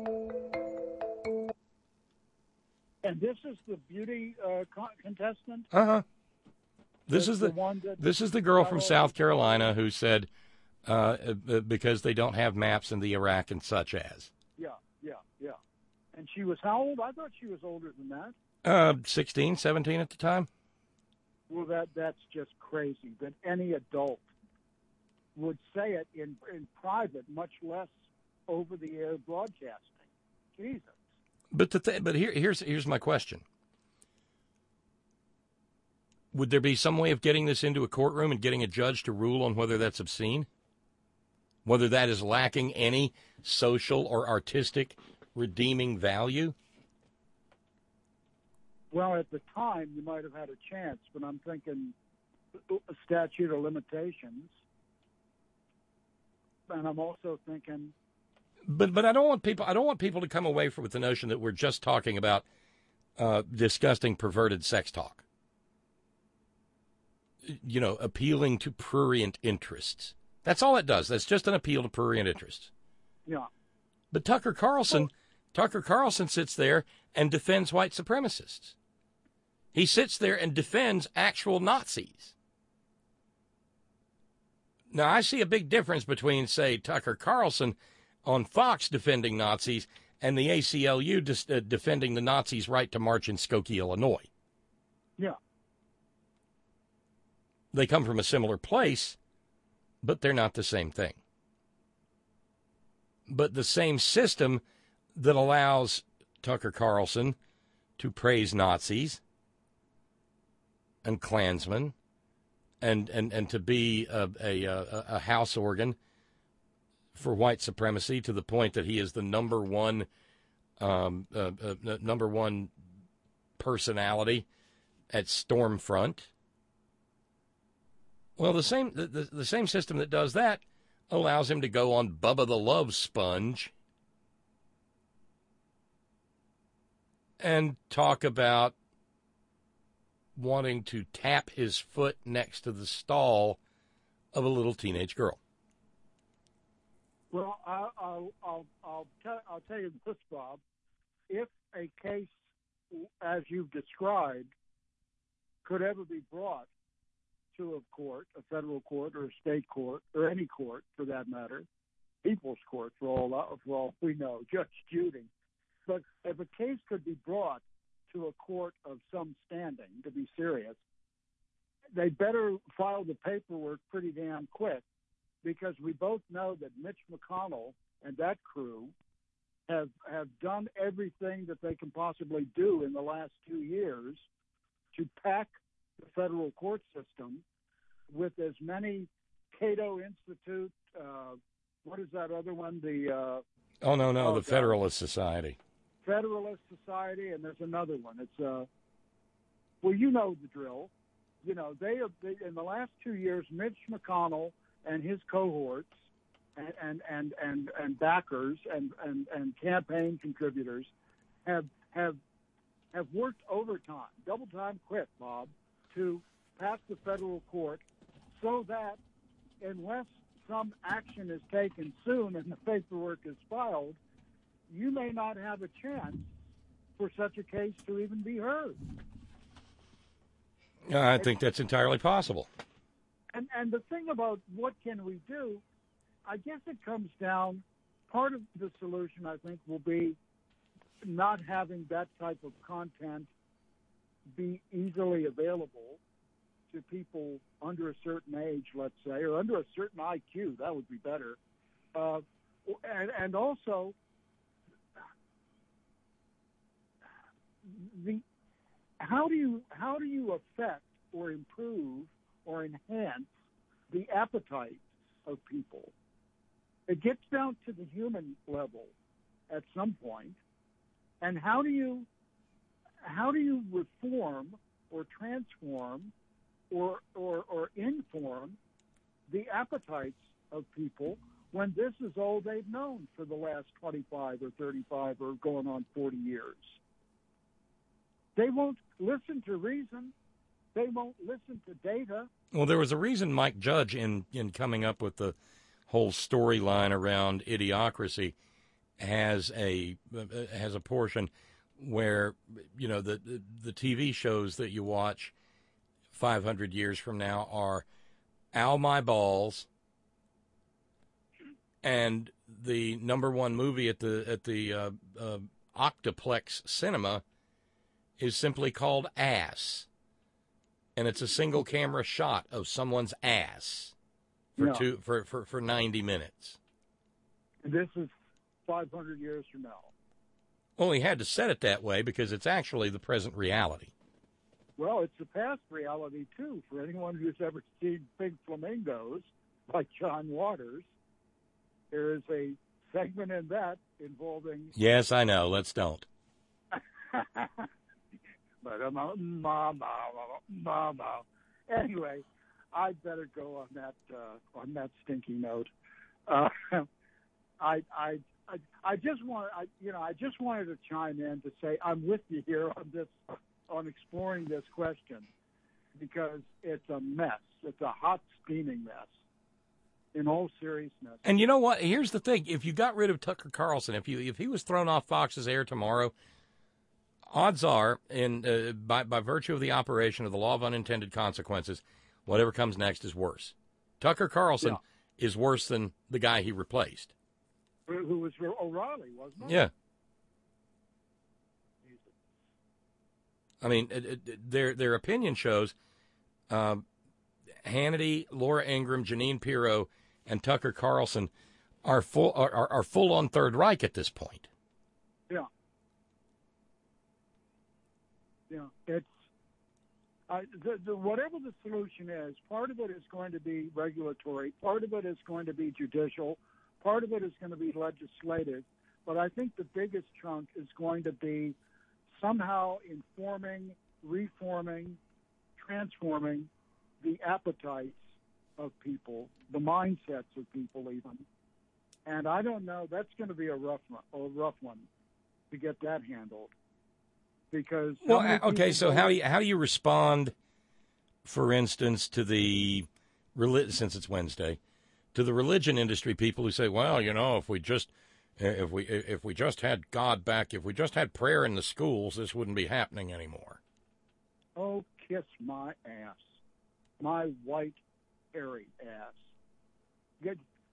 And this is the beauty contestant? Uh-huh. This is the girl from South Carolina who said, because they don't have maps in the Iraq and such as. Yeah. And she was how old? I thought she was older than that. 16, 17 at the time. Well, that's just crazy that any adult would say it in private, much less over-the-air broadcasting. Jesus. But here's my question. Would there be some way of getting this into a courtroom and getting a judge to rule on whether that's obscene? Whether that is lacking any social or artistic redeeming value? Well, at the time, you might have had a chance, but I'm thinking a statute of limitations. And I'm also thinking... But I don't want people to come away with the notion that we're just talking about disgusting, perverted sex talk. You know, appealing to prurient interests. That's all it does. That's just an appeal to prurient interests. Yeah. But Tucker Carlson sits there and defends white supremacists. He sits there and defends actual Nazis. Now, I see a big difference between, say, Tucker Carlson on Fox defending Nazis and the ACLU defending the Nazis' right to march in Skokie, Illinois. Yeah. They come from a similar place, but they're not the same thing. But the same system that allows Tucker Carlson to praise Nazis and Klansmen and to be a house organ for white supremacy to the point that he is the number one personality at Stormfront. Well, the same system that does that allows him to go on Bubba the Love Sponge and talk about wanting to tap his foot next to the stall of a little teenage girl. Well, I'll tell you this, Bob. If a case, as you've described, could ever be brought to a court, a federal court or a state court, or any court for that matter, people's court for all we know, Judge Judy. But if a case could be brought to a court of some standing, to be serious, they better file the paperwork pretty damn quick, because we both know that Mitch McConnell and that crew have done everything that they can possibly do in the last 2 years to pack the federal court system with as many Cato Institute, what is that other one? The Federalist Society. Federalist Society, and there's another one. It's well, you know the drill. You know, they in the last 2 years, Mitch McConnell and his cohorts and backers and campaign contributors have worked overtime, double time quit, Bob, to pass the federal court so that unless some action is taken soon and the paperwork is filed, you may not have a chance for such a case to even be heard. I think that's entirely possible. And the thing about what can we do, I guess it comes down, part of the solution, I think, will be not having that type of content be easily available to people under a certain age, let's say, or under a certain IQ. That would be better. And also, how do you affect or improve or enhance the appetites of people? It gets down to the human level at some point. And how do you reform or transform or inform the appetites of people when this is all they've known for the last 25 or 35 or going on 40 years? They won't listen to reason. They won't listen to data. Well, there was a reason Mike Judge, in coming up with the whole storyline around Idiocracy, has a portion where, you know, the TV shows that you watch 500 years from now are Ow My Balls, and the number one movie at the Octoplex Cinema is simply called Ass, and it's a single camera shot of someone's ass for 90 minutes. And this is 500 years from now. Well, he had to set it that way because it's actually the present reality. Well, it's a past reality, too, for anyone who's ever seen Big Flamingos by John Waters. There is a segment in that involving... Yes, I know. Let's don't. But anyway, I'd better go on that stinky note. I just wanted to chime in to say I'm with you here on exploring this question, because it's a mess. It's a hot, steaming mess. In all seriousness. And you know what? Here's the thing: if you got rid of Tucker Carlson, if he was thrown off Fox's air tomorrow, odds are, by virtue of the operation of the law of unintended consequences, whatever comes next is worse. Tucker Carlson is worse than the guy he replaced. Who was O'Reilly, wasn't it? Yeah. I mean, their opinion shows Hannity, Laura Ingraham, Jeanine Pirro, and Tucker Carlson are full on Third Reich at this point. Yeah. Yeah. It's whatever the solution is. Part of it is going to be regulatory. Part of it is going to be judicial. Part of it is going to be legislative. But I think the biggest chunk is going to be somehow informing, reforming, transforming the appetites of people, the mindsets of people even. And I don't know, that's going to be a rough one to get that handled. Because so how do you respond, for instance, to the since it's Wednesday, to the religion industry people who say, well, if we just had God back, if we just had prayer in the schools, this wouldn't be happening anymore. Oh, kiss my ass. My white, hairy ass.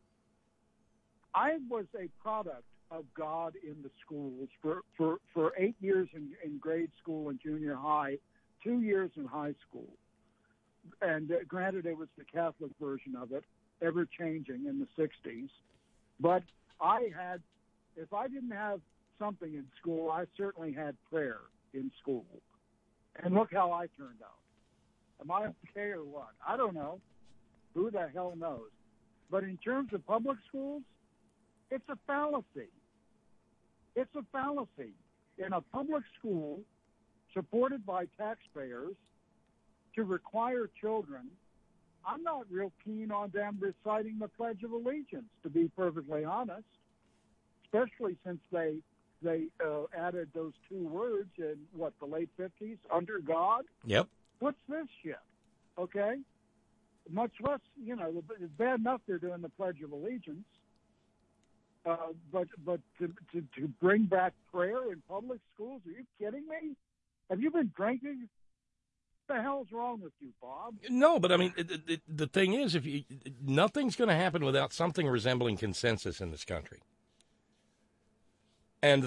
I was a product of God in the schools for 8 years in grade school and junior high, 2 years in high school. And granted, it was the Catholic version of it, ever changing in the 60s. But if I didn't have something in school, I certainly had prayer in school. And look how I turned out. Am I okay or what? I don't know. Who the hell knows? But in terms of public schools, it's a fallacy. It's a fallacy. In a public school supported by taxpayers to require children, I'm not real keen on them reciting the Pledge of Allegiance, to be perfectly honest, especially since they added those two words in, the late 50s, under God? Yep. What's this shit? Okay? Much less, it's bad enough they're doing the Pledge of Allegiance, but to bring back prayer in public schools, are you kidding me? Have you been drinking? What the hell's wrong with you, Bob? No, but I mean, the thing is, nothing's going to happen without something resembling consensus in this country. And the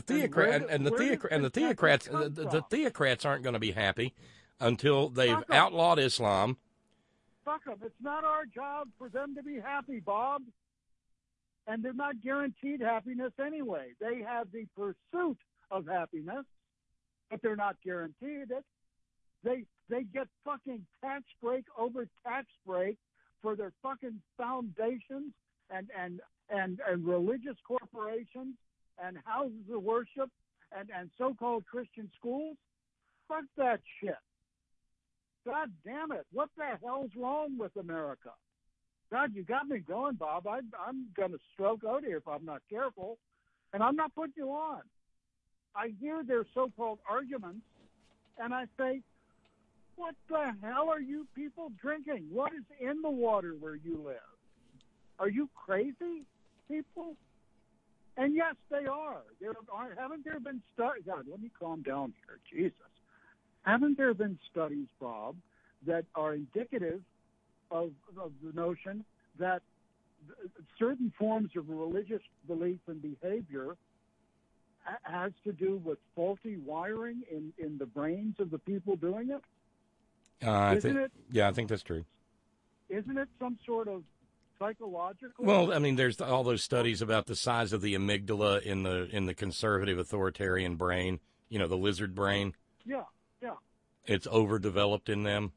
theocrats aren't going to be happy until they've outlawed Islam. Fuck them. It's not our job for them to be happy, Bob. And they're not guaranteed happiness anyway. They have the pursuit of happiness, but they're not guaranteed it. They get fucking tax break over tax break for their fucking foundations and religious corporations and houses of worship and so-called Christian schools. Fuck that shit. God damn it. What the hell's wrong with America? God, you got me going, Bob. I'm going to stroke out here if I'm not careful. And I'm not putting you on. I hear their so-called arguments, and I say, what the hell are you people drinking? What is in the water where you live? Are you crazy, people? And yes, they are. Haven't there been studies? God, let me calm down here. Jesus. Haven't there been studies, Bob, that are indicative of the notion that certain forms of religious belief and behavior has to do with faulty wiring in the brains of the people doing it? I think that's true. Isn't it some sort of psychological? Well, I mean, there's all those studies about the size of the amygdala in the conservative authoritarian brain, the lizard brain. Yeah. It's overdeveloped in them.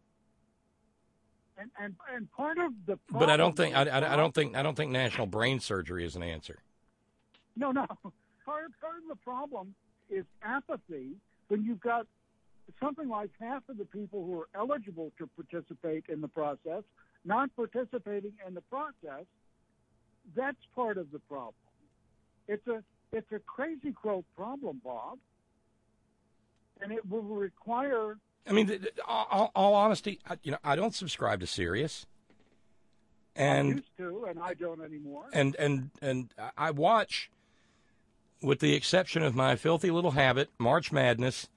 And part of the problem, But I don't think national brain surgery is an answer. No. Part of the problem is apathy. When you've got something like half of the people who are eligible to participate in the process not participating in the process, that's part of the problem. It's a crazy quilt problem, Bob, and it will require. I mean, all honesty, I don't subscribe to Sirius, and I used to, and I don't anymore. And I watch, with the exception of my filthy little habit, March Madness,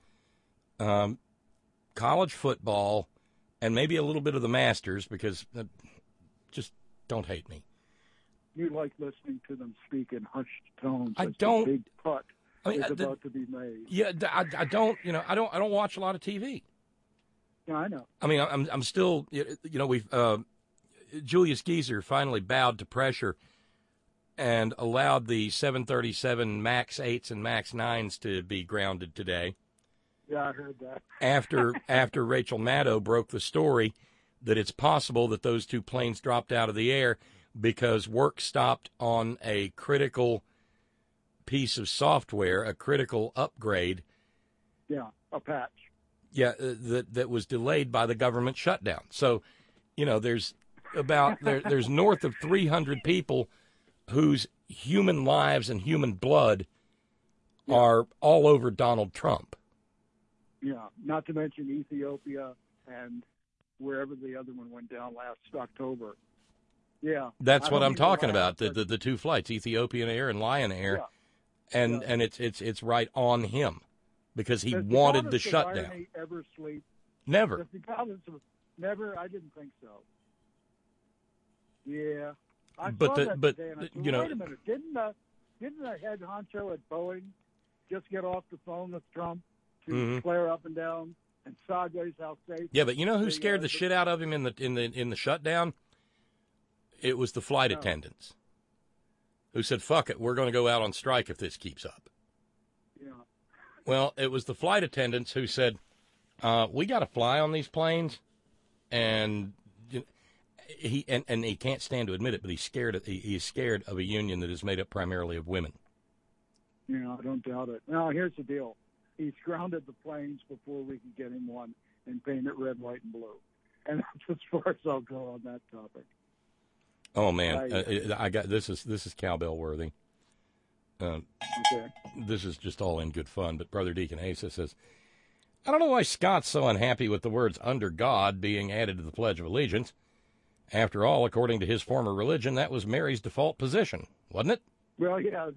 college football, and maybe a little bit of the Masters, because just don't hate me. You like listening to them speak in hushed tones. I as don't. The big putt is the, about to be made. Yeah, I don't. I don't watch a lot of TV. Yeah, I know. I mean, I'm still. We've Julius Geezer finally bowed to pressure and allowed the 737 MAX 8s and MAX 9s to be grounded today. Yeah, I heard that. After Rachel Maddow broke the story that it's possible that those two planes dropped out of the air because work stopped on a critical piece of software, a critical upgrade. Yeah, a patch. Yeah, that was delayed by the government shutdown. So, there's there's north of 300 people whose human lives and human blood are all over Donald Trump. Yeah, not to mention Ethiopia and wherever the other one went down last October. Yeah, that's what I'm talking about. The two flights, Ethiopian Air and Lion Air, yeah. and it's right on him because he wanted the shutdown. Does the ever sleep? Never. Does the goddess of never? I didn't think so. Yeah, I saw that today, and I said, wait a minute, didn't the head honcho at Boeing just get off the phone with Trump to flare up and down and sideways how safe? Yeah, but you know who scared the shit out of him in the shutdown? It was the flight attendants who said, fuck it, we're going to go out on strike if this keeps up. Yeah. Well, it was the flight attendants who said, we got to fly on these planes. And he can't stand to admit it, but he's scared of a union that is made up primarily of women. Yeah, I don't doubt it. Now, here's the deal. He's grounded the planes before we can get him one and paint it red, white, and blue. And that's as far as I'll go on that topic. Oh man, I got this is cowbell worthy. Okay. This is just all in good fun. But Brother Deacon Asa says, I don't know why Scott's so unhappy with the words "under God" being added to the Pledge of Allegiance. After all, according to his former religion, that was Mary's default position, wasn't it? Well, yeah.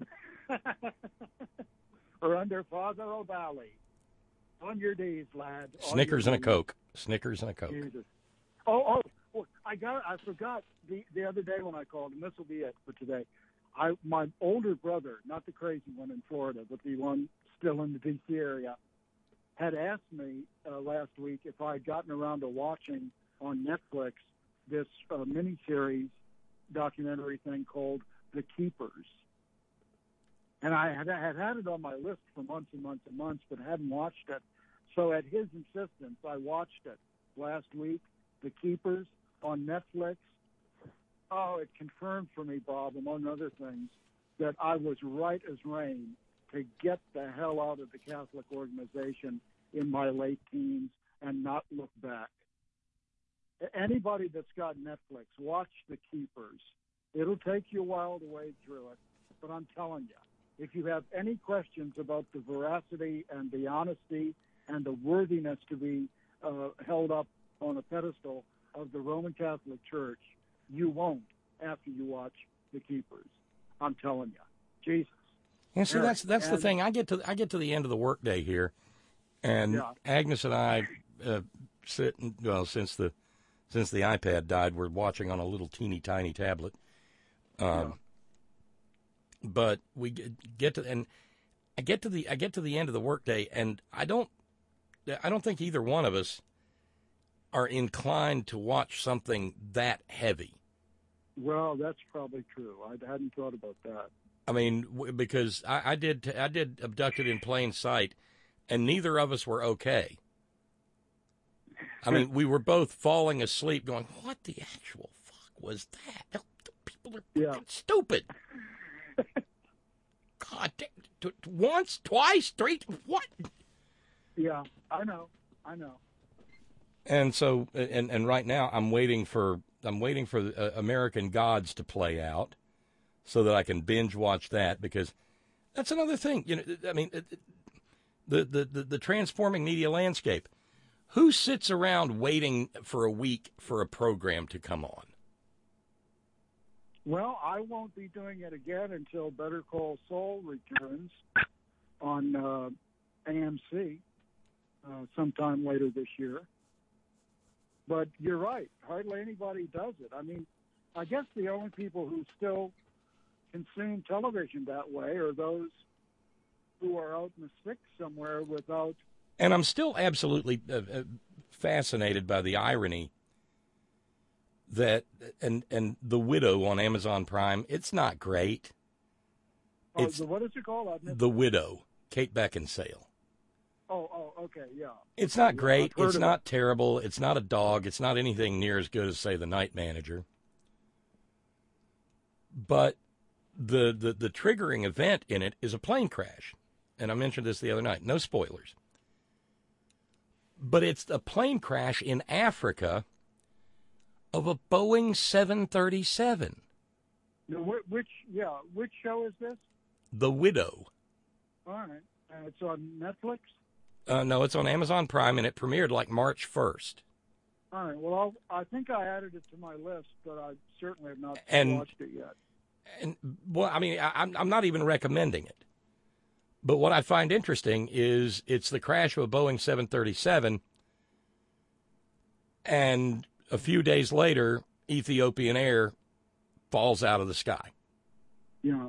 Or under Father O'Bally. On your knees, lad. Snickers and a Coke. Snickers and a Coke. Jesus. Oh, I forgot the other day when I called, and this will be it for today. My older brother, not the crazy one in Florida, but the one still in the D.C. area, had asked me last week if I had gotten around to watching on Netflix this miniseries documentary thing called The Keepers. And I had it on my list for months and months and months, but hadn't watched it. So at his insistence, I watched it last week, The Keepers on Netflix. Oh, it confirmed for me, Bob, among other things, that I was right as rain to get the hell out of the Catholic organization in my late teens and not look back. Anybody that's got Netflix, watch The Keepers. It'll take you a while to wade through it, but I'm telling you, if you have any questions about the veracity and the honesty and the worthiness to be held up on a pedestal of the Roman Catholic Church, you won't after you watch The Keepers. I'm telling you, Jesus. And see, that's the thing. I get to the end of the workday here, and Agnes and I sit. Well, since the iPad died, we're watching on a little teeny tiny tablet. But we get to, and I get to the end of the workday, and I don't think either one of us are inclined to watch something that heavy. Well, that's probably true. I hadn't thought about that. I mean, because I did Abducted in Plain Sight, and neither of us were okay. I mean, we were both falling asleep going, what the actual fuck was that? People are fucking stupid. God, once, twice, three, what? Yeah, I know. And so, and right now, I'm waiting for American Gods to play out so that I can binge watch that, because that's another thing. You know, I mean, the transforming media landscape. Who sits around waiting for a week for a program to come on? Well, I won't be doing it again until Better Call Saul returns on AMC sometime later this year. But you're right. Hardly anybody does it. I mean, I guess the only people who still consume television that way are those who are out in the sticks somewhere without... And I'm still absolutely fascinated by the irony that, and The Widow on Amazon Prime, it's not great. What is it called? The Widow, Kate Beckinsale. Oh, okay, yeah. It's not great. It's not terrible. It's not a dog. It's not anything near as good as, say, The Night Manager. But the triggering event in it is a plane crash. And I mentioned this the other night. No spoilers. But it's a plane crash in Africa of a Boeing 737. Which show is this? The Widow. All right. It's on Netflix? No, it's on Amazon Prime, and it premiered like March 1st. All right. Well, I think I added it to my list, but I certainly have not watched it yet. And well, I mean, I'm not even recommending it. But what I find interesting is it's the crash of a Boeing 737, and a few days later, Ethiopian Air falls out of the sky. Yeah.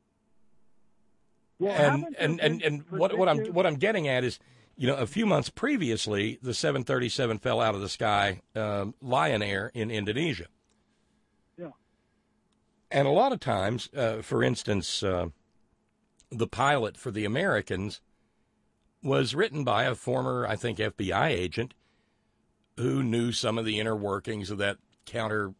Well, and what I'm getting at is, you know, a few months previously, the 737 fell out of the sky, Lion Air in Indonesia. Yeah. And a lot of times, for instance, the pilot for the Americans was written by a former, I think, FBI agent who knew some of the inner workings of that counter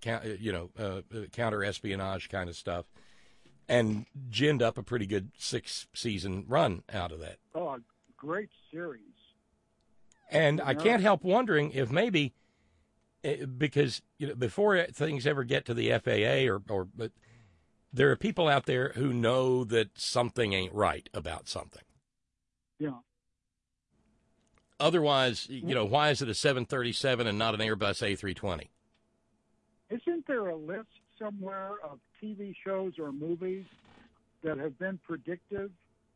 espionage kind of stuff, and ginned up a pretty good 6-season run out of that. Oh, great series. And I can't help wondering if maybe, because before things ever get to the FAA but there are people out there who know that something ain't right about something. Yeah. Otherwise, why is it a 737 and not an Airbus A320? Isn't there a list somewhere of TV shows or movies that have been predictive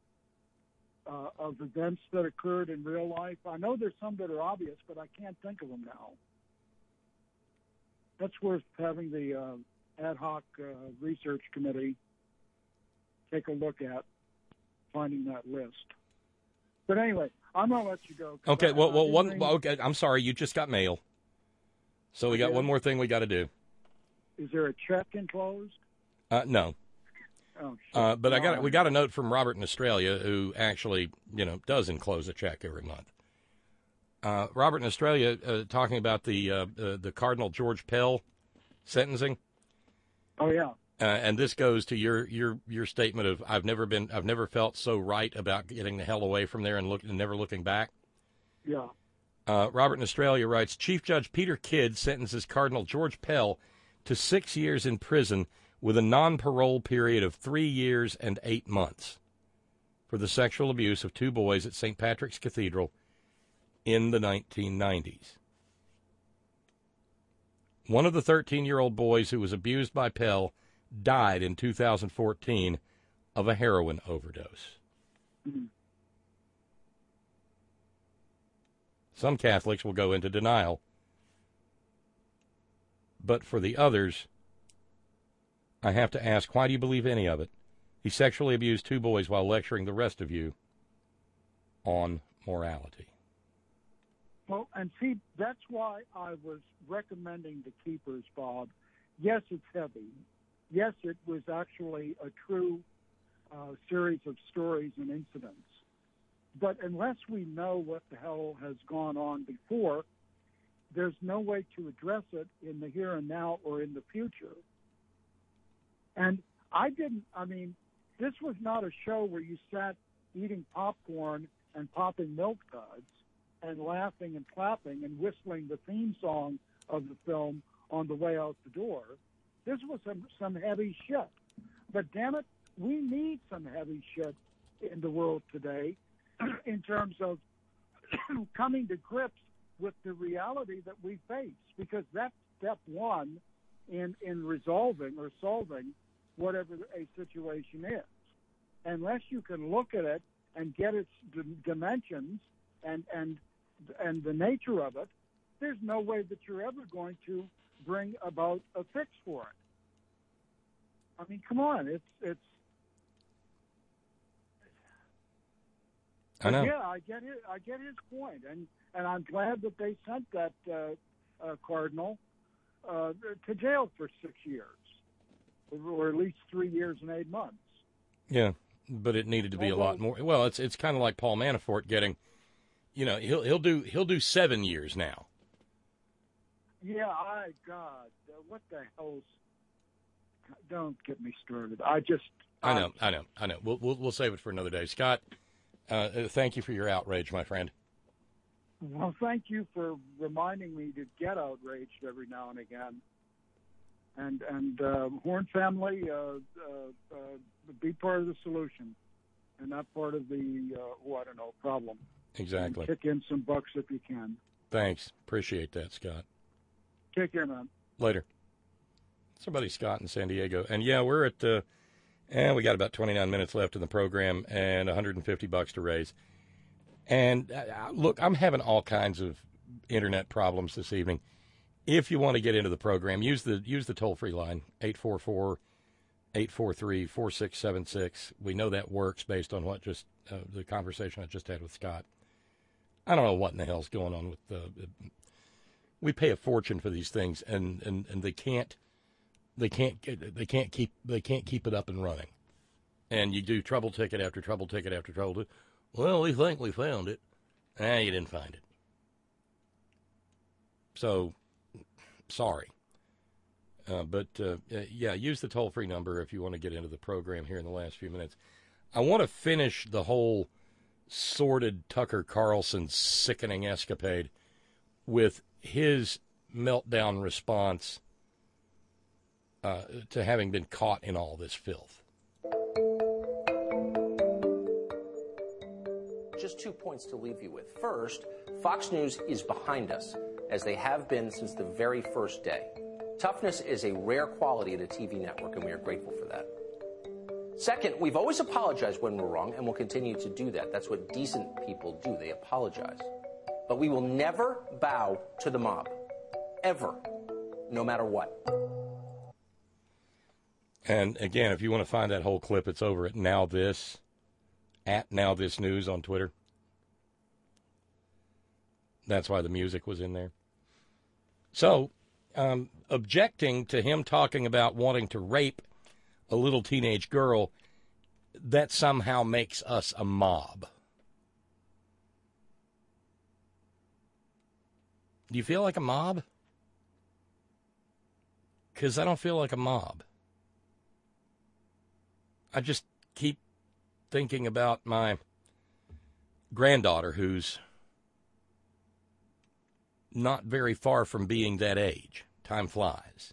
of events that occurred in real life? I know there's some that are obvious, but I can't think of them now. That's worth having the ad hoc research committee take a look at, finding that list. But anyway, I'm going to let you go. Okay, okay, I'm sorry, you just got mail. So we got one more thing we got to do. Is there a check enclosed? No. Oh, but we got a note from Robert in Australia, who actually, does enclose a check every month. Robert in Australia talking about the Cardinal George Pell sentencing. Oh yeah. And this goes to your statement of I've never felt so right about getting the hell away from there and never looking back. Yeah. Robert in Australia writes, Chief Judge Peter Kidd sentences Cardinal George Pell to 6 years in prison with a non-parole period of 3 years and 8 months for the sexual abuse of 2 boys at St. Patrick's Cathedral in the 1990s. One of the 13-year-old boys who was abused by Pell died in 2014 of a heroin overdose. Mm-hmm. Some Catholics will go into denial, but for the others, I have to ask, why do you believe any of it? He sexually abused 2 boys while lecturing the rest of you on morality. Well, and see, that's why I was recommending The Keepers, Bob. Yes, it's heavy. Yes, it was actually a true series of stories and incidents. But unless we know what the hell has gone on before, there's no way to address it in the here and now or in the future. And this was not a show where you sat eating popcorn and popping milk duds and laughing and clapping and whistling the theme song of the film on the way out the door. This was some heavy shit. But damn it, we need some heavy shit in the world today in terms of coming to grips with the reality that we face, because that's step one in resolving or solving whatever a situation is. Unless you can look at it and get its dimensions and the nature of it, there's no way that you're ever going to bring about a fix for it. I mean, come on, it's. I know. Yeah, I get his point, and I'm glad that they sent that cardinal to jail for 6 years, or at least 3 years and 8 months. Yeah, but it needed to be a lot more. Well, it's kind of like Paul Manafort getting, he'll do 7 years now. Yeah, God, what the hell's? Don't get me started. I know. We'll save it for another day. Scott, thank you for your outrage, my friend. Well, thank you for reminding me to get outraged every now and again. And Horn family, be part of the solution and not part of the problem. Exactly. And kick in some bucks if you can. Thanks. Appreciate that, Scott. Take care, man. Later. Somebody, Scott in San Diego. And yeah, we're at, we got about 29 minutes left in the program and $150 to raise. And look, I'm having all kinds of internet problems this evening. If you want to get into the program, use the toll-free line, 844-843-4676. We know that works based on what the conversation I just had with Scott. I don't know what in the hell's going on with we pay a fortune for these things, and they can't keep it up and running. And you do trouble ticket after trouble ticket after trouble ticket. Well, we think we found it. You didn't find it. So, sorry. But use the toll-free number if you want to get into the program here in the last few minutes. I want to finish the whole sordid Tucker Carlson sickening escapade with his meltdown response to having been caught in all this filth. Just 2 points to leave you with. First, Fox News is behind us, as they have been since the very first day. Toughness is a rare quality at a TV network, and we are grateful for that. Second, we've always apologized when we're wrong, and we'll continue to do that. That's what decent people do. They apologize. But we will never bow to the mob. Ever. No matter what. And again, if you want to find that whole clip, it's over at Now This News on Twitter. That's why the music was in there. So, objecting to him talking about wanting to rape a little teenage girl, that somehow makes us a mob. Do you feel like a mob? Because I don't feel like a mob. I just keep thinking about my granddaughter, who's not very far from being that age. Time flies.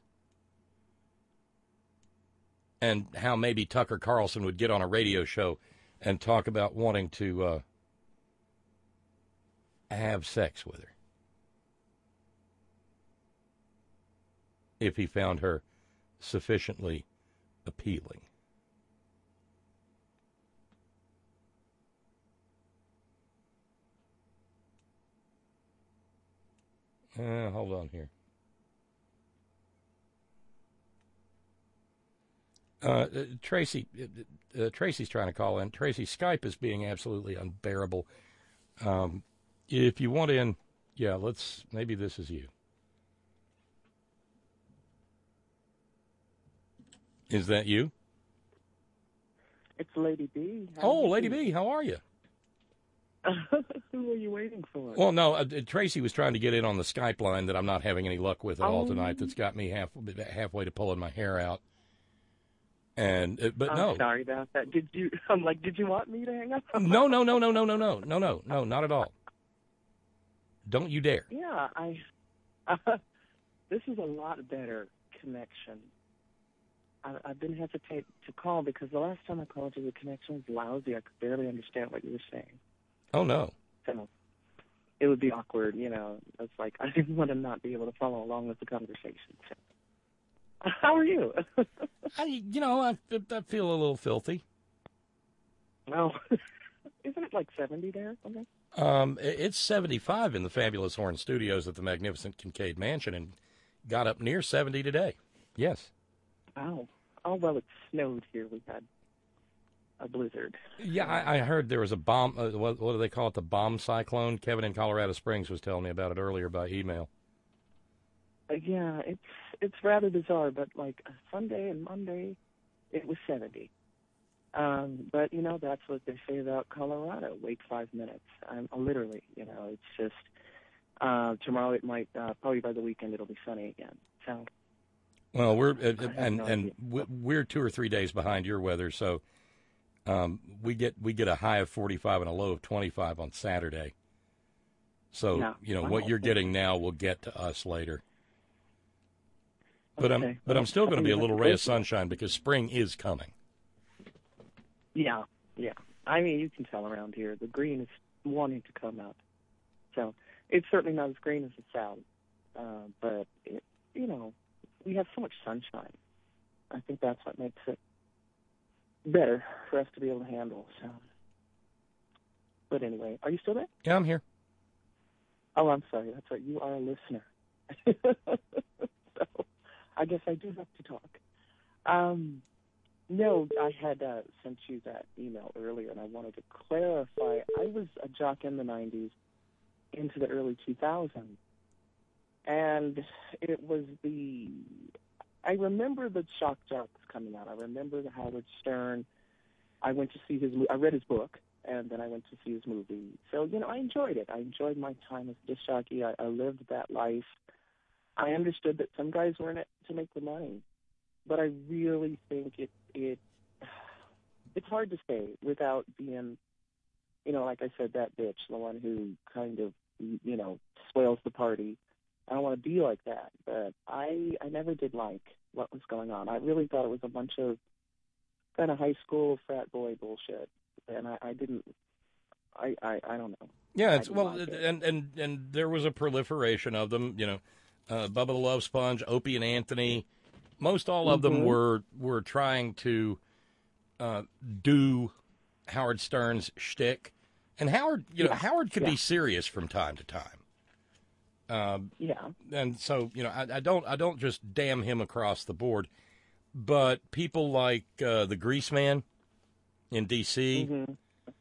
And how maybe Tucker Carlson would get on a radio show and talk about wanting to have sex with her if he found her sufficiently appealing. Hold on here. Tracy's trying to call in. Tracy, Skype is being absolutely unbearable. If you want in, maybe this is you. Is that you? It's Lady B. Lady B, how are you? Who are you waiting for? Well, no, Tracy was trying to get in on the Skype line that I'm not having any luck with at all tonight. That's got me halfway to pulling my hair out. And but I'm no, sorry about that. Did you? I'm like, did you want me to hang up? no, not at all. Don't you dare. Yeah, this is a lot better connection. I've been hesitant to call because the last time I called you, the connection was lousy. I could barely understand what you were saying. Oh, no. So it would be awkward, you know. It's like I didn't want to not be able to follow along with the conversation. So. How are you? I feel a little filthy. Well, isn't it like 70 there? Okay. It's 75 in the Fabulous Horn Studios at the magnificent Kincaid Mansion and got up near 70 today. Yes. Wow. Oh, well, it snowed here. We had a blizzard. Yeah, I heard there was a bomb. What do they call it? The bomb cyclone? Kevin in Colorado Springs was telling me about it earlier by email. Yeah, it's rather bizarre, but like Sunday and Monday, it was 70. But, you know, that's what they say about Colorado. Wait 5 minutes. Literally, you know, it's just tomorrow it might, probably by the weekend it'll be sunny again. So. Well, we're 2 or 3 days behind your weather, so we get a high of 45 and a low of 25 on Saturday. So, yeah. You know, what you're getting now will get to us later. But I'm still going to be a little ray of sunshine because spring is coming. Yeah. I mean, you can tell around here the green is wanting to come out. So it's certainly not as green as the south, but you know, we have so much sunshine. I think that's what makes it better for us to be able to handle. So, but anyway, are you still there? Yeah, I'm here. Oh, I'm sorry. That's right. You are a listener. So I guess I do have to talk. No, I had sent you that email earlier, and I wanted to clarify. I was a jock in the 90s into the early 2000s, and it was I remember the shock jocks coming out. I remember the Howard Stern. I went to see I read his book, and then I went to see his movie. So, you know, I enjoyed it. I enjoyed my time as a disc jockey. I lived that life. I understood that some guys were in it to make the money. But I really think it's hard to say without being, you know, like I said, that bitch, the one who kind of, you know, spoils the party. I don't want to be like that, but I never did like what was going on. I really thought it was a bunch of kind of high school frat boy bullshit, and I don't know. Yeah, and there was a proliferation of them, you know, Bubba the Love Sponge, Opie and Anthony. Most all of them were trying to do Howard Stern's shtick, and Howard could be serious from time to time. And so, you know, I don't just damn him across the board, but people like the Grease Man in D.C. You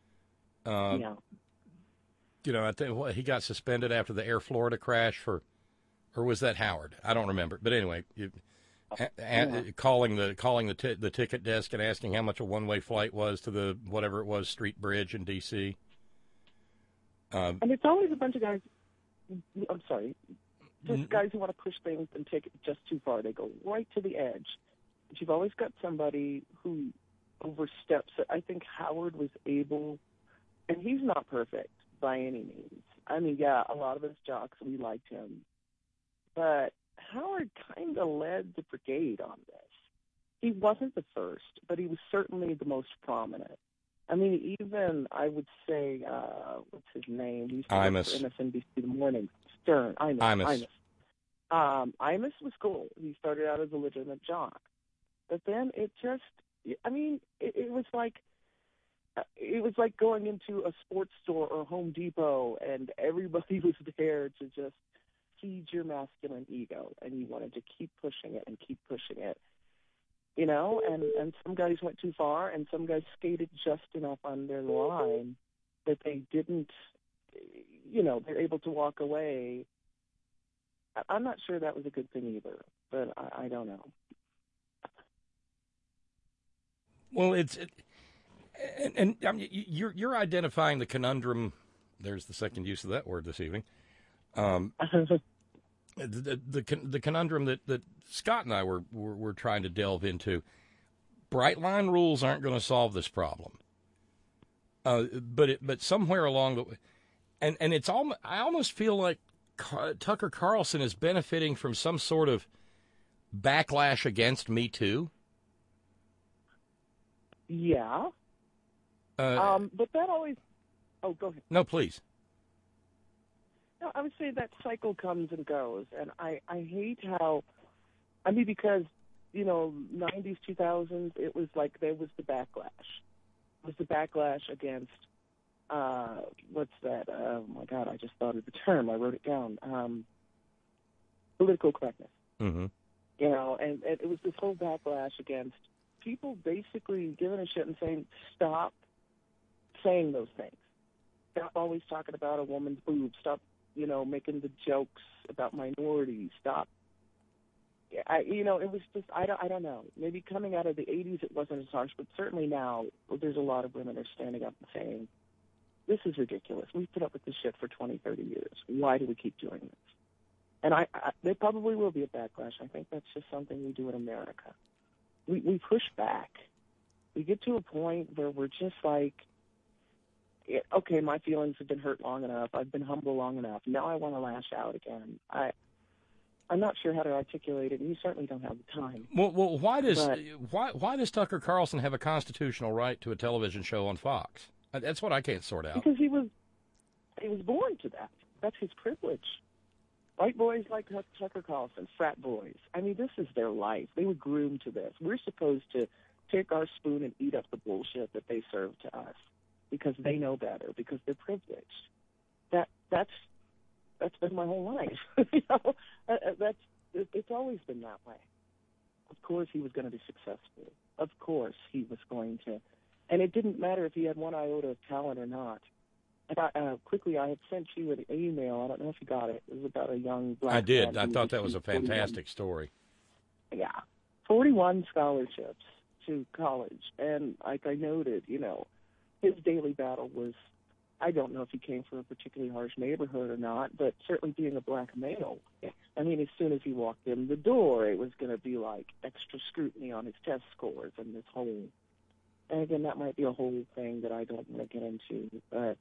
know, I think he got suspended after the Air Florida crash or was that Howard? I don't remember, but anyway. Calling the ticket desk and asking how much a one-way flight was to the whatever it was Street Bridge in D.C. And it's always a bunch of guys. I'm sorry, just guys who want to push things and take it just too far. They go right to the edge. But you've always got somebody who oversteps it. I think Howard was able, and he's not perfect by any means. I mean, yeah, a lot of us jocks, we liked him, but Howard kind of led the brigade on this. He wasn't the first, but he was certainly the most prominent. I mean, even, I would say, what's his name? He used to work for MSNBC The Morning. Stern. Imus. Imus was cool. He started out as a legitimate jock. But then it just, I mean, it was like going into a sports store or Home Depot, and everybody was there to just feed your masculine ego, and you wanted to keep pushing it and keep pushing it, you know, and some guys went too far, and some guys skated just enough on their line that they didn't, you know, they're able to walk away. I'm not sure that was a good thing either, but I don't know. Well, and you're identifying the conundrum There's the second use of that word this evening. The conundrum that Scott and I were trying to delve into. Bright line rules aren't going to solve this problem. But somewhere along the way, and it's I almost feel like Tucker Carlson is benefiting from some sort of backlash against Me Too. Yeah. But that always. Oh, go ahead. No, please. No, I would say that cycle comes and goes, and I hate how. I mean, because 90s, 2000s, it was like there was the backlash. It was the backlash against. What's that? Oh my God! I just thought of the term. I wrote it down. Political correctness. Mm-hmm. And it was this whole backlash against people basically giving a shit and saying, stop saying those things. Stop always talking about a woman's boobs. Stop, making the jokes about minorities. Stop. It was just, I don't know. Maybe coming out of the 80s it wasn't as harsh, but certainly now there's a lot of women that are standing up and saying, this is ridiculous. We've put up with this shit for 20, 30 years. Why do we keep doing this? And there probably will be a backlash. I think that's just something we do in America. We push back. We get to a point where we're just like, okay, my feelings have been hurt long enough. I've been humble long enough. Now I want to lash out again. I'm not sure how to articulate it, and you certainly don't have the time. Well, why does Tucker Carlson have a constitutional right to a television show on Fox? That's what I can't sort out. Because he was born to that. That's his privilege. White boys like Tucker Carlson, frat boys. I mean, this is their life. They were groomed to this. We're supposed to take our spoon and eat up the bullshit that they serve to us because they know better, because they're privileged. That's been my whole life. It's always been that way. Of course he was going to be successful. Of course he was going to. And it didn't matter if he had one iota of talent or not. And quickly, I had sent you an email. I don't know if you got it. It was about a young black I did. man I thought that was a fantastic story. Yeah. 41 scholarships to college. And like I noted, his daily battle was, I don't know if he came from a particularly harsh neighborhood or not, but certainly being a black male. I mean, as soon as he walked in the door, it was going to be like extra scrutiny on his test scores and this whole. And again, that might be a whole thing that I don't want to get into. But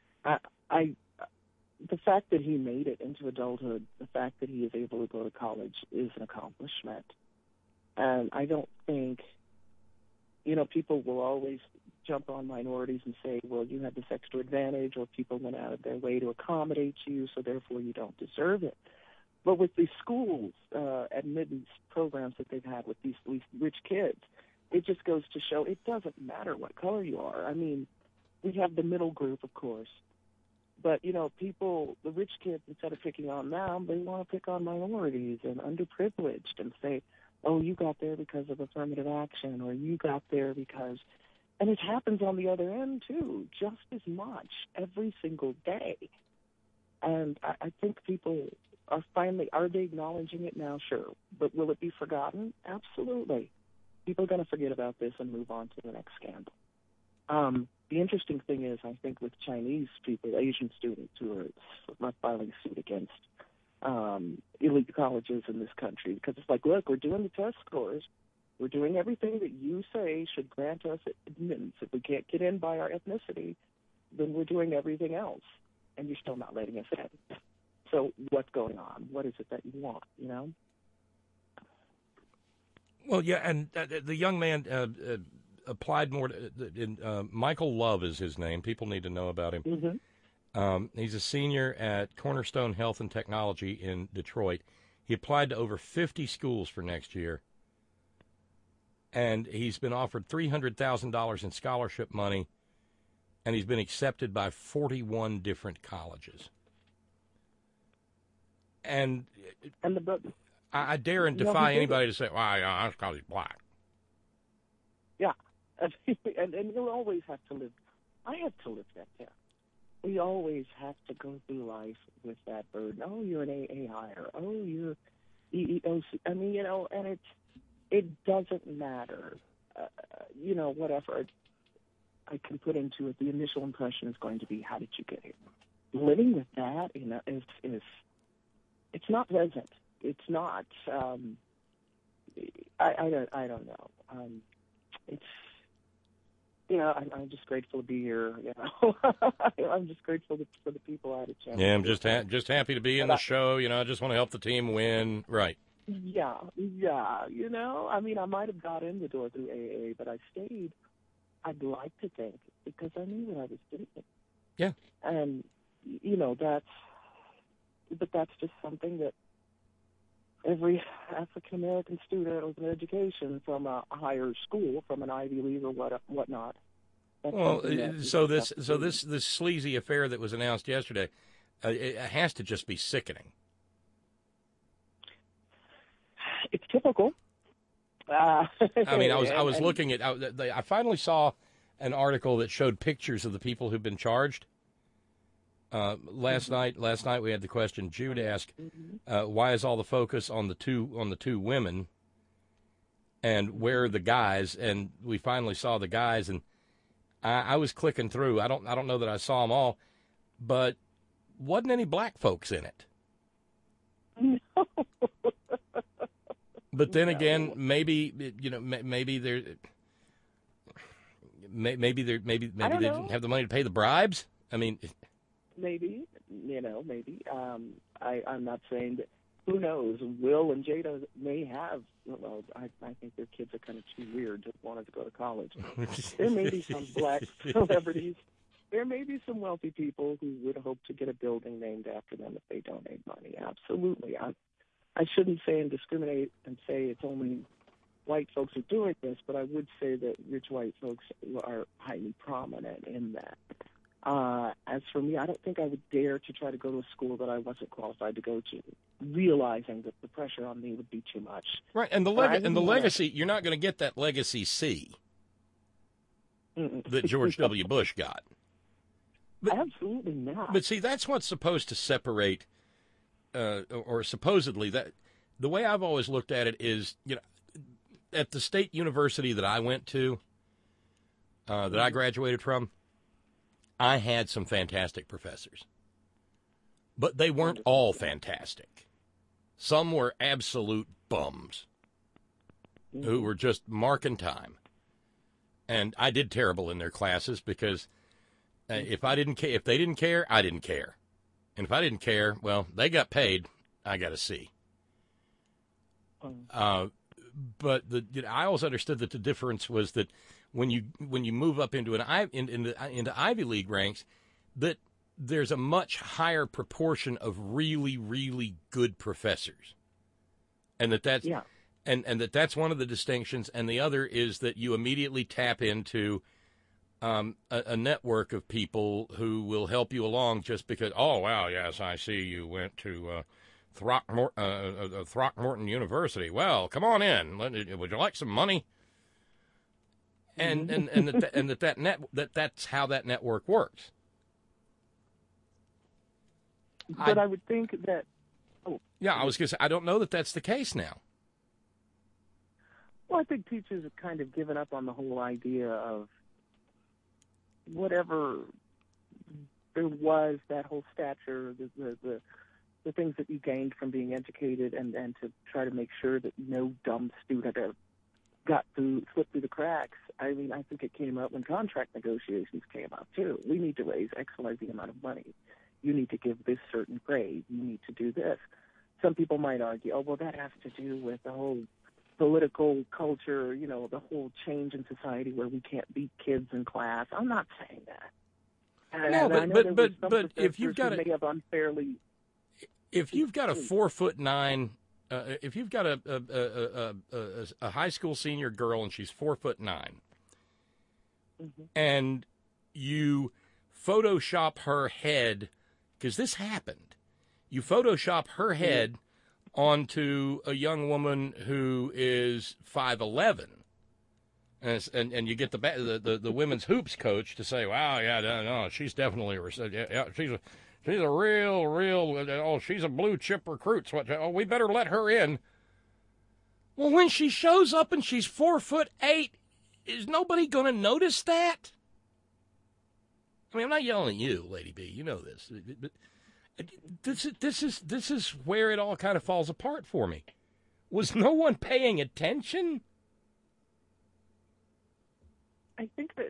the fact that he made it into adulthood, the fact that he is able to go to college is an accomplishment. And I don't think, people will always jump on minorities and say, well, you had this extra advantage, or people went out of their way to accommodate you, so therefore you don't deserve it. But with these schools, admittance programs that they've had with these rich kids, it just goes to show it doesn't matter what color you are. I mean, we have the middle group, of course. But, people, the rich kids, instead of picking on them, they want to pick on minorities and underprivileged and say, oh, you got there because of affirmative action, or you got there because... And it happens on the other end, too, just as much every single day. And I think people are they acknowledging it now? Sure. But will it be forgotten? Absolutely. People are going to forget about this and move on to the next scandal. The interesting thing is, I think, with Chinese people, Asian students who are filing suit against elite colleges in this country, because it's like, look, we're doing the test scores. We're doing everything that you say should grant us admittance. If we can't get in by our ethnicity, then we're doing everything else, and you're still not letting us in. So what's going on? What is it that you want, Well, yeah, and the young man applied more. Michael Love is his name. People need to know about him. Mm-hmm. He's a senior at Cornerstone Health and Technology in Detroit. He applied to over 50 schools for next year, and he's been offered $300,000 in scholarship money, and he's been accepted by 41 different colleges. And I dare and defy anybody to say, well, that's because he's black. Yeah. And you'll always have to live. I have to live that down. We always have to go through life with that burden. Oh, you're an AA hire. Oh, you're EEOC. I mean, and it doesn't matter, what effort I can put into it. The initial impression is going to be, how did you get here? living with that, is it's not pleasant. It's not. I don't know. It's. I'm just grateful to be here. I'm just grateful for the people I had a chance. Yeah, I'm just happy to be in the show. I just want to help the team win. Right. Yeah. I mean, I might have got in the door through AA, but I stayed. I'd like to think because I knew what I was doing. Yeah. And that's just something that every African American student with an education from a higher school, from an Ivy League or whatnot. Well, so this sleazy affair that was announced yesterday, it has to just be sickening. It's typical. I mean, I was looking at. I finally saw an article that showed pictures of the people who've been charged. Last night we had the question Jude asked, why is all the focus on the two women, and where are the guys? And we finally saw the guys, and I was clicking through. I don't know that I saw them all, but wasn't any black folks in it. No. But then again, maybe they're maybe they didn't have the money to pay the bribes. I mean, maybe. I'm not saying that. Who knows? Will and Jada may have. Well, I think their kids are kind of too weird to want to go to college. There may be some black celebrities. There may be some wealthy people who would hope to get a building named after them if they donate money. Absolutely. I shouldn't say and discriminate and say it's only white folks who are doing this, but I would say that rich white folks are highly prominent in that. As for me, I don't think I would dare to try to go to a school that I wasn't qualified to go to, realizing that the pressure on me would be too much. Right, and the legacy, you're not going to get that legacy C that George W. Bush got. But, absolutely not. But see, that's what's supposed to separate, or supposedly that. The way I've always looked at it is, at the state university that I went to, that I graduated from, I had some fantastic professors, but they weren't all fantastic. Some were absolute bums who were just marking time, and I did terrible in their classes because if they didn't care, I didn't care, and if I didn't care, well, they got paid, I got a C. But I always understood that the difference was that when you move up into into Ivy League ranks, that there's a much higher proportion of really, really good professors, and that's that's one of the distinctions. And the other is that you immediately tap into a network of people who will help you along just because. Oh wow, yes, I see you went to Throckmorton University. Well, come on in. Would you like some money? And that's how that network works. But I would think that. Oh. Yeah, I was going to say I don't know that that's the case now. Well, I think teachers have kind of given up on the whole idea of whatever there was, that whole stature, the things that you gained from being educated, and to try to make sure that no dumb student slipped through the cracks. I mean, I think it came up when contract negotiations came up, too. We need to raise XYZ amount of money. You need to give this certain grade. You need to do this. Some people might argue, oh, well, that has to do with the whole political culture, the whole change in society where we can't beat kids in class. I'm not saying that. No, but if you've got may have unfairly... If you've got a 4'9", if you've got a high school senior girl and she's 4'9", and you Photoshop her head, because this happened, you Photoshop her head onto a young woman who is 5'11", and you get the women's hoops coach to say, "Wow, yeah, no, she's definitely she's a real, she's a blue chip recruit. So we better let her in." Well, when she shows up and she's 4'8", is nobody going to notice that? I mean, I'm not yelling at you, Lady B. You know this. But this is where it all kind of falls apart for me. Was no one paying attention? I think that,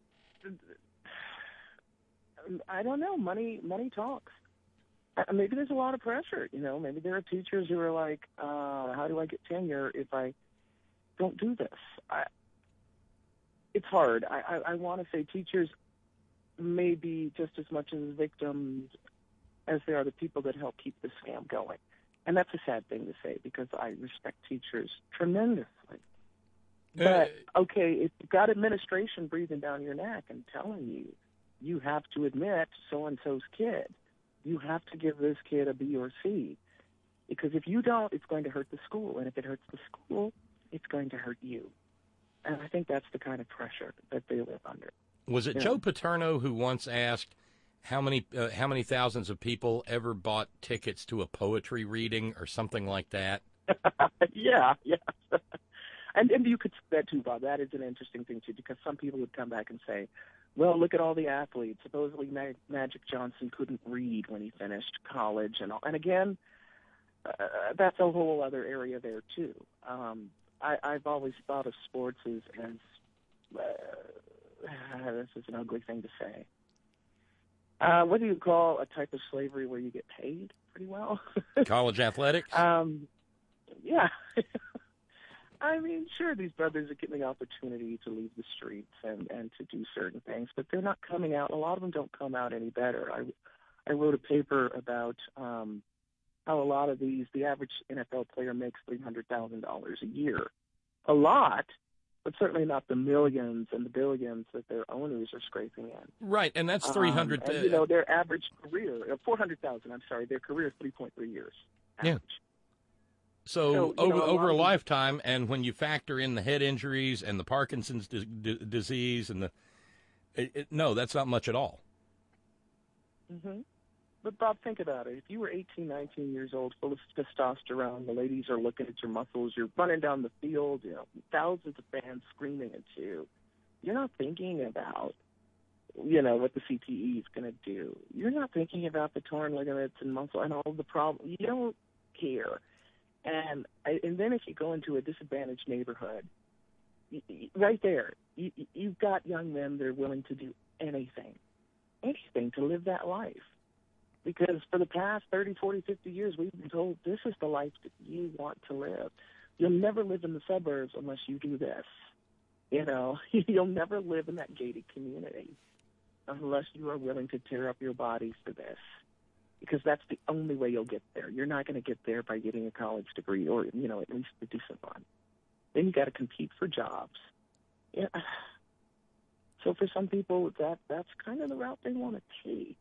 I don't know, money talks. Maybe there's a lot of pressure, you know. Maybe there are teachers who are like, how do I get tenure if I don't do this? It's hard. I want to say teachers may be just as much as victims as they are the people that help keep the scam going. And that's a sad thing to say because I respect teachers tremendously. But, okay, if you've got administration breathing down your neck and telling you, you have to admit so-and-so's kid, you have to give this kid a B or C. Because if you don't, it's going to hurt the school. And if it hurts the school, it's going to hurt you. And I think that's the kind of pressure that they live under. Was it Joe Paterno who once asked how many thousands of people ever bought tickets to a poetry reading or something like that? Yeah. And you could say that too, Bob. That is an interesting thing too, because some people would come back and say, well, look at all the athletes. Supposedly Magic Johnson couldn't read when he finished college and all. And again, that's a whole other area there too. I've always thought of sports as this is an ugly thing to say. What do you call a type of slavery where you get paid pretty well? College athletics? Yeah. I mean, sure, these brothers are getting the opportunity to leave the streets and to do certain things, but they're not coming out. A lot of them don't come out any better. I wrote a paper about how a lot of the average NFL player makes $300,000 a year. A lot, but certainly not the millions and the billions that their owners are scraping in. Right, and that's 300. And, you know, their average career, 400,000. I'm sorry, their career is 3.3 years. Average. Yeah. So over a lifetime, and when you factor in the head injuries and the Parkinson's disease and no, that's not much at all. Mm-hmm. But Bob, think about it. If you were 18, 19 years old, full of testosterone, the ladies are looking at your muscles, you're running down the field, you know, thousands of fans screaming at you. You're not thinking about, you know, what the CTE is going to do. You're not thinking about the torn ligaments and muscle and all the problems. You don't care. And then if you go into a disadvantaged neighborhood, right there, you've got young men that are willing to do anything to live that life. Because for the past 30, 40, 50 years, we've been told this is the life that you want to live. You'll never live in the suburbs unless you do this. You know, you'll never live in that gated community unless you are willing to tear up your body for this. Because that's the only way you'll get there. You're not going to get there by getting a college degree or, you know, at least a decent one. Then you got to compete for jobs. Yeah. So for some people, that's kind of the route they want to take.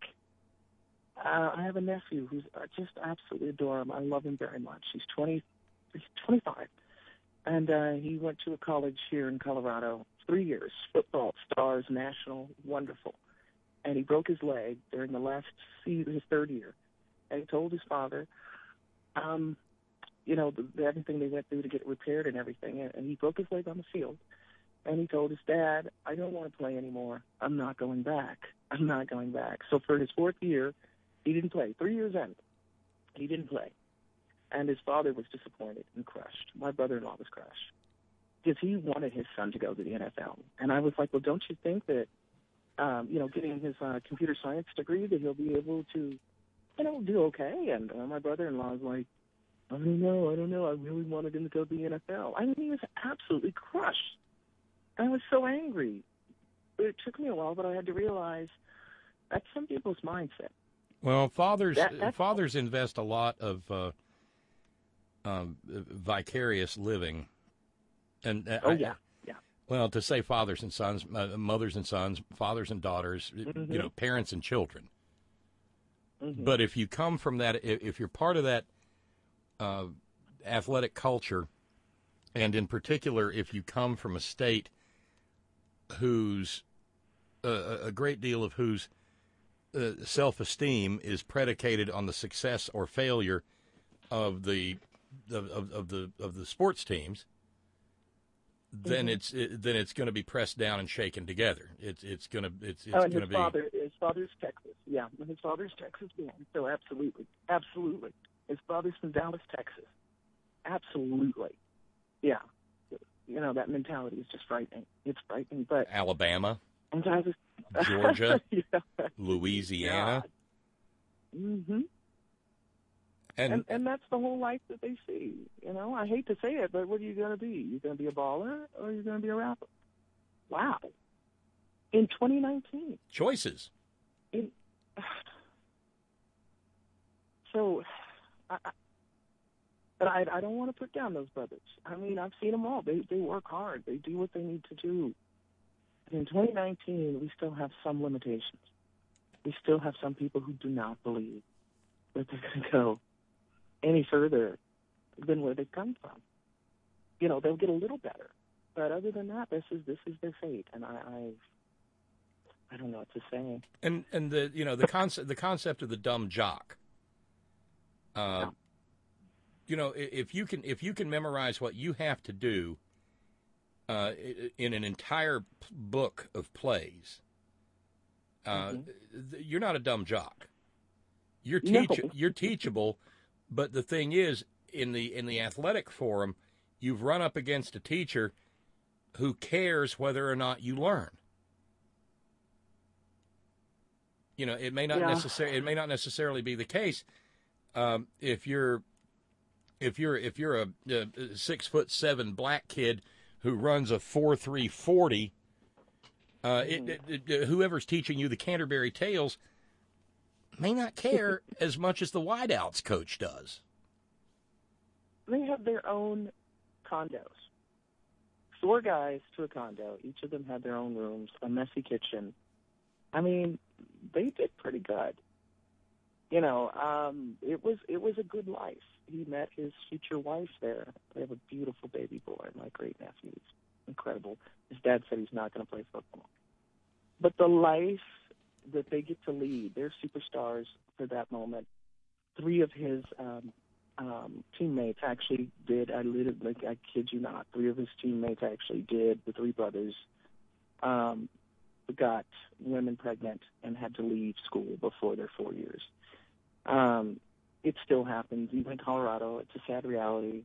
I have a nephew who's just absolutely adorable. I love him very much. He's 25. And he went to a college here in Colorado, 3 years, football, stars, national, wonderful. And he broke his leg during the last season, his third year. And he told his father, you know, everything they went through to get it repaired and everything. And he broke his leg on the field. And he told his dad, I don't want to play anymore. I'm not going back. So for his fourth year, he didn't play. 3 years in, he didn't play. And his father was disappointed and crushed. My brother-in-law was crushed. Because he wanted his son to go to the NFL. And I was like, well, don't you think that, you know, getting his computer science degree, that he'll be able to, you know, do okay? And my brother-in-law was like, I don't know. I really wanted him to go to the NFL. I mean, he was absolutely crushed. I was so angry. It took me a while, but I had to realize that's some people's mindset. Well, fathers invest a lot of vicarious living. And yeah. Well, to say fathers and sons, mothers and sons, fathers and daughters, Mm-hmm. you know, parents and children. Mm-hmm. But if you come from that, if you're part of that athletic culture, and in particular, if you come from a state whose a great deal of whose self-esteem is predicated on the success or failure of the sports teams, then it's going to be pressed down and shaken together. It's going to be. His father's Texas. Yeah, his father's Texas man. So absolutely. His father's from Dallas, Texas. Absolutely. Yeah. That mentality is just frightening. It's frightening, but Alabama, sometimes Georgia, yeah. Louisiana. Mm-hmm. And that's the whole life that they see. I hate to say it, but what are you going to be? You're going to be a baller, or you're going to be a rapper? Wow. In 2019. Choices. So, but I don't want to put down those brothers. I mean, I've seen them all. They work hard. They do what they need to do. In 2019, we still have some limitations. We still have some people who do not believe that they're going to go any further than where they've come from. They'll get a little better, but other than that, this is their fate, and I don't know what to say. And the concept of the dumb jock. If you can memorize what you have to do in an entire book of plays, you're not a dumb jock. You're teachable, but the thing is, in the athletic forum, you've run up against a teacher who cares whether or not you learn. It may not necessarily be the case. If you're a 6'7" black kid who runs a 4.3 40, whoever's teaching you the Canterbury Tales may not care as much as the wideouts coach does. They have their own condos. 4 guys to a condo. Each of them had their own rooms, a messy kitchen. I mean, they did pretty good. It was a good life. He met his future wife there. They have a beautiful baby boy, my great nephew. It's incredible. His dad said he's not going to play football. But the life that they get to lead, they're superstars for that moment. 3 of his teammates actually did. I kid you not. 3 of his teammates actually did. The 3 brothers got women pregnant and had to leave school before their 4 years. It still happens, even in Colorado. It's a sad reality.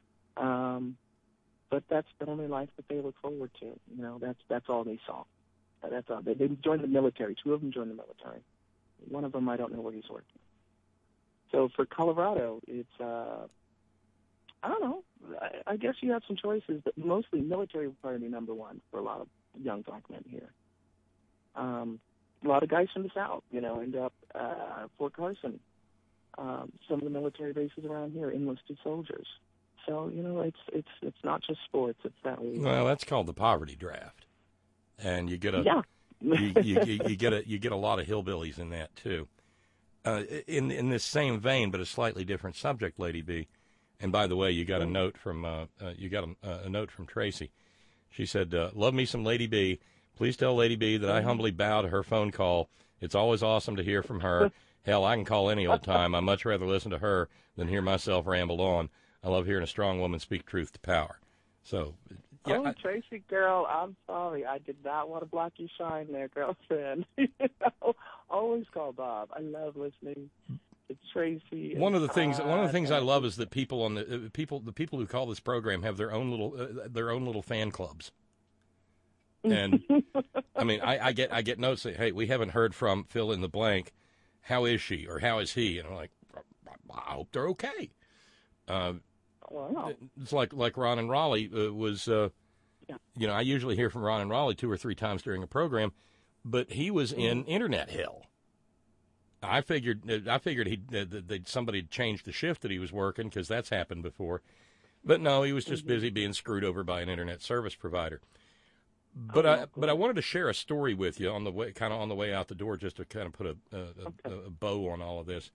But that's the only life that they look forward to. That's all they saw. That's all. They joined the military. 2 of them joined the military. One of them, I don't know where he's working. So for Colorado, it's, I don't know. I guess you have some choices, but mostly military will probably be number 1 for a lot of young black men here. A lot of guys from the South, end up Fort Carson. Some of the military bases around here, enlisted soldiers. So it's not just sports; it's that way. Well, that's called the poverty draft, and you get a you get a lot of hillbillies in that too. In this same vein, but a slightly different subject, Lady B. And by the way, you got a note from a note from Tracy. She said, "Love me some Lady B. Please tell Lady B that I humbly bow to her phone call. It's always awesome to hear from her. Hell, I can call any old time. I'd much rather listen to her than hear myself ramble on. I love hearing a strong woman speak truth to power." So, yeah. Tracy, girl, I'm sorry. I did not want to block your shine there, girlfriend. Always call Bob. I love listening to Tracy. One of the things I love is that people on the people who call this program have their own little fan clubs. And I mean, I get notes that, hey, we haven't heard from fill in the blank. How is she or how is he? And I'm like, I hope they're okay. It's like Ron and Raleigh was. I usually hear from Ron and Raleigh 2 or 3 times during a program, but he was in internet hell. I figured that somebody had changed the shift that he was working, because that's happened before. But no, he was just busy being screwed over by an internet service provider. But I wanted to share a story with you on the way out the door, just to kind of put a bow on all of this.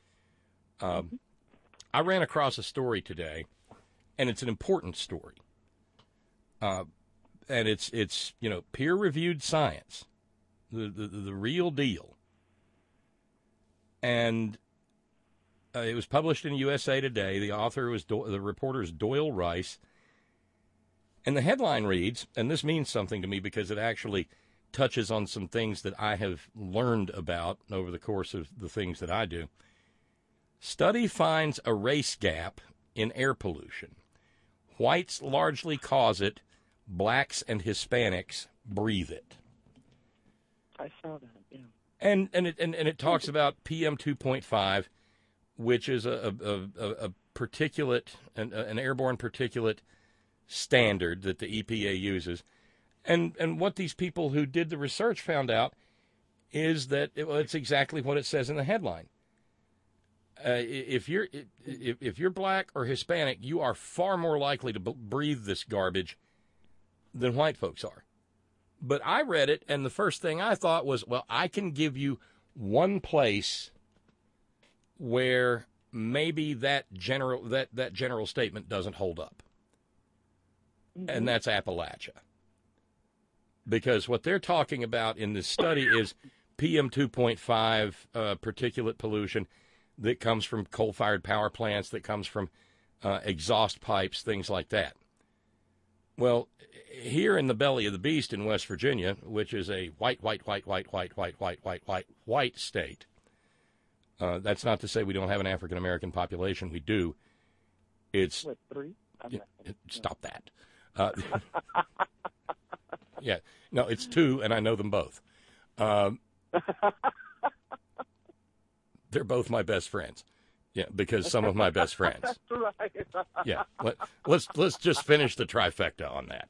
I ran across a story today, and it's an important story. And it's peer-reviewed science, the real deal. And it was published in USA Today. The author was the reporter is Doyle Rice. And the headline reads, and this means something to me because it actually touches on some things that I have learned about over the course of the things that I do. Study finds a race gap in air pollution. Whites largely cause it. Blacks and Hispanics breathe it. I saw that, yeah. And it talks about PM 2.5, which is a particulate, an airborne particulate standard that the EPA uses. And what these people who did the research found out is that it's exactly what it says in the headline. If you're black or Hispanic, you are far more likely to breathe this garbage than white folks are. But I read it, and the first thing I thought was, well, I can give you one place where maybe that general statement doesn't hold up, and that's Appalachia. Because what they're talking about in this study is PM 2.5 particulate pollution that comes from coal-fired power plants, that comes from exhaust pipes, things like that. Well, here in the belly of the beast in West Virginia, which is a white state, that's not to say we don't have an African-American population. We do. It's... What, 3? Stop that. Yeah. No, it's 2, and I know them both. They're both my best friends. Yeah, because some of my best friends. That's right. Yeah. Let's just finish the trifecta on that.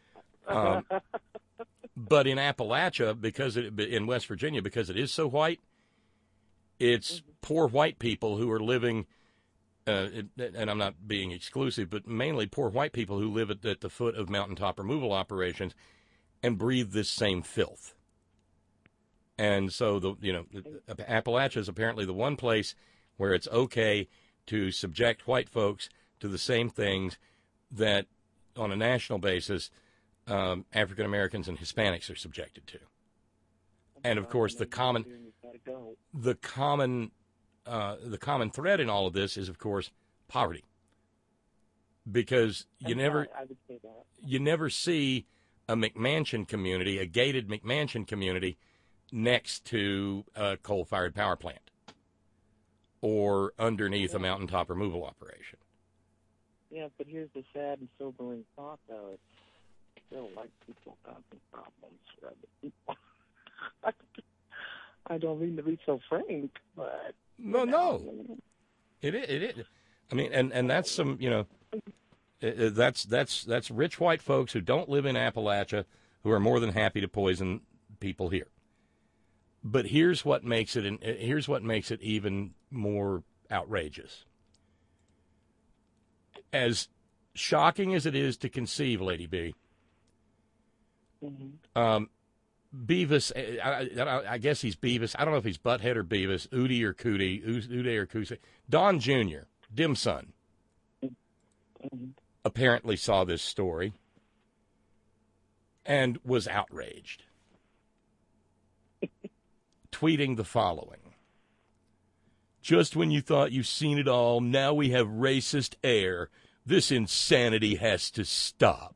But in Appalachia, in West Virginia, because it is so white, it's poor white people who are living, and I'm not being exclusive, but mainly poor white people who live at the foot of mountaintop removal operations and breathe this same filth. And so Appalachia is apparently the one place where it's okay to subject white folks to the same things that, on a national basis, African Americans and Hispanics are subjected to. And of course, the common thread in all of this is, of course, poverty, because you never see a McMansion community, a gated McMansion community, next to a coal-fired power plant or underneath a mountaintop removal operation. Yeah, but here's the sad and sobering thought, though. It's still like people causing problems for other people. I don't mean to be so frank, but... No. It is. I mean, and that's some, that's rich white folks who don't live in Appalachia who are more than happy to poison people here. But here's what makes it even more outrageous. As shocking as it is to conceive, Lady B, Beavis, I guess he's Beavis. I don't know if he's Butthead or Beavis, Udi or Cootie, Uday or Coosey. Don Jr., Dim's son, apparently saw this story and was outraged, tweeting the following: "Just when you thought you've seen it all, now we have racist air. This insanity has to stop."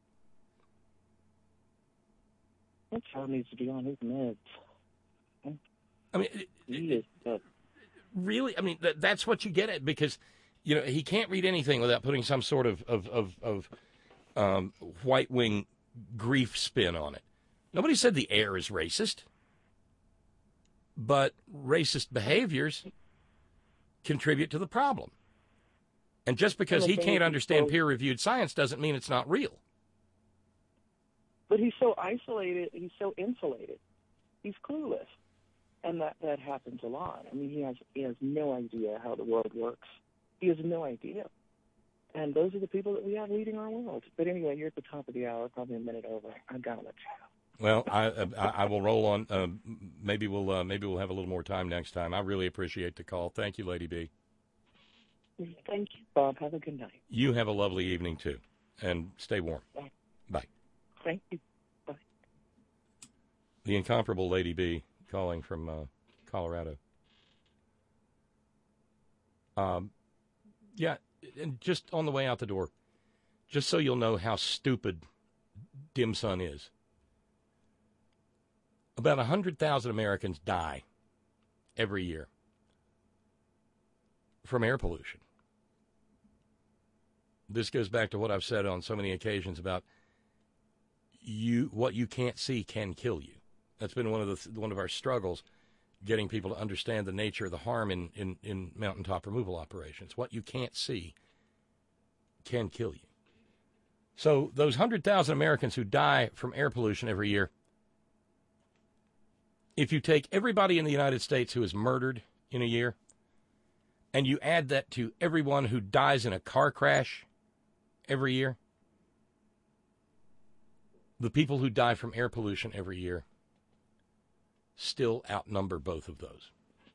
That child needs to be on his meds. I mean, really? I mean, that's what you get at, because, he can't read anything without putting some sort of white wing grief spin on it. Nobody said the air is racist, but racist behaviors contribute to the problem. And just because he can't understand peer-reviewed science doesn't mean it's not real. But he's so isolated, he's so insulated, he's clueless. And that happens a lot. I mean, he has no idea how the world works. He has no idea. And those are the people that we have leading our world. But anyway, you're at the top of the hour, probably a minute over. I've got to let you go. Well, I will roll on. Maybe we'll have a little more time next time. I really appreciate the call. Thank you, Lady B. Thank you, Bob. Have a good night. You have a lovely evening, too. And stay warm. Bye. Bye. Thank you. Bye. The incomparable Lady B calling from Colorado. Yeah, and just on the way out the door, just so you'll know how stupid dim sum is. About 100,000 Americans die every year from air pollution. This goes back to what I've said on so many occasions about what you can't see can kill you. That's been one of our struggles, getting people to understand the nature of the harm in mountaintop removal operations. What you can't see can kill you. So those 100,000 Americans who die from air pollution every year, if you take everybody in the United States who is murdered in a year, and you add that to everyone who dies in a car crash every year, the people who die from air pollution every year still outnumber both of those.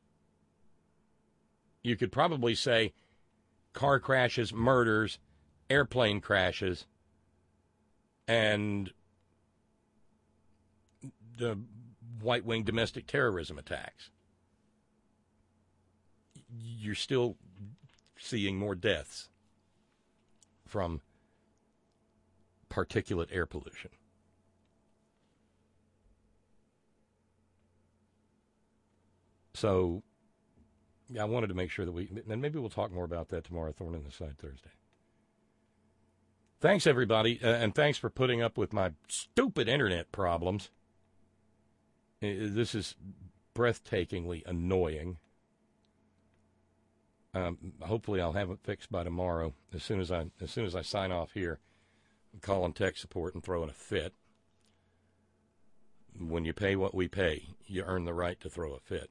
You could probably say car crashes, murders, airplane crashes, and the white-wing domestic terrorism attacks. You're still seeing more deaths from particulate air pollution. So, yeah, I wanted to make sure that and maybe we'll talk more about that tomorrow, Thorn in the Side Thursday. Thanks, everybody, and thanks for putting up with my stupid internet problems. This is breathtakingly annoying. Hopefully I'll have it fixed by tomorrow. As soon as I sign off here, I'm calling tech support and throwing a fit. When you pay what we pay, you earn the right to throw a fit.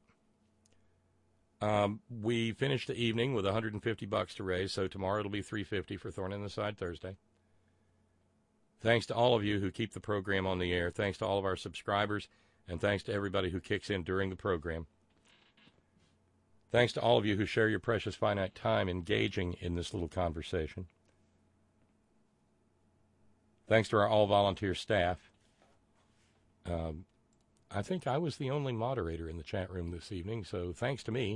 We finished the evening with $150 to raise, so tomorrow it'll be $350 for Thorn in the Side Thursday. Thanks to all of you who keep the program on the air. Thanks to all of our subscribers, and thanks to everybody who kicks in during the program. Thanks to all of you who share your precious finite time engaging in this little conversation. Thanks to our all-volunteer staff. I think I was the only moderator in the chat room this evening, so thanks to me.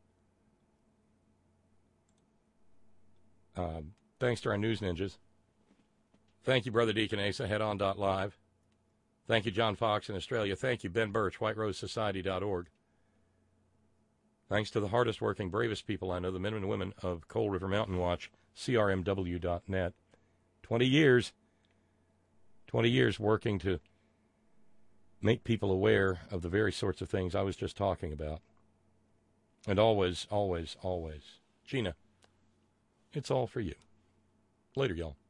Thanks to our news ninjas. Thank you, Brother Deacon Asa, headon.live. Thank you, John Fox in Australia. Thank you, Ben Birch, whiterosesociety.org. Thanks to the hardest working, bravest people I know, the men and women of Coal River Mountain Watch, crmw.net. 20 years working to make people aware of the very sorts of things I was just talking about. And always, always, always, Gina, it's all for you. Later, y'all.